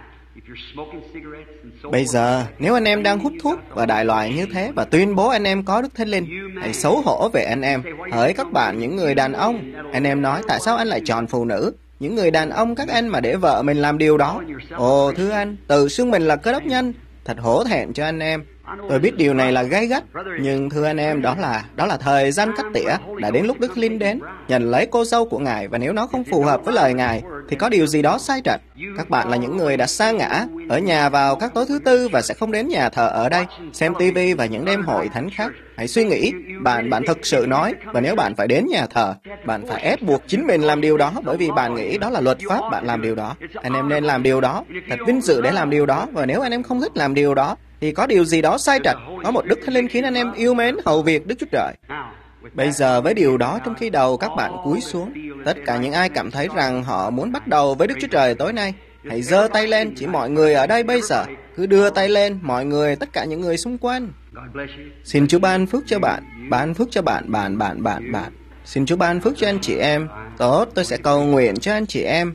Bây giờ, nếu anh em đang hút thuốc và đại loại như thế và tuyên bố anh em có Đức Thánh Linh, hãy xấu hổ về anh em. Hỡi các bạn, những người đàn ông, anh em nói, tại sao anh lại chọn phụ nữ? Những người đàn ông các anh mà để vợ mình làm điều đó. Ồ, thưa anh, tự xưng mình là Cơ Đốc nhân. Thật hổ thẹn cho anh em. Tôi biết điều này là gay gắt, nhưng thưa anh em, đó là đó là thời gian cắt tỉa. Đã đến lúc Đức Linh đến, nhận lấy cô dâu của Ngài, và nếu nó không phù hợp với lời Ngài, thì có điều gì đó sai trật. Các bạn là những người đã sa ngã, ở nhà vào các tối thứ tư và sẽ không đến nhà thờ ở đây, xem tivi và những đêm hội thánh khác. Hãy suy nghĩ, bạn bạn thực sự nói, và nếu bạn phải đến nhà thờ, bạn phải ép buộc chính mình làm điều đó, bởi vì bạn nghĩ đó là luật pháp, bạn làm điều đó. Anh em nên làm điều đó, thật vinh dự để làm điều đó, và nếu anh em không thích làm điều đó, thì có điều gì đó sai trật. Có một Đức Thánh Linh khiến anh em yêu mến hầu việc Đức Chúa Trời. Bây giờ với điều đó trong khi đầu các bạn cúi xuống, tất cả những ai cảm thấy rằng họ muốn bắt đầu với Đức Chúa Trời tối nay, hãy giơ tay lên. Chỉ mọi người ở đây bây giờ, cứ đưa tay lên, mọi người, tất cả những người xung quanh. Xin Chúa ban phước cho bạn, ban phước cho bạn, bạn, bạn, bạn, bạn. Xin Chúa ban phước cho anh chị em. Tốt, tôi sẽ cầu nguyện cho anh chị em.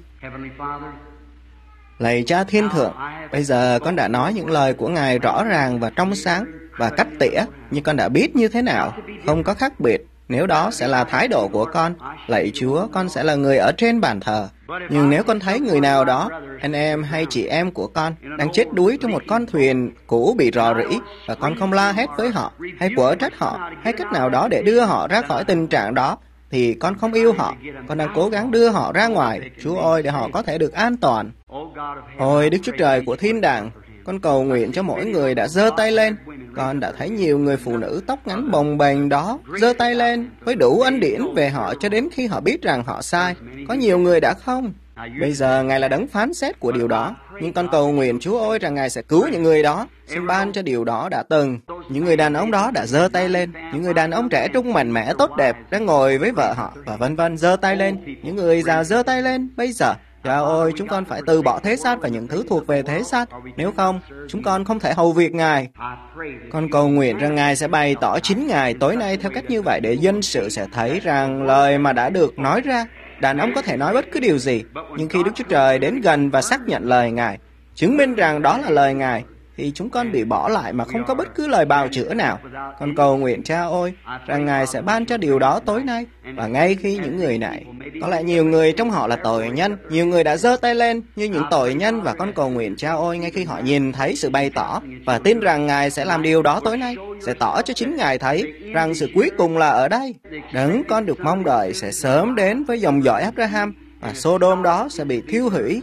Lạy Cha Thiên Thượng, bây giờ con đã nói những lời của Ngài rõ ràng và trong sáng. và cắt tỉa, nhưng con đã biết như thế nào, không có khác biệt. Nếu đó sẽ là thái độ của con, lạy Chúa, con sẽ là người ở trên bàn thờ. Nhưng nếu con thấy người nào đó, anh em hay chị em của con, đang chết đuối trong một con thuyền cũ bị rò rỉ, và con không la hét với họ, hay quở trách họ, hay cách nào đó để đưa họ ra khỏi tình trạng đó, thì con không yêu họ. Con đang cố gắng đưa họ ra ngoài, Chúa ơi, để họ có thể được an toàn. Ôi Đức Chúa Trời của thiên đàng, con cầu nguyện cho mỗi người đã giơ tay lên. Con đã thấy nhiều người phụ nữ tóc ngắn bồng bềnh đó giơ tay lên với đủ ân điển về họ cho đến khi họ biết rằng họ sai. Có nhiều người đã không. Bây giờ Ngài là đấng phán xét của điều đó. Nhưng con cầu nguyện Chúa ơi rằng Ngài sẽ cứu những người đó. Xin ban cho điều đó đã từng. Những người đàn ông đó đã giơ tay lên. Những người đàn ông trẻ trung mạnh mẽ tốt đẹp đang ngồi với vợ họ và vân vân giơ tay lên. Những người già giơ tay lên. Bây giờ Cha ơi, chúng con phải từ bỏ thế gian và những thứ thuộc về thế gian. Nếu không, chúng con không thể hầu việc Ngài. Con cầu nguyện rằng Ngài sẽ bày tỏ chính Ngài tối nay theo cách như vậy để dân sự sẽ thấy rằng lời mà đã được nói ra. Đàn ông có thể nói bất cứ điều gì, nhưng khi Đức Chúa Trời đến gần và xác nhận lời Ngài, chứng minh rằng đó là lời Ngài, thì chúng con bị bỏ lại mà không có bất cứ lời bào chữa nào. Con cầu nguyện Cha ơi, rằng Ngài sẽ ban cho điều đó tối nay. Và ngay khi những người này, có lẽ nhiều người trong họ là tội nhân, nhiều người đã giơ tay lên như những tội nhân, và con cầu nguyện Cha ơi, ngay khi họ nhìn thấy sự bày tỏ và tin rằng Ngài sẽ làm điều đó tối nay, sẽ tỏ cho chính Ngài thấy rằng sự cuối cùng là ở đây. Đấng con được mong đợi sẽ sớm đến với dòng dõi Abraham, và Sodom đó sẽ bị thiêu hủy.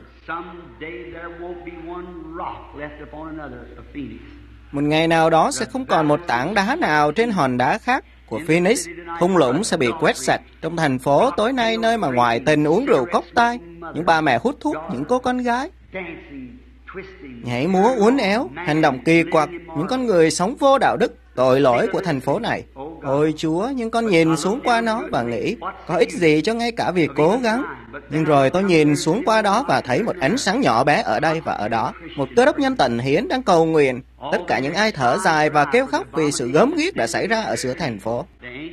Một ngày nào đó sẽ không còn một tảng đá nào trên hòn đá khác của Phoenix. Thung lũng sẽ bị quét sạch. Trong thành phố tối nay, nơi mà ngoại tình uống rượu cốc tay, những bà mẹ hút thuốc, những cô con gái nhảy múa uốn éo, hành động kỳ quặc, những con người sống vô đạo đức, tội lỗi của thành phố này. Ôi Chúa, nhưng con nhìn xuống qua nó và nghĩ, có ích gì cho ngay cả việc cố gắng. Nhưng rồi tôi nhìn xuống qua đó và thấy một ánh sáng nhỏ bé ở đây và ở đó. Một cơ đốc nhân tận hiến đang cầu nguyện. Tất cả những ai thở dài và kêu khóc vì sự gớm ghiếc đã xảy ra ở giữa thành phố.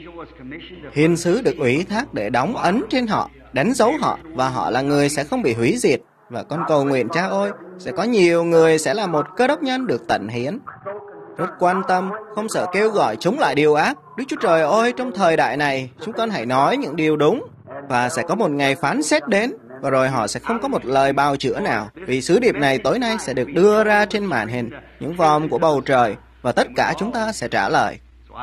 Thiên sứ được ủy thác để đóng ấn trên họ, đánh dấu họ, và họ là người sẽ không bị hủy diệt. Và con cầu nguyện Cha ơi, sẽ có nhiều người sẽ là một cơ đốc nhân được tận hiến. Rất quan tâm, không sợ kêu gọi chống lại điều ác. Đức Chúa Trời ơi, trong thời đại này, chúng con hãy nói những điều đúng. Và sẽ có một ngày phán xét đến, và rồi họ sẽ không có một lời bào chữa nào. Vì sứ điệp này tối nay sẽ được đưa ra trên màn hình, những vòm của bầu trời, và tất cả chúng ta sẽ trả lời.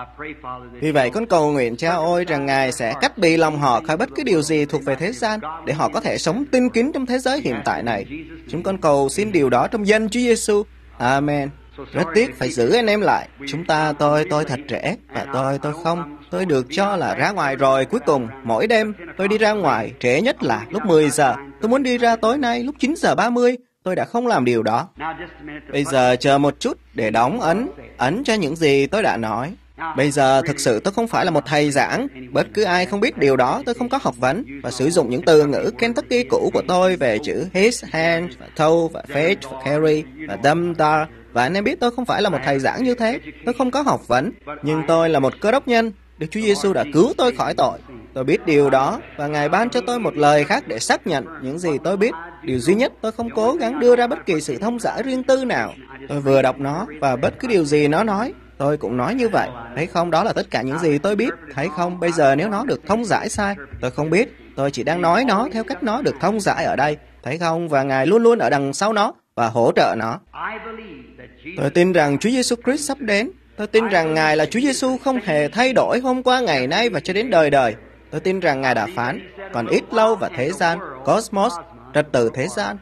Vì vậy con cầu nguyện Cha ơi rằng Ngài sẽ cắt bì lòng họ khỏi bất cứ điều gì thuộc về thế gian, để họ có thể sống tinh kính trong thế giới hiện tại này. Chúng con cầu xin điều đó trong danh Chúa Giêsu. Amen. Rất tiếc phải giữ anh em lại. Chúng ta, tôi, tôi thật trẻ, và tôi, tôi không. Tôi được cho là ra ngoài rồi. Cuối cùng, mỗi đêm, tôi đi ra ngoài, trễ nhất là lúc mười giờ. Tôi muốn đi ra tối nay lúc chín giờ ba mươi. Tôi đã không làm điều đó. Bây giờ chờ một chút để đóng ấn, ấn cho những gì tôi đã nói. Bây giờ thực sự tôi không phải là một thầy giảng. Bất cứ ai không biết điều đó, tôi không có học vấn và sử dụng những từ ngữ Kentucky cũ của tôi về chữ his, hand, và toe, và fetch, và carry, và dumb, dar. Và anh em biết tôi không phải là một thầy giảng như thế. Tôi không có học vấn, nhưng tôi là một cơ đốc nhân. Đức Chúa Giêsu đã cứu tôi khỏi tội. Tôi biết điều đó, và Ngài ban cho tôi một lời khác để xác nhận những gì tôi biết. Điều duy nhất, tôi không cố gắng đưa ra bất kỳ sự thông giải riêng tư nào. Tôi vừa đọc nó, và bất cứ điều gì nó nói, tôi cũng nói như vậy. Thấy không, đó là tất cả những gì tôi biết. Thấy không, bây giờ nếu nó được thông giải sai, tôi không biết. Tôi chỉ đang nói nó theo cách nó được thông giải ở đây. Thấy không, và Ngài luôn luôn ở đằng sau nó và hỗ trợ nó. Tôi tin rằng Chúa Giêsu Christ sắp đến. Tôi tin rằng Ngài là Chúa Giêsu không hề thay đổi hôm qua, ngày nay và cho đến đời đời. Tôi tin rằng Ngài đã phán, còn ít lâu và thế gian, cosmos, trật tự thế gian,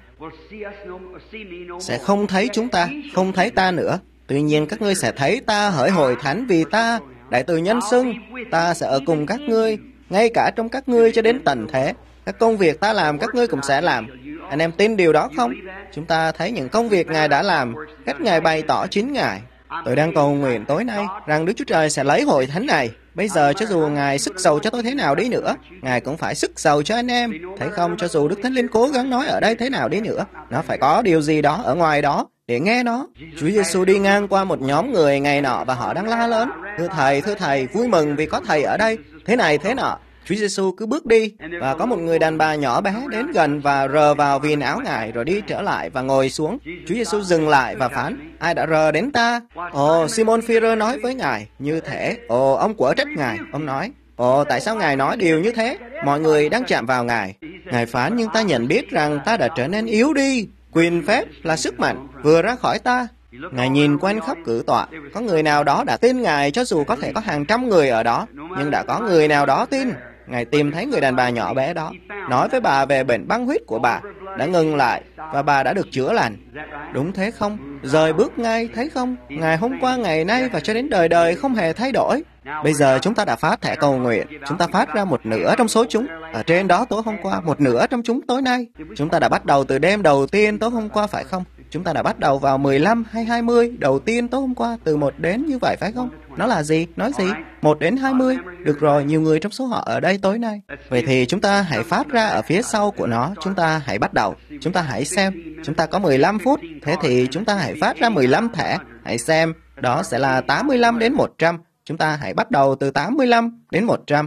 sẽ không thấy chúng ta, không thấy ta nữa. Tuy nhiên các ngươi sẽ thấy ta hỡi hội thánh vì ta, đại từ nhân xưng, ta sẽ ở cùng các ngươi, ngay cả trong các ngươi cho đến tận thế. Các công việc ta làm các ngươi cũng sẽ làm. Anh em tin điều đó không? Chúng ta thấy những công việc Ngài đã làm, cách Ngài bày tỏ chính Ngài. Tôi đang cầu nguyện tối nay rằng Đức Chúa Trời sẽ lấy hội thánh này. Bây giờ cho dù Ngài sức giàu cho tôi thế nào đi nữa, Ngài cũng phải sức giàu cho anh em. Thấy không, cho dù Đức Thánh Linh cố gắng nói ở đây thế nào đi nữa, nó phải có điều gì đó ở ngoài đó để nghe nó. Chúa Giêsu đi ngang qua một nhóm người ngày nọ và họ đang la lớn, thưa thầy, thưa thầy, vui mừng vì có thầy ở đây, thế này thế nọ. Chúa Giêsu cứ bước đi, và có một người đàn bà nhỏ bé đến gần và rờ vào viền áo Ngài rồi đi trở lại và ngồi xuống. Chúa Giêsu dừng lại và phán: ai đã rờ đến ta? Ồ, Simon Phi-rơ nói với Ngài như thế. Ồ, ông quở trách Ngài. Ông nói: ồ, tại sao Ngài nói điều như thế? Mọi người đang chạm vào Ngài. Ngài phán: nhưng ta nhận biết rằng ta đã trở nên yếu đi. Quyền phép là sức mạnh vừa ra khỏi ta. Ngài nhìn quanh khắp cử tọa. Có người nào đó đã tin Ngài, cho dù có thể có hàng trăm người ở đó, nhưng đã có người nào đó tin. Ngài tìm thấy người đàn bà nhỏ bé đó, nói với bà về bệnh băng huyết của bà, đã ngừng lại và bà đã được chữa lành. Đúng thế không? Rời bước ngay, thấy không? Ngài hôm qua, ngày nay và cho đến đời đời không hề thay đổi. Bây giờ chúng ta đã phát thẻ cầu nguyện. Chúng ta phát ra một nửa trong số chúng. Ở trên đó tối hôm qua, một nửa trong chúng tối nay. Chúng ta đã bắt đầu từ đêm đầu tiên tối hôm qua, phải không? Chúng ta đã bắt đầu vào mười lăm hay hai mươi đầu tiên tối hôm qua, từ một đến như vậy, phải không? Nó là gì? Nói gì? một đến hai mươi. Được rồi, nhiều người trong số họ ở đây tối nay. Vậy thì chúng ta hãy phát ra ở phía sau của nó. Chúng ta hãy bắt đầu. Chúng ta hãy xem. Chúng ta có mười lăm phút. Thế thì chúng ta hãy phát ra mười lăm thẻ. Hãy xem. Đó sẽ là tám mươi lăm đến một trăm. Chúng ta hãy bắt đầu từ tám mươi lăm đến một trăm.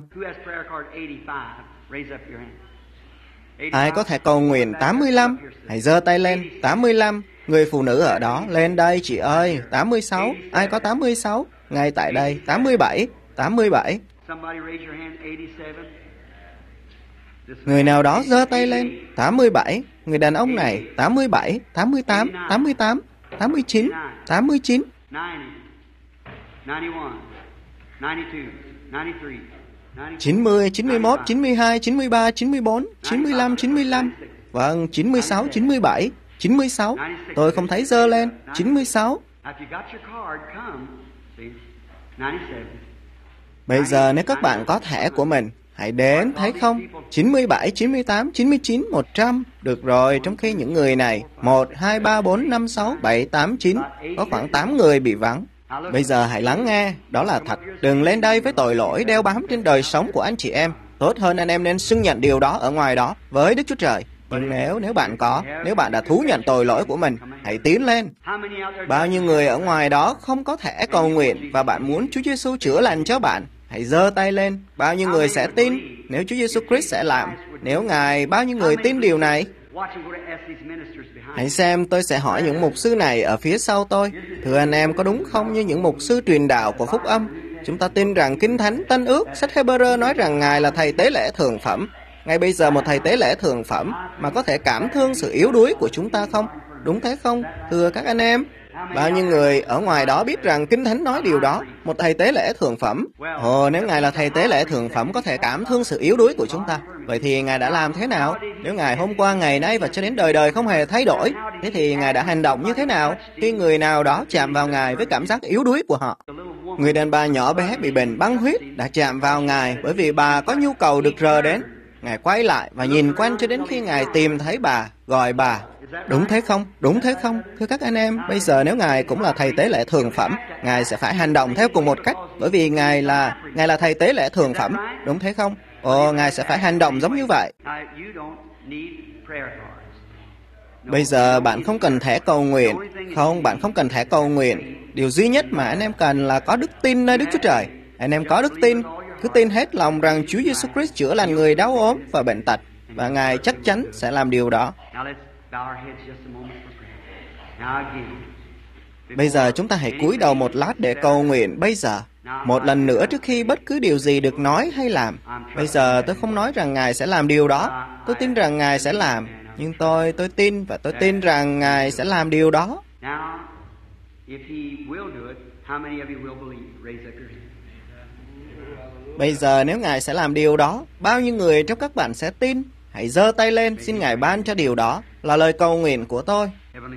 Ai có thể cầu nguyện tám mươi lăm? Hãy giơ tay lên. tám mươi lăm. Người phụ nữ ở đó, lên đây chị ơi. tám mươi sáu. Ai có tám mươi sáu? Ngay tại đây. tám mươi bảy. tám mươi bảy. Người nào đó giơ tay lên. tám mươi bảy. Người đàn ông này. tám mươi bảy. tám mươi tám. tám mươi tám. tám mươi chín. tám mươi chín. chín mươi, chín mươi mốt, chín mươi hai, chín mươi ba, chín mươi bốn, chín mươi lăm, chín mươi lăm. Vâng, chín mươi sáu, chín mươi bảy, chín mươi sáu. Tôi không thấy giơ lên. chín mươi sáu. Bây giờ nếu các bạn có thẻ của mình, hãy đến, thấy không? chín mươi bảy, chín mươi tám, chín mươi chín, một trăm. Được rồi, trong khi những người này, một, hai, ba, bốn, năm, sáu, bảy, tám, chín, có khoảng tám người bị vắng. Bây giờ hãy lắng nghe, đó là thật. Đừng lên đây với tội lỗi đeo bám trên đời sống của anh chị em. Tốt hơn anh em nên xưng nhận điều đó ở ngoài đó với Đức Chúa Trời. Nhưng nếu nếu bạn có, nếu bạn đã thú nhận tội lỗi của mình, hãy tiến lên. Bao nhiêu người ở ngoài đó không có thẻ cầu nguyện và bạn muốn Chúa Giêsu chữa lành cho bạn, hãy giơ tay lên. Bao nhiêu người sẽ tin nếu Chúa Giêsu Christ sẽ làm? Nếu Ngài, bao nhiêu người tin điều này? Hãy xem, tôi sẽ hỏi những mục sư này ở phía sau tôi. Thưa anh em, có đúng không như những mục sư truyền đạo của Phúc Âm? Chúng ta tin rằng Kinh Thánh Tân Ước, sách Hê-bơ-rơ nói rằng Ngài là thầy tế lễ thường phẩm. Ngay bây giờ một thầy tế lễ thường phẩm mà có thể cảm thương sự yếu đuối của chúng ta không? Đúng thế không? Thưa các anh em, bao nhiêu người ở ngoài đó biết rằng Kinh Thánh nói điều đó, một thầy tế lễ thường phẩm. Ồ, nếu Ngài là thầy tế lễ thường phẩm có thể cảm thương sự yếu đuối của chúng ta, vậy thì Ngài đã làm thế nào? Nếu Ngài hôm qua, ngày nay và cho đến đời đời không hề thay đổi, thế thì Ngài đã hành động như thế nào khi người nào đó chạm vào Ngài với cảm giác yếu đuối của họ? Người đàn bà nhỏ bé bị bệnh băng huyết đã chạm vào Ngài bởi vì bà có nhu cầu được rờ đến. Ngài quay lại và nhìn quanh cho đến khi Ngài tìm thấy bà, gọi bà. Đúng thế không? Đúng thế không? Thưa các anh em, bây giờ nếu Ngài cũng là thầy tế lễ thường phẩm, Ngài sẽ phải hành động theo cùng một cách, bởi vì Ngài là Ngài là thầy tế lễ thường phẩm. Đúng thế không? Ồ, Ngài sẽ phải hành động giống như vậy. Bây giờ bạn không cần thẻ cầu nguyện. Không, bạn không cần thẻ cầu nguyện. Điều duy nhất mà anh em cần là có đức tin nơi Đức Chúa Trời. Anh em có đức tin, cứ tin hết lòng rằng Chúa Giêsu Christ chữa lành người đau ốm và bệnh tật, và Ngài chắc chắn sẽ làm điều đó. Bây giờ chúng ta hãy cúi đầu một lát để cầu nguyện bây giờ. Một lần nữa trước khi bất cứ điều gì được nói hay làm. Bây giờ tôi không nói rằng Ngài sẽ làm điều đó. Tôi tin rằng Ngài sẽ làm. Nhưng tôi, tôi tin và tôi tin rằng Ngài sẽ làm điều đó. Bây giờ nếu Ngài sẽ làm điều đó, bao nhiêu người trong các bạn sẽ tin? Hãy giơ tay lên, xin Ngài ban cho điều đó, là lời cầu nguyện của tôi.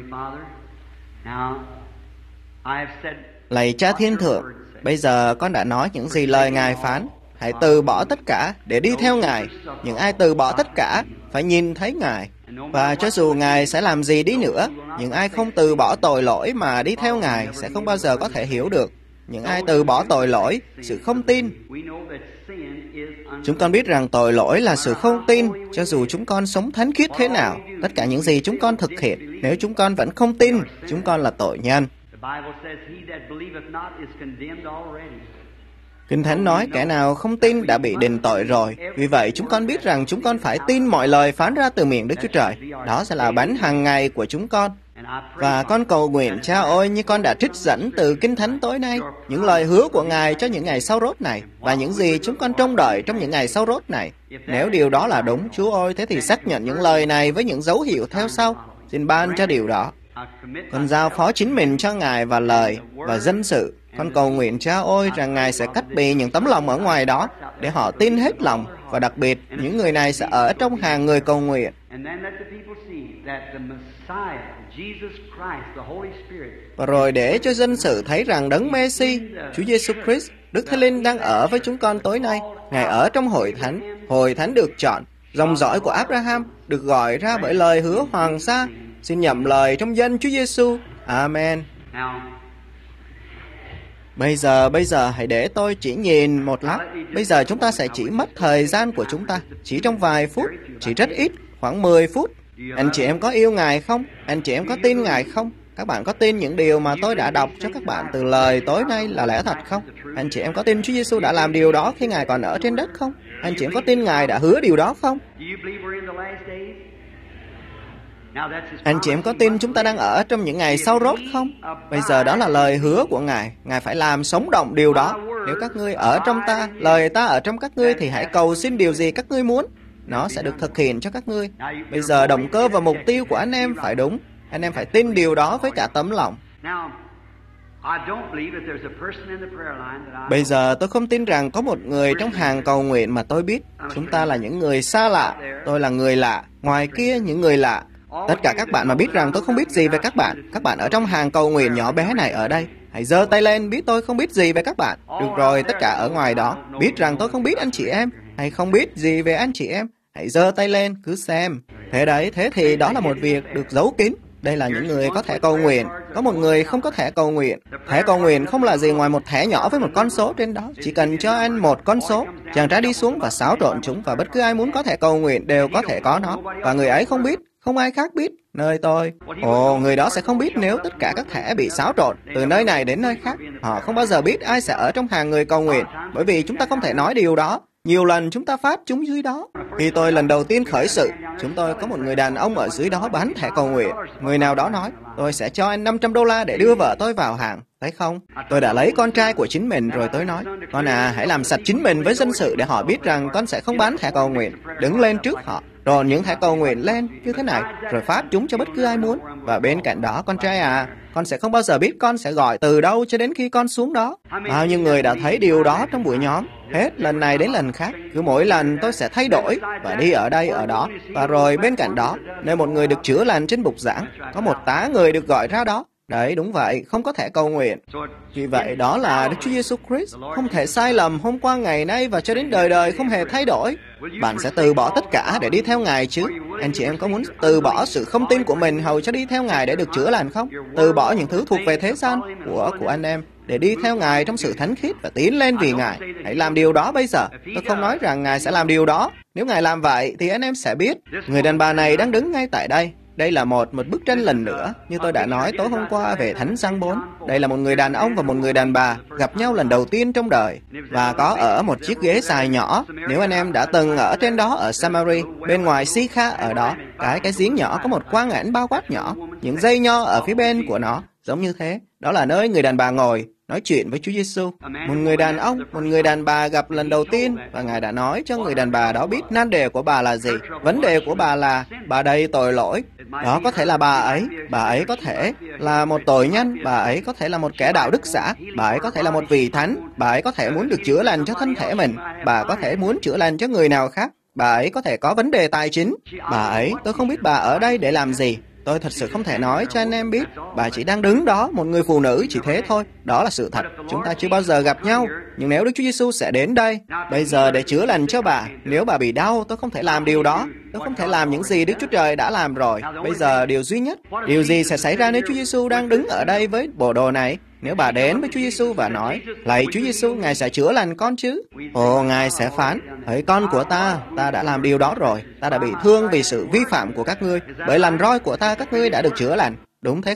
Lạy Cha Thiên Thượng, bây giờ con đã nói những gì lời Ngài phán. Hãy từ bỏ tất cả để đi theo Ngài. Những ai từ bỏ tất cả phải nhìn thấy Ngài. Và cho dù Ngài sẽ làm gì đi nữa, những ai không từ bỏ tội lỗi mà đi theo Ngài sẽ không bao giờ có thể hiểu được. Những ai từ bỏ tội lỗi, sự không tin. Chúng con biết rằng tội lỗi là sự không tin, cho dù chúng con sống thánh khiết thế nào. Tất cả những gì chúng con thực hiện, nếu chúng con vẫn không tin, chúng con là tội nhân. Kinh Thánh nói kẻ nào không tin đã bị đền tội rồi. Vì vậy chúng con biết rằng chúng con phải tin mọi lời phán ra từ miệng Đức Chúa Trời. Đó sẽ là bánh hàng ngày của chúng con. Và con cầu nguyện, Cha ơi, như con đã trích dẫn từ Kinh Thánh tối nay, những lời hứa của Ngài cho những ngày sau rốt này, và những gì chúng con trông đợi trong những ngày sau rốt này. Nếu điều đó là đúng, Chúa ơi, thế thì xác nhận những lời này với những dấu hiệu theo sau. Xin ban cho điều đó. Con giao phó chính mình cho Ngài và lời và dân sự. Con cầu nguyện, Cha ơi, rằng Ngài sẽ cắt bì những tấm lòng ở ngoài đó để họ tin hết lòng, và đặc biệt những người này sẽ ở trong hàng người cầu nguyện. Và rồi để cho dân sự thấy rằng Đấng Mê-si, Chúa Giêsu Christ, Đức Thánh Linh đang ở với chúng con tối nay. Ngài ở trong hội thánh, hội thánh được chọn, dòng dõi của Abraham, được gọi ra bởi lời hứa hoàng sa. Xin nhậm lời trong danh Chúa Giêsu. Amen. Bây giờ, bây giờ hãy để tôi chỉ nhìn một lát. Bây giờ chúng ta sẽ chỉ mất thời gian của chúng ta, chỉ trong vài phút, chỉ rất ít, khoảng mười phút. Anh chị em có yêu Ngài không? Anh chị em có tin Ngài không? Các bạn có tin những điều mà tôi đã đọc cho các bạn từ lời tối nay là lẽ thật không? Anh chị em có tin Chúa Giêsu đã làm điều đó khi Ngài còn ở trên đất không? Anh chị em có tin Ngài đã hứa điều đó không? Anh chị em có tin chúng ta đang ở trong những ngày sau rốt không? Bây giờ đó là lời hứa của Ngài. Ngài phải làm sống động điều đó. Nếu các ngươi ở trong ta, lời ta ở trong các ngươi, thì hãy cầu xin điều gì các ngươi muốn. Nó sẽ được thực hiện cho các ngươi. Bây giờ động cơ và mục tiêu của anh em phải đúng. Anh em phải tin điều đó với cả tấm lòng. Bây giờ tôi không tin rằng có một người trong hàng cầu nguyện mà tôi biết. Chúng ta là những người xa lạ. Tôi là người lạ. Ngoài kia những người lạ. Tất cả các bạn mà biết rằng tôi không biết gì về các bạn, các bạn ở trong hàng cầu nguyện nhỏ bé này ở đây, hãy giơ tay lên biết tôi không biết gì về các bạn. Được rồi, tất cả ở ngoài đó biết rằng tôi không biết anh chị em, hay không biết gì về anh chị em, hãy giơ tay lên, cứ xem. Thế đấy, thế thì đó là một việc được giấu kín. Đây là những người có thẻ cầu nguyện. Có một người không có thẻ cầu nguyện. Thẻ cầu nguyện không là gì ngoài một thẻ nhỏ với một con số trên đó. Chỉ cần cho anh một con số, chàng trai đi xuống và xáo trộn chúng, và bất cứ ai muốn có thẻ cầu nguyện đều có thể có nó. Và người ấy không biết, không ai khác biết, nơi tôi. Ồ, người đó sẽ không biết nếu tất cả các thẻ bị xáo trộn từ nơi này đến nơi khác. Họ không bao giờ biết ai sẽ ở trong hàng người cầu nguyện, bởi vì chúng ta không thể nói điều đó. Nhiều lần chúng ta phát chúng dưới đó. Khi tôi lần đầu tiên khởi sự, chúng tôi có một người đàn ông ở dưới đó bán thẻ cầu nguyện. Người nào đó nói, tôi sẽ cho anh năm trăm đô la để đưa vợ tôi vào hàng. Thấy không? Tôi đã lấy con trai của chính mình rồi tôi nói, con à, hãy làm sạch chính mình với dân sự để họ biết rằng con sẽ không bán thẻ cầu nguyện. Đứng lên trước họ, rồi những thẻ cầu nguyện lên như thế này, rồi phát chúng cho bất cứ ai muốn. Và bên cạnh đó, con trai à, con sẽ không bao giờ biết con sẽ gọi từ đâu cho đến khi con xuống đó. Bao nhiêu người đã thấy điều đó trong buổi nhóm. Hết lần này đến lần khác, cứ mỗi lần tôi sẽ thay đổi và đi ở đây ở đó. Và rồi bên cạnh đó, nơi một người được chữa lành trên bục giảng, có một tá người được gọi ra đó. Đấy, đúng vậy, không có thẻ cầu nguyện. Vì vậy, đó là Đức Chúa Giêsu Christ, không thể sai lầm hôm qua ngày nay và cho đến đời đời không hề thay đổi. Bạn sẽ từ bỏ tất cả để đi theo Ngài chứ? Anh chị em có muốn từ bỏ sự không tin của mình hầu cho đi theo Ngài để được chữa lành không? Từ bỏ những thứ thuộc về thế gian của của anh em để đi theo Ngài trong sự thánh khiết và tiến lên vì Ngài. Hãy làm điều đó bây giờ. Tôi không nói rằng Ngài sẽ làm điều đó. Nếu Ngài làm vậy thì anh em sẽ biết. Người đàn bà này đang đứng ngay tại đây. Đây là một một bức tranh lần nữa, như tôi đã nói tối hôm qua về Thánh Giăng bốn. Đây là một người đàn ông và một người đàn bà gặp nhau lần đầu tiên trong đời, và có ở một chiếc ghế dài nhỏ. Nếu anh em đã từng ở trên đó ở Samari, bên ngoài Sikha ở đó, cái cái giếng nhỏ có một quang ảnh bao quát nhỏ, những dây nho ở phía bên của nó, giống như thế. Đó là nơi người đàn bà ngồi nói chuyện với Chúa Giêsu. Một người đàn ông, một người đàn bà gặp lần đầu tiên, và Ngài đã nói cho người đàn bà đó biết nan đề của bà là gì. Vấn đề của bà là bà đầy tội lỗi. Đó có thể là bà ấy, bà ấy có thể là một tội nhân, bà ấy có thể là một kẻ đạo đức giả, bà ấy có thể là một vị thánh, bà ấy có thể muốn được chữa lành cho thân thể mình, bà có thể muốn chữa lành cho người nào khác, bà ấy có thể có vấn đề tài chính. Bà ấy, tôi không biết bà ở đây để làm gì. Tôi thật sự không thể nói cho anh em biết. Bà chỉ đang đứng đó, một người phụ nữ, chỉ thế thôi. Đó là sự thật. Chúng ta chưa bao giờ gặp nhau. Nhưng nếu Đức Chúa Giêsu sẽ đến đây bây giờ để chữa lành cho bà, nếu bà bị đau, tôi không thể làm điều đó. Tôi không thể làm những gì Đức Chúa Trời đã làm rồi. Bây giờ điều duy nhất, điều gì sẽ xảy ra nếu Chúa Giêsu đang đứng ở đây với bộ đồ này? Nếu bà đến với Chúa Giêsu và nói, lạy Chúa Giêsu, Ngài sẽ chữa lành con chứ? Ồ, Ngài sẽ phán, hỡi con của ta, ta đã làm điều đó rồi. Ta đã bị thương vì sự vi phạm của các ngươi. Bởi lằn roi của ta các ngươi đã được chữa lành. Đúng thế không?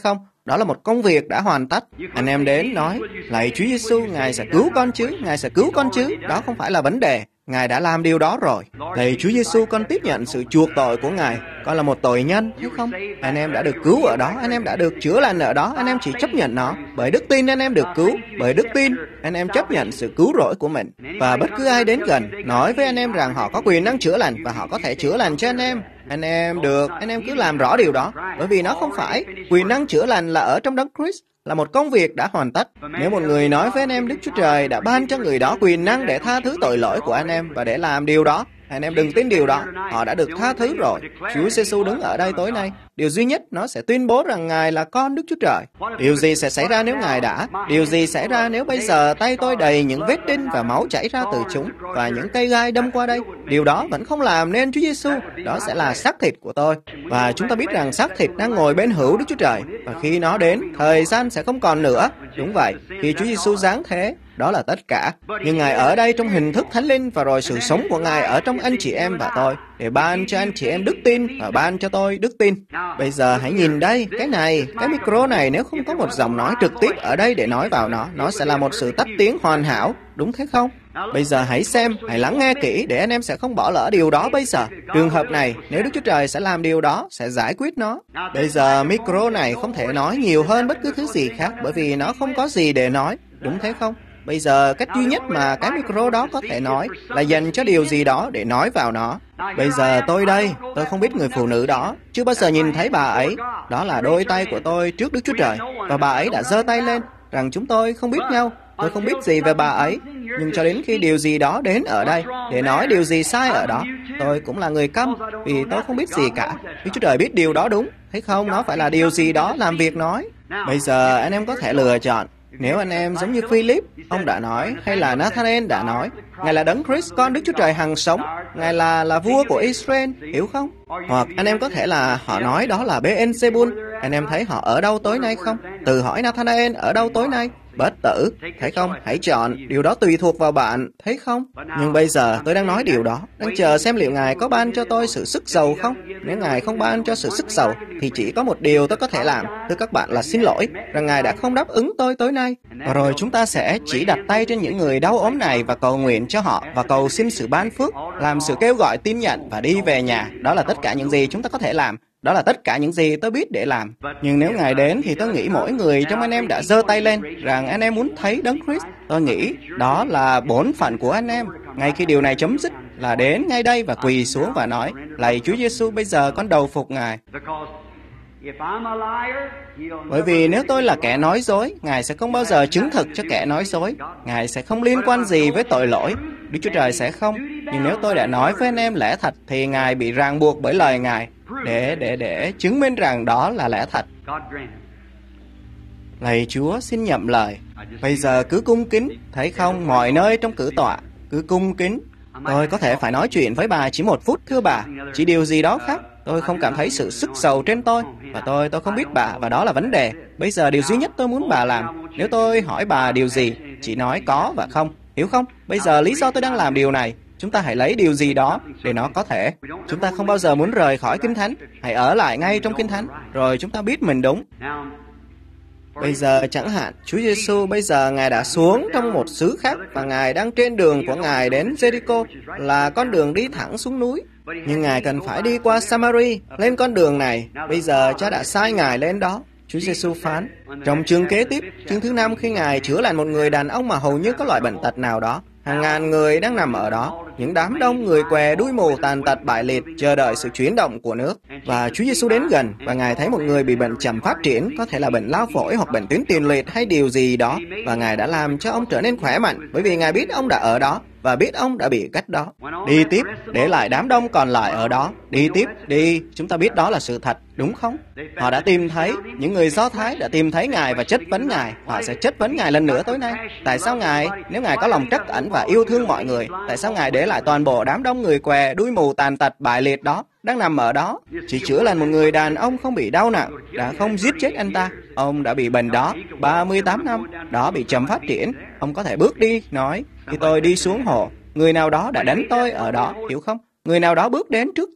Đó là một công việc đã hoàn tất. Anh em đến nói, lạy Chúa Giêsu, Ngài sẽ cứu con chứ, Ngài sẽ cứu con chứ. Đó không phải là vấn đề. Ngài đã làm điều đó rồi. Lạy Chúa Giêsu, con tiếp nhận sự chuộc tội của Ngài. Con là một tội nhân, thấy không? Anh em đã được cứu ở đó, anh em đã được chữa lành ở đó, anh em chỉ chấp nhận nó. Bởi đức tin anh em được cứu, bởi đức tin anh em chấp nhận sự cứu rỗi của mình. Và bất cứ ai đến gần nói với anh em rằng họ có quyền năng chữa lành và họ có thể chữa lành cho anh em, anh em được, anh em cứ làm rõ điều đó. Bởi vì nó không phải quyền năng chữa lành là ở trong Đấng Christ, là một công việc đã hoàn tất. Nếu một người nói với anh em Đức Chúa Trời đã ban cho người đó quyền năng để tha thứ tội lỗi của anh em và để làm điều đó, anh em đừng tin điều đó. Họ đã được tha thứ rồi. Chúa Giêsu đứng ở đây tối nay. Điều duy nhất nó sẽ tuyên bố rằng Ngài là con Đức Chúa Trời. Điều gì sẽ xảy ra nếu Ngài đã? Điều gì xảy ra nếu bây giờ tay tôi đầy những vết đinh và máu chảy ra từ chúng và những cây gai đâm qua đây? Điều đó vẫn không làm nên Chúa Giêsu. Đó sẽ là xác thịt của tôi. Và chúng ta biết rằng xác thịt đang ngồi bên hữu Đức Chúa Trời. Và khi nó đến, thời gian sẽ không còn nữa. Đúng vậy. Khi Chúa Giêsu giáng thế, đó là tất cả. Nhưng Ngài ở đây trong hình thức Thánh Linh và rồi sự sống của Ngài ở trong anh chị em và tôi để ban cho anh chị em đức tin và ban cho tôi đức tin. Bây giờ hãy nhìn đây, cái này, cái micro này nếu không có một giọng nói trực tiếp ở đây để nói vào nó, nó sẽ là một sự tách tiếng hoàn hảo, đúng thế không? Bây giờ hãy xem, hãy lắng nghe kỹ để anh em sẽ không bỏ lỡ điều đó bây giờ. Trường hợp này, nếu Đức Chúa Trời sẽ làm điều đó, sẽ giải quyết nó. Bây giờ micro này không thể nói nhiều hơn bất cứ thứ gì khác bởi vì nó không có gì để nói, đúng thế không? Bây giờ cách duy nhất mà cái micro đó có thể nói là dành cho điều gì đó để nói vào nó. Bây giờ tôi đây, tôi không biết người phụ nữ đó, chưa bao giờ nhìn thấy bà ấy. Đó là đôi tay của tôi trước Đức Chúa Trời. Và bà ấy đã giơ tay lên rằng chúng tôi không biết nhau. Tôi không biết gì về bà ấy. Nhưng cho đến khi điều gì đó đến ở đây để nói điều gì sai ở đó, tôi cũng là người câm vì tôi không biết gì cả. Đức Chúa Trời biết điều đó đúng. Thấy không? Nó phải là điều gì đó làm việc nói. Bây giờ anh em có thể lựa chọn. Nếu anh em giống như Philip, ông đã nói, hay là Nathanael đã nói, Ngài là Đấng Christ, con Đức Chúa Trời hằng sống, Ngài là là vua của Israel, hiểu không? Hoặc anh em có thể là họ nói đó là Beelzebul. Anh em thấy họ ở đâu tối nay không? Tự hỏi Nathanael ở đâu tối nay? Bất tử, thấy không? Hãy chọn, điều đó tùy thuộc vào bạn, thấy không? Nhưng bây giờ tôi đang nói điều đó, đang chờ xem liệu Ngài có ban cho tôi sự sức giàu không? Nếu Ngài không ban cho sự sức giàu, thì chỉ có một điều tôi có thể làm, thưa các bạn, là xin lỗi, rằng Ngài đã không đáp ứng tôi tối nay. Và rồi chúng ta sẽ chỉ đặt tay trên những người đau ốm này và cầu nguyện cho họ, và cầu xin sự ban phước, làm sự kêu gọi tin nhận và đi về nhà. Đó là tất cả những gì chúng ta có thể làm. Đó là tất cả những gì tôi biết để làm. Nhưng nếu Ngài đến thì tôi nghĩ mỗi người trong anh em đã giơ tay lên rằng anh em muốn thấy Đấng Christ. Tôi nghĩ đó là bổn phận của anh em. Ngay khi điều này chấm dứt là đến ngay đây và quỳ xuống và nói, lạy Chúa Giêsu, bây giờ con đầu phục Ngài. Bởi vì nếu tôi là kẻ nói dối, Ngài sẽ không bao giờ chứng thực cho kẻ nói dối. Ngài sẽ không liên quan gì với tội lỗi. Đức Chúa Trời sẽ không. Nhưng nếu tôi đã nói với anh em lẽ thật thì Ngài bị ràng buộc bởi lời Ngài để để để chứng minh rằng đó là lẽ thật. Lạy Chúa, xin nhậm lời. Bây giờ cứ cung kính, thấy không, mọi nơi trong cử tọa cứ cung kính. Tôi có thể phải nói chuyện với bà chỉ một phút, thưa bà, chỉ điều gì đó khác. Tôi không cảm thấy sự sức giàu trên tôi, và tôi tôi không biết bà, và đó là vấn đề. Bây giờ điều duy nhất tôi muốn bà làm, nếu tôi hỏi bà điều gì, chỉ nói có và không, hiểu không? Bây giờ lý do tôi đang làm điều này, chúng ta hãy lấy điều gì đó để nó có thể. Chúng ta không bao giờ muốn rời khỏi Kinh Thánh, hãy ở lại ngay trong Kinh Thánh, rồi chúng ta biết mình đúng. Bây giờ chẳng hạn, Chúa Giêsu bây giờ Ngài đã xuống trong một xứ khác và Ngài đang trên đường của Ngài đến Jericho, là con đường đi thẳng xuống núi. Nhưng Ngài cần phải đi qua Samari, lên con đường này. Bây giờ Cha đã sai Ngài lên đó. Chúa Giêsu phán. Trong chương kế tiếp, chương thứ năm, khi Ngài chữa lành một người đàn ông mà hầu như có loại bệnh tật nào đó, hàng ngàn người đang nằm ở đó, những đám đông người què, đuôi mù, tàn tật, bại liệt, chờ đợi sự chuyển động của nước. Và Chúa Giêsu đến gần, và Ngài thấy một người bị bệnh chậm phát triển, có thể là bệnh lao phổi hoặc bệnh tuyến tiền liệt hay điều gì đó, và Ngài đã làm cho ông trở nên khỏe mạnh, bởi vì Ngài biết ông đã ở đó, và biết ông đã bị cách đó. Đi tiếp, để lại đám đông còn lại ở đó. Đi tiếp, đi, chúng ta biết đó là sự thật, đúng không? Họ đã tìm thấy, những người Do Thái đã tìm thấy Ngài và chất vấn Ngài. Họ sẽ chất vấn Ngài lần nữa tối nay. Tại sao Ngài, nếu Ngài có lòng trắc ẩn và yêu thương mọi người, tại sao Ngài để lại toàn bộ đám đông người què, đuôi mù, tàn tật, bại liệt đó, đang nằm ở đó? Chỉ chữa lành một người đàn ông không bị đau nặng, đã không giết chết anh ta. Ông đã bị bệnh đó, ba mươi tám năm, đó bị chậm phát triển. Ông có thể bước đi, nói, khi tôi đi xuống hồ, người nào đó đã đánh tôi ở đó, hiểu không? Người nào đó bước đến trước tôi,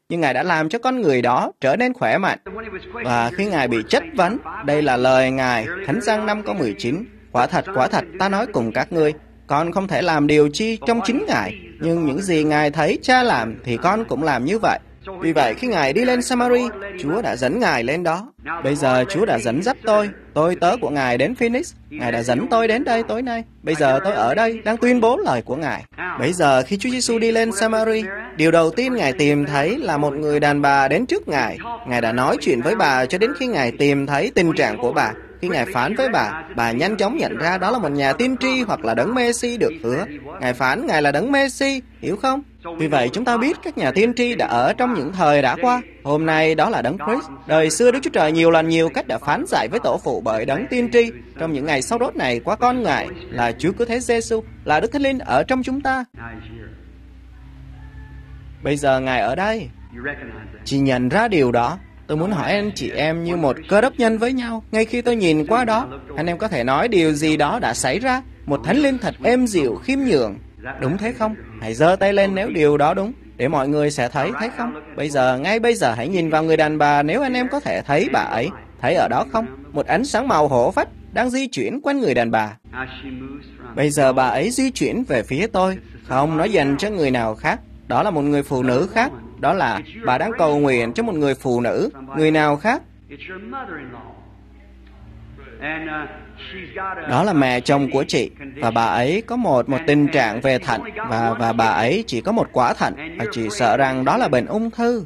nhưng Ngài đã làm cho con người đó trở nên khỏe mạnh. Và khi Ngài bị chất vấn, đây là lời Ngài, Thánh Giăng năm câu mười chín, quả thật, quả thật, ta nói cùng các ngươi, con không thể làm điều chi trong chính Ngài, nhưng những gì Ngài thấy Cha làm thì con cũng làm như vậy. Vì vậy, khi Ngài đi lên Samari, Chúa đã dẫn Ngài lên đó. Bây giờ Chúa đã dẫn dắt tôi, tôi tớ của Ngài đến Phoenix. Ngài đã dẫn tôi đến đây tối nay. Bây giờ tôi ở đây, đang tuyên bố lời của Ngài. Bây giờ, khi Chúa Giêsu đi lên Samari, điều đầu tiên Ngài tìm thấy là một người đàn bà đến trước Ngài. Ngài đã nói chuyện với bà cho đến khi Ngài tìm thấy tình trạng của bà. Khi Ngài phán với bà, bà nhanh chóng nhận ra đó là một nhà tiên tri hoặc là đấng Mê-si được hứa. Ngài phán Ngài là đấng Mê-si, hiểu không? Vì vậy chúng ta biết các nhà tiên tri đã ở trong những thời đã qua. Hôm nay đó là đấng Christ. Đời xưa Đức Chúa Trời nhiều lần nhiều cách đã phán dạy với tổ phụ bởi đấng tiên tri. Trong những ngày sau đốt này qua con Ngài là Chúa Cứu Thế Giêsu, là Đức Thánh Linh ở trong chúng ta. Bây giờ Ngài ở đây. Chỉ nhận ra điều đó. Tôi muốn hỏi anh chị em như một cơ đốc nhân với nhau. Ngay khi tôi nhìn qua đó, anh em có thể nói điều gì đó đã xảy ra. Một Thánh Linh thật êm dịu, khiêm nhường. Đúng thế không? Hãy giơ tay lên nếu điều đó đúng, để mọi người sẽ thấy, thấy không? Bây giờ, ngay bây giờ hãy nhìn vào người đàn bà nếu anh em có thể thấy bà ấy. Thấy ở đó không? Một ánh sáng màu hổ phách đang di chuyển quanh người đàn bà. Bây giờ bà ấy di chuyển về phía tôi. Không, nó dành cho người nào khác. Đó là một người phụ nữ khác. Đó là bà đang cầu nguyện cho một người phụ nữ. Người nào khác? Đó là mẹ chồng của chị. Và bà ấy có một một tình trạng về thận. Và và bà ấy chỉ có một quả thận. Và chị sợ rằng đó là bệnh ung thư.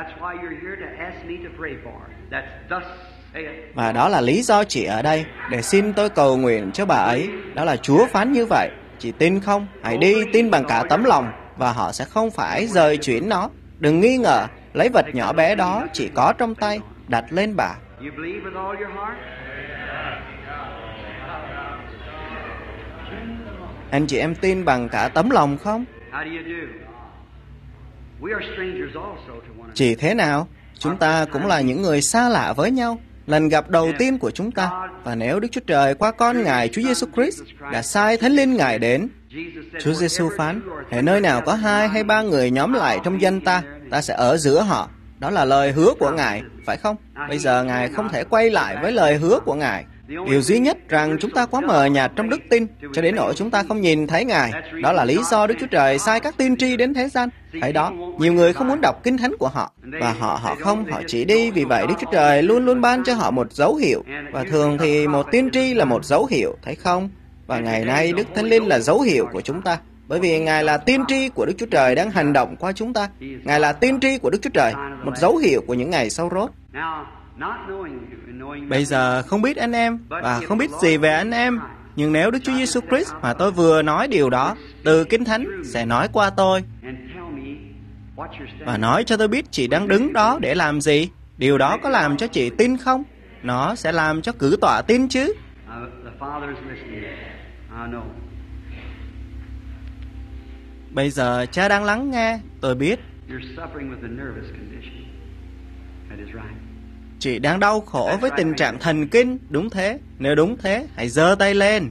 Và đó là lý do chị ở đây, để xin tôi cầu nguyện cho bà ấy. Đó là Chúa phán như vậy. Chị tin không? Hãy đi tin bằng cả tấm lòng. Và họ sẽ không phải rời chuyển nó. Đừng nghi ngờ, lấy vật nhỏ bé đó chỉ có trong tay, đặt lên bà. Anh chị em tin bằng cả tấm lòng không? Chỉ thế nào? Chúng ta cũng là những người xa lạ với nhau. Lần gặp đầu tiên của chúng ta. Và nếu Đức Chúa Trời qua con Ngài Chúa Giêsu Christ đã sai Thánh Linh Ngài đến, Chúa Giêsu phán, hễ nơi nào có hai hay ba người nhóm lại trong danh ta, ta sẽ ở giữa họ. Đó là lời hứa của Ngài, phải không? Bây giờ Ngài không thể quay lại với lời hứa của Ngài. Điều duy nhất rằng chúng ta quá mờ nhạt trong đức tin, cho đến nỗi chúng ta không nhìn thấy Ngài. Đó là lý do Đức Chúa Trời sai các tiên tri đến thế gian. Thấy đó, nhiều người không muốn đọc kinh thánh của họ, và họ họ không, họ chỉ đi. Vì vậy Đức Chúa Trời luôn luôn ban cho họ một dấu hiệu, và thường thì một tiên tri là một dấu hiệu, thấy không? Và ngày nay Đức Thánh Linh là dấu hiệu của chúng ta. Bởi vì Ngài là tiên tri của Đức Chúa Trời đang hành động qua chúng ta. Ngài là tiên tri của Đức Chúa Trời, một dấu hiệu của những ngày sau rốt. Bây giờ không biết anh em và không biết gì về anh em, nhưng nếu Đức Chúa Giêsu Christ mà tôi vừa nói điều đó từ Kinh Thánh sẽ nói qua tôi và nói cho tôi biết chị đang đứng đó để làm gì, điều đó có làm cho chị tin không? Nó sẽ làm cho cử tọa tin chứ. Bây giờ Cha đang lắng nghe, tôi biết. Chị đang đau khổ với tình trạng thần kinh, đúng thế. Nếu đúng thế, hãy giơ tay lên.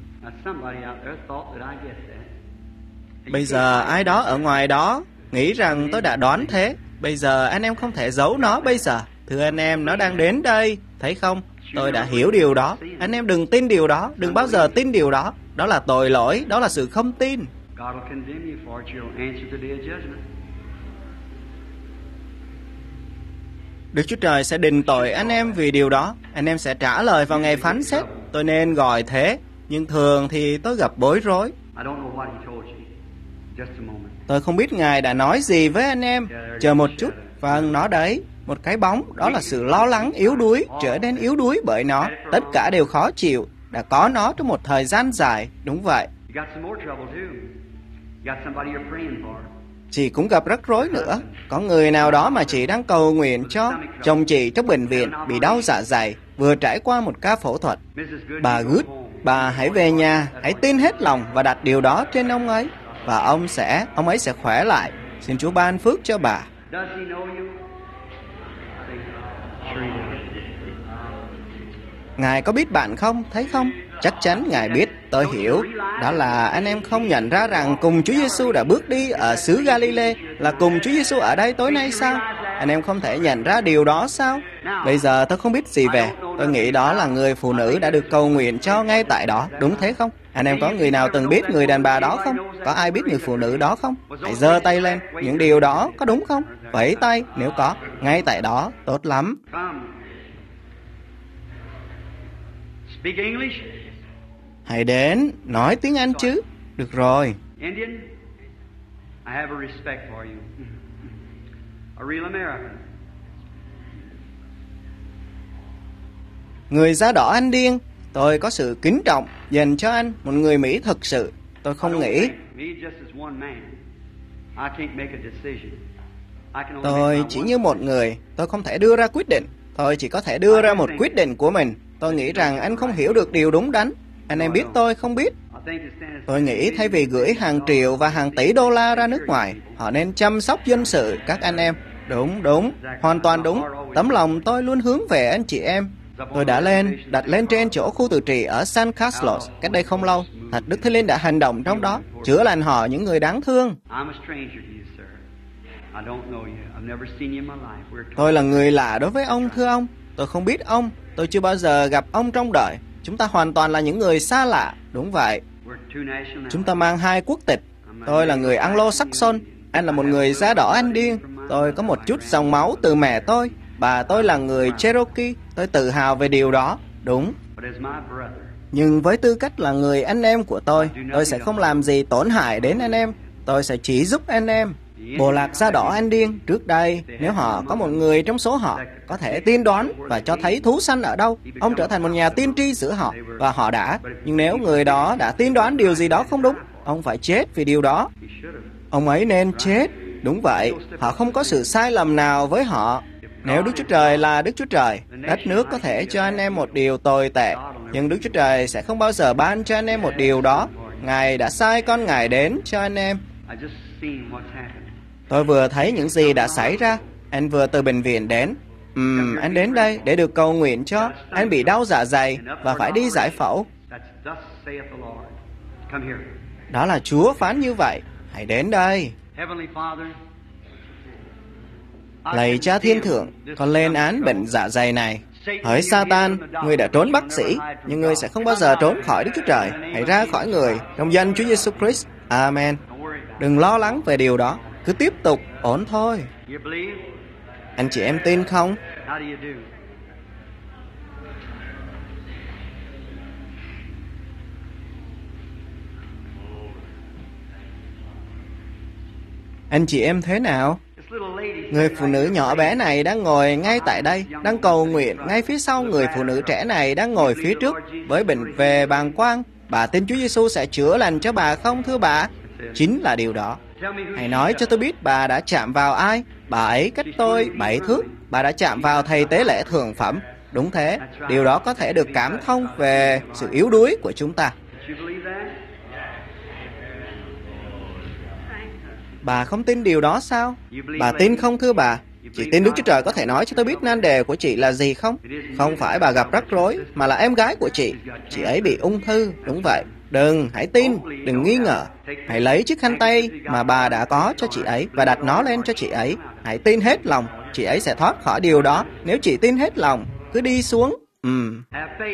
Bây giờ ai đó ở ngoài đó nghĩ rằng tôi đã đoán thế. Bây giờ anh em không thể giấu nó bây giờ. Thưa anh em, nó đang đến đây. Thấy không? Tôi đã hiểu điều đó. Anh em đừng tin điều đó. Đừng bao giờ tin điều đó. Đó là tội lỗi. Đó là sự không tin. Đức Chúa Trời sẽ định tội anh em vì điều đó. Anh em sẽ trả lời vào ngày phán xét. Tôi nên gọi thế, nhưng thường thì tôi gặp bối rối. Tôi không biết Ngài đã nói gì với anh em. Chờ một chút. Vâng, nó đấy. Một cái bóng, đó là sự lo lắng, yếu đuối, trở nên yếu đuối bởi nó. Tất cả đều khó chịu. Đã có nó trong một thời gian dài. Đúng vậy. Chị cũng gặp rắc rối nữa. Có người nào đó mà chị đang cầu nguyện cho. Chồng chị trong bệnh viện bị đau dạ dày, vừa trải qua một ca phẫu thuật. Bà Good, bà hãy về nhà, hãy tin hết lòng và đặt điều đó trên ông ấy. Và ông sẽ, ông ấy sẽ khỏe lại. Xin Chúa ban phước cho bà. Ngài có biết bạn không? Thấy không? Chắc chắn Ngài biết, tôi hiểu. Đó là anh em không nhận ra rằng cùng Chúa Giêsu đã bước đi ở xứ Galilee, là cùng Chúa Giêsu ở đây tối nay sao? Anh em không thể nhận ra điều đó sao? Bây giờ tôi không biết gì về. Tôi nghĩ đó là người phụ nữ đã được cầu nguyện cho ngay tại đó. Đúng thế không? Anh em có người nào từng biết người đàn bà đó không? Có ai biết người phụ nữ đó không? Hãy giơ tay lên. Những điều đó có đúng không? Vẫy tay nếu có. Ngay tại đó. Tốt lắm. Hãy đến. Nói tiếng Anh chứ. Được rồi. Người da đỏ Anh điên. Tôi có sự kính trọng dành cho anh, một người Mỹ thực sự. Tôi không nghĩ. Tôi chỉ như một người. Tôi không thể đưa ra quyết định. Tôi chỉ có thể đưa ra một quyết định của mình. Tôi nghĩ rằng anh không hiểu được điều đúng đắn. Anh em biết tôi không biết. Tôi nghĩ thay vì gửi hàng triệu và hàng tỷ đô la ra nước ngoài, họ nên chăm sóc dân sự các anh em. Đúng, đúng, hoàn toàn đúng. Tấm lòng tôi luôn hướng về anh chị em. Tôi đã lên, đặt lên trên chỗ khu tự trị ở San Carlos cách đây không lâu. Thật Đức Thánh Linh đã hành động trong đó, chữa lành họ những người đáng thương. Tôi là người lạ đối với ông, thưa ông. Tôi không biết ông, tôi chưa bao giờ gặp ông trong đời. Chúng ta hoàn toàn là những người xa lạ. Đúng vậy. Chúng ta mang hai quốc tịch. Tôi là người Anglo-Saxon. Anh là một người da đỏ Anh điên. Tôi có một chút dòng máu từ mẹ tôi. Bà tôi là người Cherokee. Tôi tự hào về điều đó. Đúng. Nhưng với tư cách là người anh em của tôi, tôi sẽ không làm gì tổn hại đến anh em. Tôi sẽ chỉ giúp anh em. Bộ lạc da đỏ Anh điên trước đây, nếu họ có một người trong số họ có thể tiên đoán và cho thấy thú săn ở đâu, ông trở thành một nhà tiên tri giữa họ, và họ đã. Nhưng nếu người đó đã tiên đoán điều gì đó không đúng, ông phải chết vì điều đó. Ông ấy nên chết. Đúng vậy, họ không có sự sai lầm nào với họ. Nếu Đức Chúa Trời là Đức Chúa Trời, đất nước có thể cho anh em một điều tồi tệ, nhưng Đức Chúa Trời sẽ không bao giờ ban cho anh em một điều đó. Ngài đã sai con Ngài đến cho anh em. Tôi vừa thấy những gì đã xảy ra. Anh vừa từ bệnh viện đến. Ừm, anh đến đây để được cầu nguyện cho. Anh bị đau dạ dày và phải đi giải phẫu. Đó là Chúa phán như vậy. Hãy đến đây. Lạy Cha Thiên Thượng, con lên án bệnh dạ dày này. Hỡi Satan, ngươi đã trốn bác sĩ, nhưng ngươi sẽ không bao giờ trốn khỏi Đức Chúa Trời. Hãy ra khỏi người trong danh Chúa Giêsu Christ. Amen. Đừng lo lắng về điều đó. Cứ tiếp tục, ổn thôi. Anh chị em tin không? Anh chị em thế nào? Người phụ nữ nhỏ bé này đang ngồi ngay tại đây, đang cầu nguyện. Ngay phía sau người phụ nữ trẻ này đang ngồi phía trước với bệnh về bàng quang. Bà tin Chúa Giêsu sẽ chữa lành cho bà không thưa bà? Chính là điều đó. Hãy nói cho tôi biết bà đã chạm vào ai? Bà ấy cách tôi bảy thước. Bà đã chạm vào thầy tế lễ thường phẩm. Đúng thế, điều đó có thể được cảm thông về sự yếu đuối của chúng ta. Bà không tin điều đó sao? Bà tin không thưa bà? Chị tin Đức Chúa Trời có thể nói cho tôi biết nan đề của chị là gì không? Không phải bà gặp rắc rối, mà là em gái của chị. Chị ấy bị ung thư, đúng vậy. Đừng, hãy tin, đừng nghi ngờ. Hãy lấy chiếc khăn tay mà bà đã có cho chị ấy và đặt nó lên cho chị ấy. Hãy tin hết lòng, chị ấy sẽ thoát khỏi điều đó. Nếu chị tin hết lòng, cứ đi xuống. Ừm.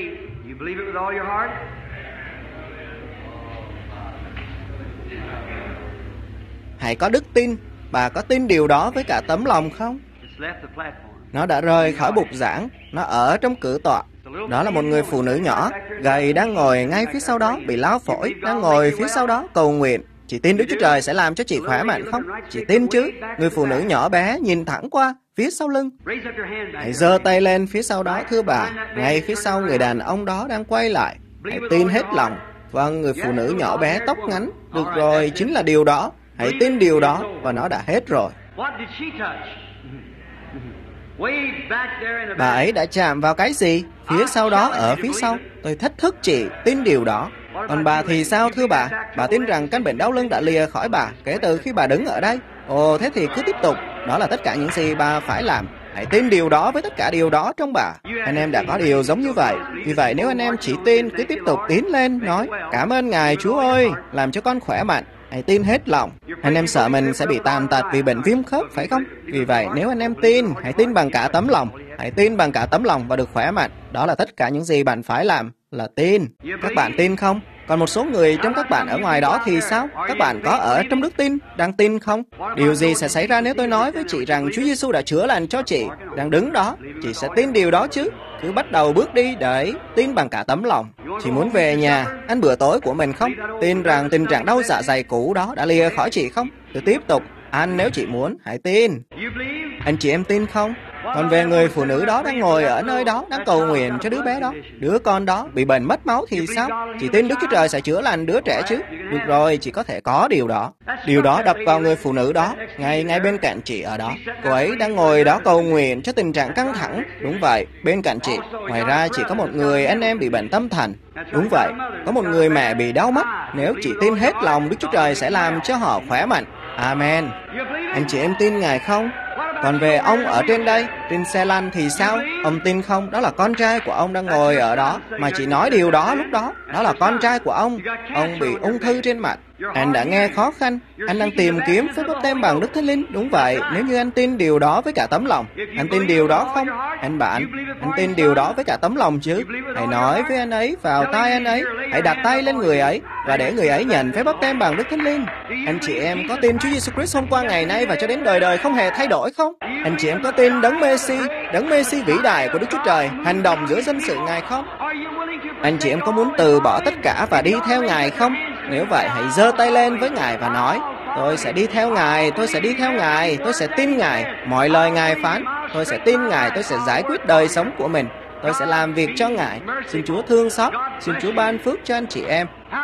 Hãy có đức tin. Bà có tin điều đó với cả tấm lòng không? Nó đã rời khỏi bục giảng. Nó ở trong cử tọa. Đó là một người phụ nữ nhỏ, gầy đang ngồi ngay phía sau đó, bị lao phổi, đang ngồi phía sau đó cầu nguyện. Chị tin Đức Chúa Trời sẽ làm cho chị khỏe mạnh không? Chị tin chứ? Người phụ nữ nhỏ bé nhìn thẳng qua phía sau lưng. Hãy giơ tay lên phía sau đó thưa bà. Ngay phía sau người đàn ông đó đang quay lại. Hãy tin hết lòng. Vâng, người phụ nữ nhỏ bé tóc ngắn. Được rồi, chính là điều đó. Hãy tin điều đó và nó đã hết rồi. Bà ấy đã chạm vào cái gì? Phía sau đó, ở phía sau. Tôi thách thức chị tin điều đó. Còn bà thì sao thưa bà? Bà tin rằng căn bệnh đau lưng đã lìa khỏi bà kể từ khi bà đứng ở đây. Ồ, thế thì cứ tiếp tục. Đó là tất cả những gì bà phải làm. Hãy tin điều đó với tất cả điều đó trong bà. Anh em đã có điều giống như vậy. Vì vậy nếu anh em chỉ tin, cứ tiếp tục tiến lên, nói: cảm ơn Ngài Chúa ơi, làm cho con khỏe mạnh. hãy tin hết lòng. Anh em sợ mình sẽ bị tàn tật vì bệnh viêm khớp, phải không? Vì vậy, nếu anh em tin, hãy tin bằng cả tấm lòng. Hãy tin bằng cả tấm lòng và được khỏe mạnh. Đó là tất cả những gì bạn phải làm, là tin. Các bạn tin không? Còn một số người trong các bạn ở ngoài đó thì sao? Các bạn có ở trong đức tin, đang tin không? Điều gì sẽ xảy ra nếu tôi nói với chị rằng Chúa Giêsu đã chữa lành cho chị? Đang đứng đó, chị sẽ tin điều đó chứ? Cứ bắt đầu bước đi để tin bằng cả tấm lòng. Chị muốn về nhà, ăn bữa tối của mình không? Tin rằng tình trạng đau dạ dày cũ đó đã lìa khỏi chị không? Cứ tiếp tục ăn nếu chị muốn, hãy tin. Anh chị em tin không? Còn về người phụ nữ đó đang ngồi ở nơi đó, đang cầu nguyện cho đứa bé đó, đứa con đó bị bệnh mất máu thì sao? Chị tin Đức Chúa Trời sẽ chữa lành đứa trẻ chứ? Được rồi, chị có thể có điều đó. Điều đó đập vào người phụ nữ đó, ngay ngay bên cạnh chị ở đó. Cô ấy đang ngồi đó cầu nguyện cho tình trạng căng thẳng. Đúng vậy, bên cạnh chị. Ngoài ra chỉ có một người anh em bị bệnh tâm thần. Đúng vậy, có một người mẹ bị đau mắt. Nếu chị tin hết lòng, Đức Chúa Trời sẽ làm cho họ khỏe mạnh. Amen. Anh chị em tin Ngài không? Còn về ông ở trên đây, trên xe lăn thì sao? Ông tin không? Đó là con trai của ông đang ngồi ở đó. Mà chị nói điều đó lúc đó. Đó là con trai của ông. Ông bị ung thư trên mặt. Anh đã nghe khó khăn. Anh đang tìm kiếm phép báp têm bằng Đức Thánh Linh. Đúng vậy, nếu như anh tin điều đó với cả tấm lòng. Anh tin điều đó không? Anh bạn, anh tin điều đó với cả tấm lòng chứ? Hãy nói với anh ấy, vào tai anh ấy. Hãy đặt tay lên người ấy và để người ấy nhận phép báp têm bằng Đức Thánh Linh. Anh chị em có tin Chúa Giêsu Christ hôm qua, ngày nay và cho đến đời đời không hề thay đổi không? Anh chị em có tin Đấng Mê-si, Đấng Mê-si vĩ đại của Đức Chúa Trời hành động giữa dân sự Ngài không? Anh chị em có muốn từ bỏ tất cả và đi theo Ngài không? Nếu vậy, hãy giơ tay lên với Ngài và nói: tôi sẽ đi theo Ngài, tôi sẽ đi theo Ngài, tôi sẽ tin Ngài, mọi lời Ngài phán. Tôi sẽ tin Ngài, tôi sẽ giải quyết đời sống của mình. Tôi sẽ làm việc cho Ngài. Xin Chúa thương xót, xin Chúa ban phước cho anh chị em.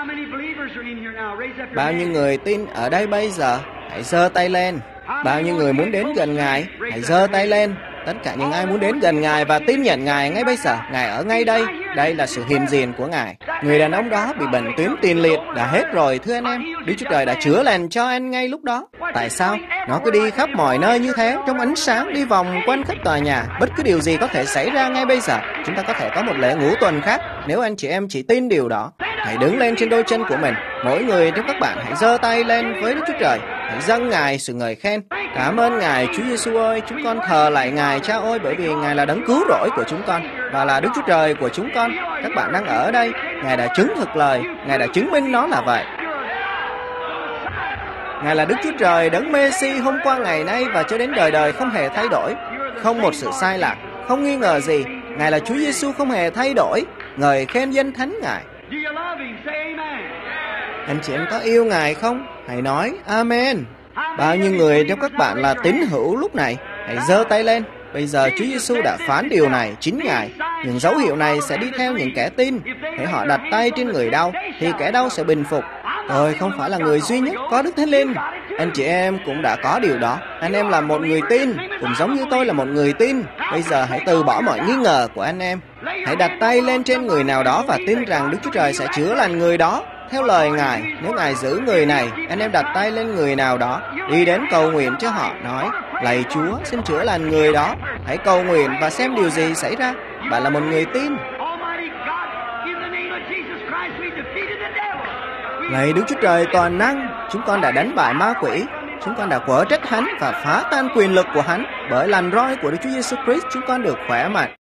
Bao nhiêu người tin ở đây bây giờ? Hãy giơ tay lên. Bao nhiêu người muốn đến gần Ngài? Hãy giơ tay lên. Tất cả những ai muốn đến gần Ngài và tin nhận Ngài ngay bây giờ, Ngài ở ngay đây. Đây là sự hiện diện của Ngài. Người đàn ông đó bị bệnh tuyến tiền liệt đã hết rồi, thưa anh em. Đức Chúa Trời đã chữa lành cho anh ngay lúc đó. Tại sao? Nó cứ đi khắp mọi nơi như thế, trong ánh sáng, đi vòng quanh khắp tòa nhà. Bất cứ điều gì có thể xảy ra ngay bây giờ. Chúng ta có thể có một lễ ngũ tuần khác nếu anh chị em chỉ tin điều đó. Hãy đứng lên trên đôi chân của mình. Mỗi người trong các bạn hãy giơ tay lên với Đức Chúa Trời. Hãy dâng Ngài sự ngợi khen. Cảm ơn Ngài, Chúa Giêsu ơi, chúng con thờ lại Ngài, Cha ơi, bởi vì Ngài là đấng cứu rỗi của chúng con và là Đức Chúa Trời của chúng con. Các bạn đang ở đây, Ngài đã chứng thực lời, Ngài đã chứng minh nó là vậy. Ngài là Đức Chúa Trời, đấng Mê-si hôm qua, ngày nay và cho đến đời đời không hề thay đổi, không một sự sai lạc, không nghi ngờ gì. Ngài là Chúa Giêsu không hề thay đổi. Ngợi khen danh thánh Ngài. Anh chị em có yêu Ngài không? Hãy nói Amen. Bao nhiêu người trong các bạn là tín hữu lúc này? Hãy giơ tay lên. Bây giờ Chúa Giêsu đã phán điều này, chính Ngài. Những dấu hiệu này sẽ đi theo những kẻ tin. Hãy họ đặt tay trên người đau thì kẻ đau sẽ bình phục. Tôi không phải là người duy nhất có Đức Thánh Linh. Anh chị em cũng đã có điều đó. Anh em là một người tin, cũng giống như tôi là một người tin. Bây giờ hãy từ bỏ mọi nghi ngờ của anh em. Hãy đặt tay lên trên người nào đó và tin rằng Đức Chúa Trời sẽ chữa lành người đó theo lời Ngài. Nếu Ngài giữ người này, anh em đặt tay lên người nào đó, đi đến cầu nguyện cho họ, nói: lạy Chúa, xin chữa lành người đó. Hãy cầu nguyện và xem điều gì xảy ra. Bạn là một người tin. Lạy Đức Chúa Trời toàn năng, chúng con đã đánh bại ma quỷ. Chúng con đã quở trách hắn và phá tan quyền lực của hắn. Bởi làn roi của Đức Chúa Giêsu Christ, chúng con được khỏe mạnh.